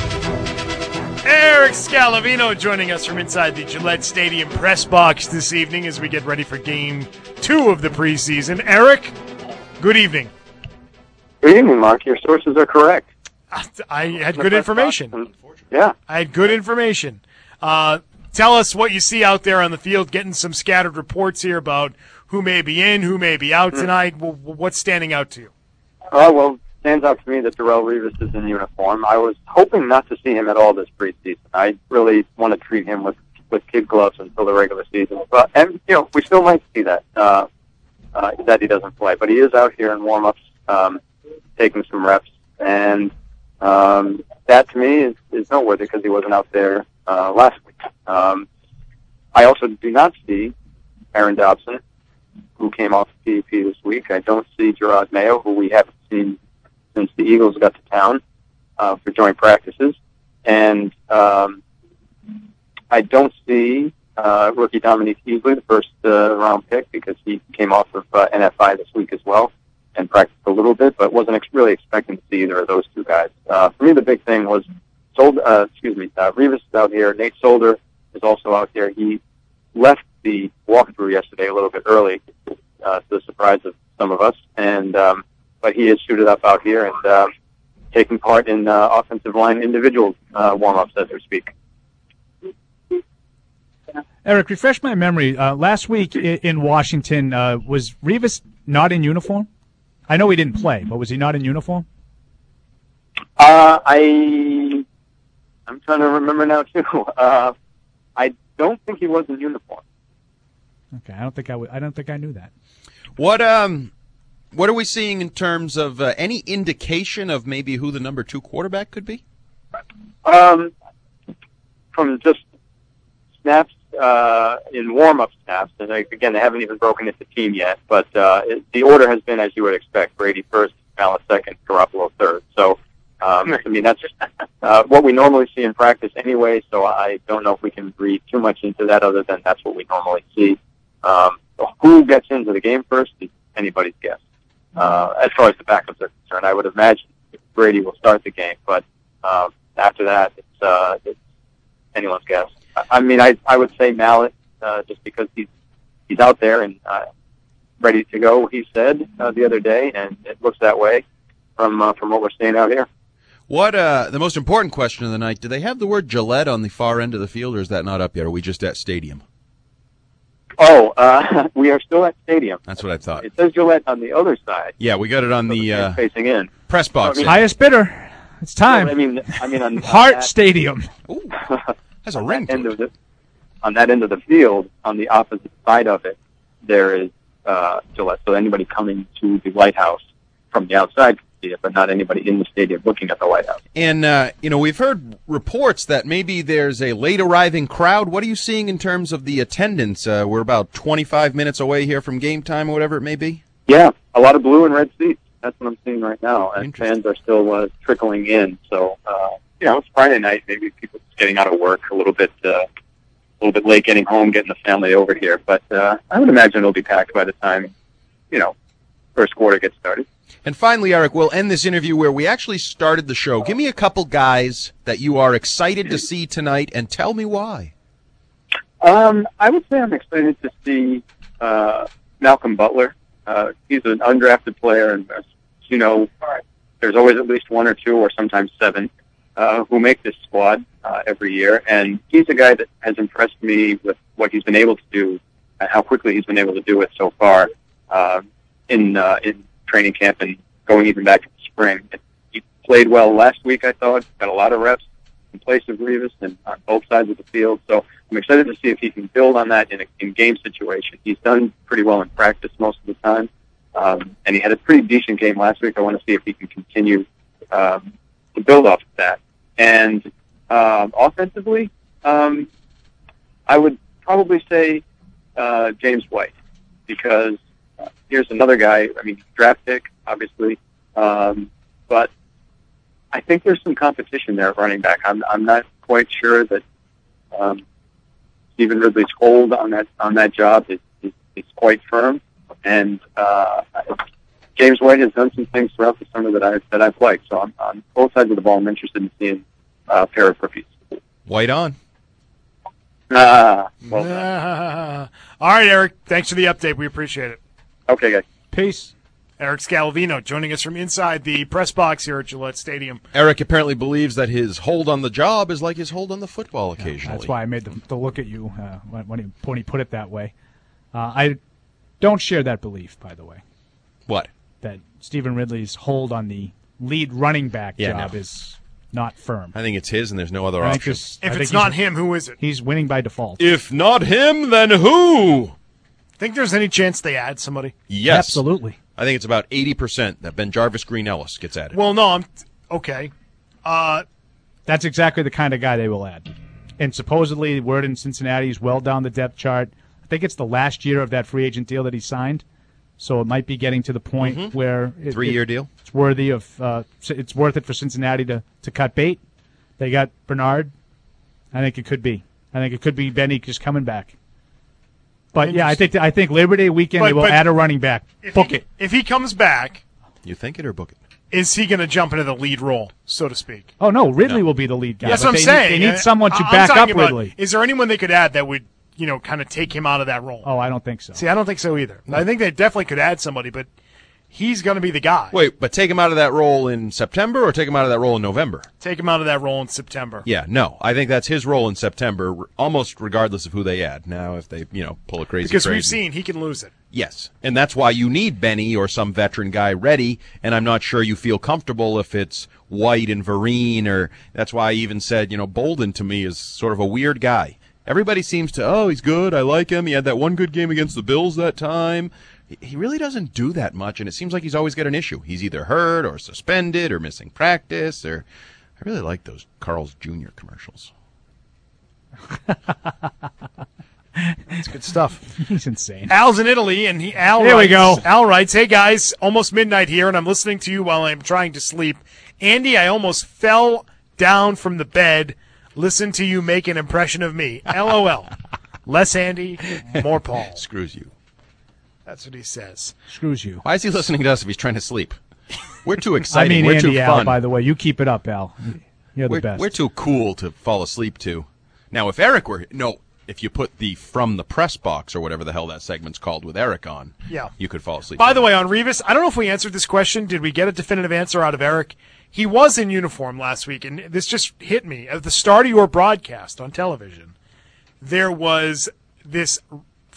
Eric Scalvino joining us from inside the Gillette Stadium press box this evening as we get ready for Game 2 of the preseason. Eric, good evening. Good evening, Mark. Your sources are correct. I had good information. Yeah. I had good information. Tell us what you see out there on the field, getting some scattered reports here about who may be in, who may be out tonight. What's standing out to you? Well, it stands out to me that Darrelle Revis is in uniform. I was hoping not to see him at all this preseason. I really want to treat him with kid gloves until the regular season. And we still might see that he doesn't play. But he is out here in warm-ups, taking some reps, and that to me is noteworthy because he wasn't out there last week. I also do not see Aaron Dobson, who came off PEP this week. I don't see Gerard Mayo, who we haven't seen since the Eagles got to town for joint practices, and I don't see rookie Dominique Easley, the first round pick, because he came off of NFI this week as well and practiced a little bit, but wasn't really expecting to see either of those two guys. For me, the big thing was Revis is out here. Nate Solder is also out there. He left the walkthrough yesterday a little bit early, to the surprise of some of us, and but he is suited up out here and taking part in offensive line individual warm-ups as we speak. Eric, refresh my memory. Last week in Washington, was Revis not in uniform? I know he didn't play, but was he not in uniform? I'm trying to remember now too. I don't think he was in uniform. Okay, I don't think I knew that. What are we seeing in terms of any indication of maybe who the number 2 quarterback could be? From just snaps in warm-up snaps, and again, they haven't even broken into team yet, but the order has been as you would expect: Brady first, Allen second, Garoppolo third. So, I mean, that's what we normally see in practice anyway, so I don't know if we can read too much into that other than that's what we normally see. Who gets into the game first is anybody's guess. As far as the backups are concerned, I would imagine Brady will start the game, but after that, it's anyone's guess. I mean, I would say Mallett, just because he's out there and ready to go, he said the other day, and it looks that way from what we're seeing out here. What the most important question of the night, do they have the word Gillette on the far end of the field, or is that not up yet? Are we just at stadium? We are still at Stadium. That's what I thought. It says Gillette on the other side. Yeah, we got it on the facing in. press box. Highest bidder. It's time. I mean, on Hart that, Stadium. Has a ring end of on that end of the field, on the opposite side of it, there is Gillette. So anybody coming to the Lighthouse from the outside can see it, but not anybody in the stadium looking at the Lighthouse. And, we've heard reports that maybe there's a late arriving crowd. What are you seeing in terms of the attendance? We're about 25 minutes away here from game time or whatever it may be. Yeah, a lot of blue and red seats. That's what I'm seeing right now. And fans are still trickling in. So, it's Friday night. Maybe people just getting out of work a little bit late getting home, getting the family over here. But I would imagine it'll be packed by the time, first quarter gets started. And finally, Eric, we'll end this interview where we actually started the show. Give me a couple guys that you are excited to see tonight, and tell me why. I would say I'm excited to see Malcolm Butler. He's an undrafted player, and as you know, there's always at least one or two or sometimes seven who make this squad every year. And he's a guy that has impressed me with what he's been able to do and how quickly he's been able to do it so far in training camp and going even back to the spring. He played well last week, I thought. Got a lot of reps in place of Revis and on both sides of the field. So I'm excited to see if he can build on that in game situation. He's done pretty well in practice most of the time. And he had a pretty decent game last week. I want to see if he can continue to build off of that. And offensively, I would probably say James White, because here's another guy, draft pick, obviously, but I think there's some competition there at running back. I'm not quite sure that Stephen Ridley's hold on that job is quite firm, and James White has done some things throughout the summer that I've liked. So on both sides of the ball, I'm interested in seeing a pair of rookies. White on. All right, Eric. Thanks for the update. We appreciate it. Okay, guys. Peace. Eric Scalavino joining us from inside the press box here at Gillette Stadium. Eric apparently believes that his hold on the job is like his hold on the football occasionally. That's why I made the look at you when he put it that way. I don't share that belief, by the way. What? That Stephen Ridley's hold on the lead running back job is not firm. I think it's his, and there's no other option. If it's not him, who is it? He's winning by default. If not him, then who? Think there's any chance they add somebody? Yes. Absolutely. I think it's about 80% that Ben Jarvis Green Ellis gets added. Well, no, okay. That's exactly the kind of guy they will add. And supposedly, word in Cincinnati is well down the depth chart. I think it's the last year of that free agent deal that he signed. So it might be getting to the point where 3-year deal. It's worthy of. It's worth it for Cincinnati to cut bait. They got Bernard. I think it could be. I think it could be Benny just coming back. But yeah, I think Labor Day weekend they will add a running back. Book it. If he comes back, you think it or book it? Is he going to jump into the lead role, so to speak? Oh no, Ridley will be the lead guy. That's what I'm saying. They need someone to back up Ridley. Is there anyone they could add that would, kind of take him out of that role? Oh, I don't think so. See, I don't think so either. I think they definitely could add somebody, but he's going to be the guy. Wait, but take him out of that role in September or take him out of that role in November? Take him out of that role in September. Yeah, no. I think that's his role in September, almost regardless of who they add. Now, if they, pull a crazy Because we've seen he can lose it. Yes, and that's why you need Benny or some veteran guy ready, and I'm not sure you feel comfortable if it's White and Vereen, or that's why I even said, Bolden to me is sort of a weird guy. Everybody seems to, he's good, I like him, he had that one good game against the Bills that time. He really doesn't do that much, and it seems like he's always got an issue. He's either hurt or suspended or missing practice, or I really like those Carl's Jr. commercials. That's good stuff. He's insane. Al's in Italy, and Al writes, "Hey guys, almost midnight here, and I'm listening to you while I'm trying to sleep. Andy, I almost fell down from the bed. Listen to you make an impression of me. LOL. Less Andy, more Paul. Screws you. That's what he says. Screws you. Why is he listening to us if he's trying to sleep? We're too exciting. We're Andy, too fun. Al, by the way. You keep it up, Al. You're the best. We're too cool to fall asleep to. Now, if Eric were... No, if you put the From the Press Box or whatever the hell that segment's called with Eric on, you could fall asleep. By the way, on Revis, I don't know if we answered this question. Did we get a definitive answer out of Eric? He was in uniform last week, and this just hit me. At the start of your broadcast on television, there was this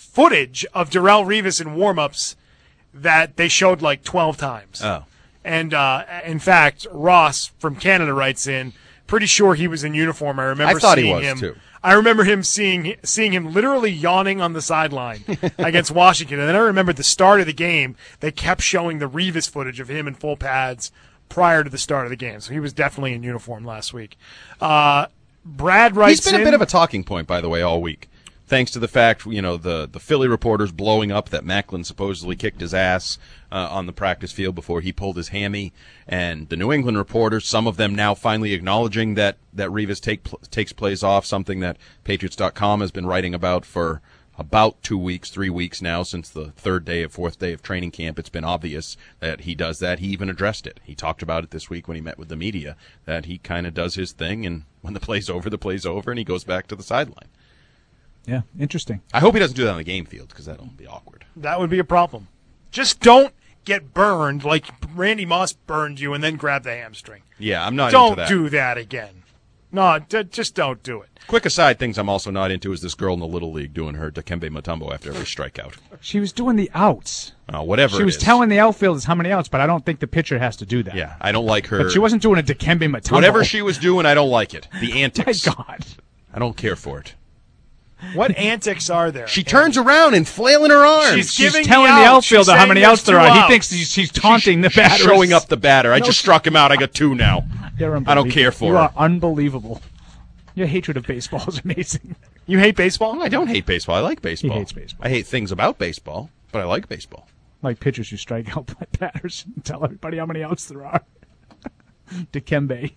footage of Darrelle Revis in warmups that they showed like 12 times. Oh. And in fact, Ross from Canada writes in, pretty sure he was in uniform. I remember I thought seeing he was, him. too. I remember him seeing him literally yawning on the sideline against Washington. And then I remember at the start of the game, they kept showing the Revis footage of him in full pads prior to the start of the game. So he was definitely in uniform last week. Brad writes He's been a bit of a talking point, by the way, all week. Thanks to the fact, the Philly reporters blowing up that Macklin supposedly kicked his ass on the practice field before he pulled his hammy, and the New England reporters, some of them now finally acknowledging that Revis takes plays off, something that Patriots.com has been writing about for about 2 weeks, 3 weeks now, since the fourth day of training camp. It's been obvious that he does that. He even addressed it. He talked about it this week when he met with the media, that he kind of does his thing, and when the play's over, and he goes back to the sideline. Yeah, interesting. I hope he doesn't do that on the game field, because that'll be awkward. That would be a problem. Just don't get burned like Randy Moss burned you and then grab the hamstring. Yeah, I'm not Don't into that. do that again. No, just don't do it. Quick aside, things I'm also not into is this girl in the Little League doing her Dikembe Mutombo after every strikeout. She was doing the outs. Whatever She was telling the outfielders how many outs, but I don't think the pitcher has to do that. Yeah, I don't like her. But she wasn't doing a Dikembe Mutombo. Whatever she was doing, I don't like it. The antics. My God. I don't care for it. What antics are there? She turns around and flailing her arms. She's telling the outfielder how many outs there are. He thinks she's taunting the batter. She's showing up the batter. I just struck him out. I got 2 now. I don't care for you her. You are unbelievable. Your hatred of baseball is amazing. You hate baseball? I don't hate baseball. I like baseball. He hates baseball. I hate things about baseball, but I like baseball. Like pitchers who strike out by batters and tell everybody how many outs there are. Dikembe.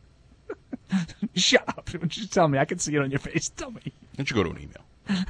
Shut up. Just tell me. I can see it on your face. Tell me. Why don't you go to an email?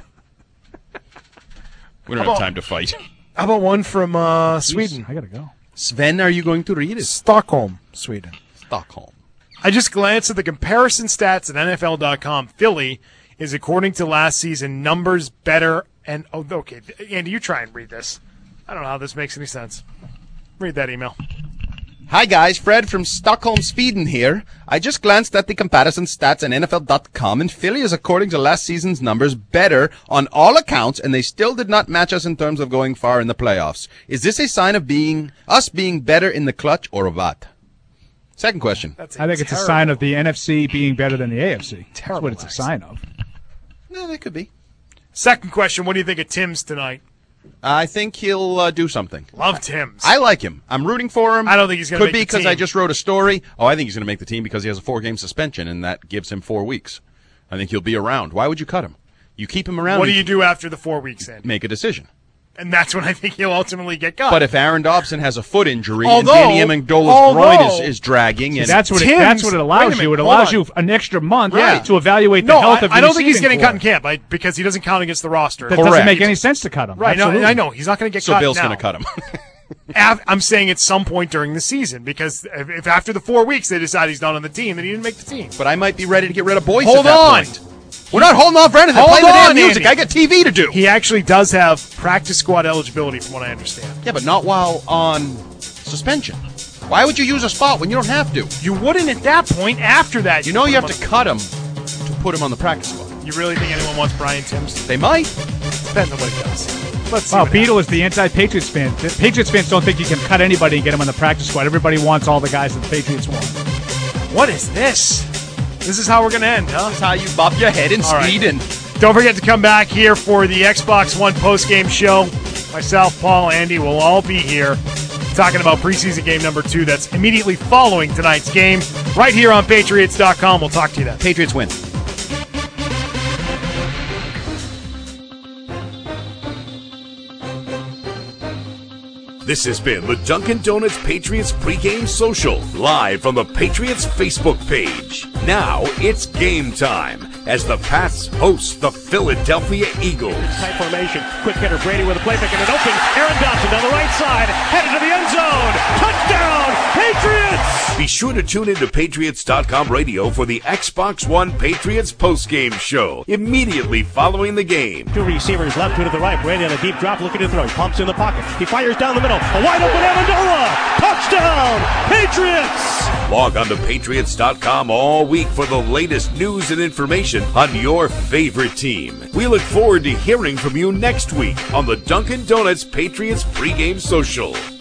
We don't have time to fight. How about one from Sweden? I gotta go. Sven, are you going to read it? Stockholm, Sweden. Stockholm. I just glanced at the comparison stats at NFL.com. Philly is, according to last season, numbers better. And okay, Andy, you try and read this. I don't know how this makes any sense. Read that email. Hi guys, Fred from Stockholm, Sweden here. I just glanced at the comparison stats on NFL.com, and Philly is, according to last season's numbers, better on all accounts, and they still did not match us in terms of going far in the playoffs. Is this a sign of us being better in the clutch, or what? Second question. I think it's a sign of the NFC being better than the AFC. That's what it's a sign of. Yeah, that could be. Second question, what do you think of Tim's tonight? I think he'll do something. Love Tim's. I like him. I'm rooting for him. I don't think he's going to make the team. Could be because I just wrote a story. Oh, I think he's going to make the team because he has a 4-game suspension, and that gives him 4 weeks. I think he'll be around. Why would you cut him? You keep him around. What do you do after the 4 weeks, Andy? Make a decision. And that's when I think he'll ultimately get cut. But if Aaron Dobson has a foot injury and Danny Amengola's groin is dragging, and that's what it allows you. It allows you an extra month to evaluate the health of your I don't think he's getting receiving cut in camp because he doesn't count against the roster. That doesn't make any sense to cut him. Right? No, I know he's not going to get cut. So Bill's going to cut him. I'm saying at some point during the season, because if after the 4 weeks they decide he's not on the team, then he didn't make the team. But I might be ready to get rid of Boyce Hold at that on. point. We're not holding off for anything. Play the damn music. Andy. I got TV to do. He actually does have practice squad eligibility, from what I understand. Yeah, but not while on suspension. Why would you use a spot when you don't have to? You wouldn't at that point. After that, you know you have to cut him to put him on the practice squad. You really think anyone wants Brian Timms? They might. Depends on what he does. Let's see. Wow, Beadle is the anti-Patriots fan. The Patriots fans don't think you can cut anybody and get him on the practice squad. Everybody wants all the guys that the Patriots want. What is this? This is how we're going to end, huh? This is how you bop your head in Sweden. Don't forget to come back here for the Xbox One post-game show. Myself, Paul, Andy will all be here talking about preseason game number 2 that's immediately following tonight's game right here on Patriots.com. We'll talk to you then. Patriots win. This has been the Dunkin' Donuts Patriots pregame social, live from the Patriots Facebook page. Now it's game time as the Pats host the Philadelphia Eagles. Tight formation, quick hitter Brady with a play making it open. Aaron Dobson down the right side, headed to the end zone. Touchdown, Patriots! Be sure to tune into Patriots.com radio for the Xbox One Patriots postgame show immediately following the game. 2 receivers left, 2 to the right. Brady on a deep drop looking to throw. He pumps in the pocket. He fires down the middle. A wide open Amendola. Touchdown, Patriots! Log on to Patriots.com all week for the latest news and information on your favorite team. We look forward to hearing from you next week on the Dunkin' Donuts Patriots Pregame Social.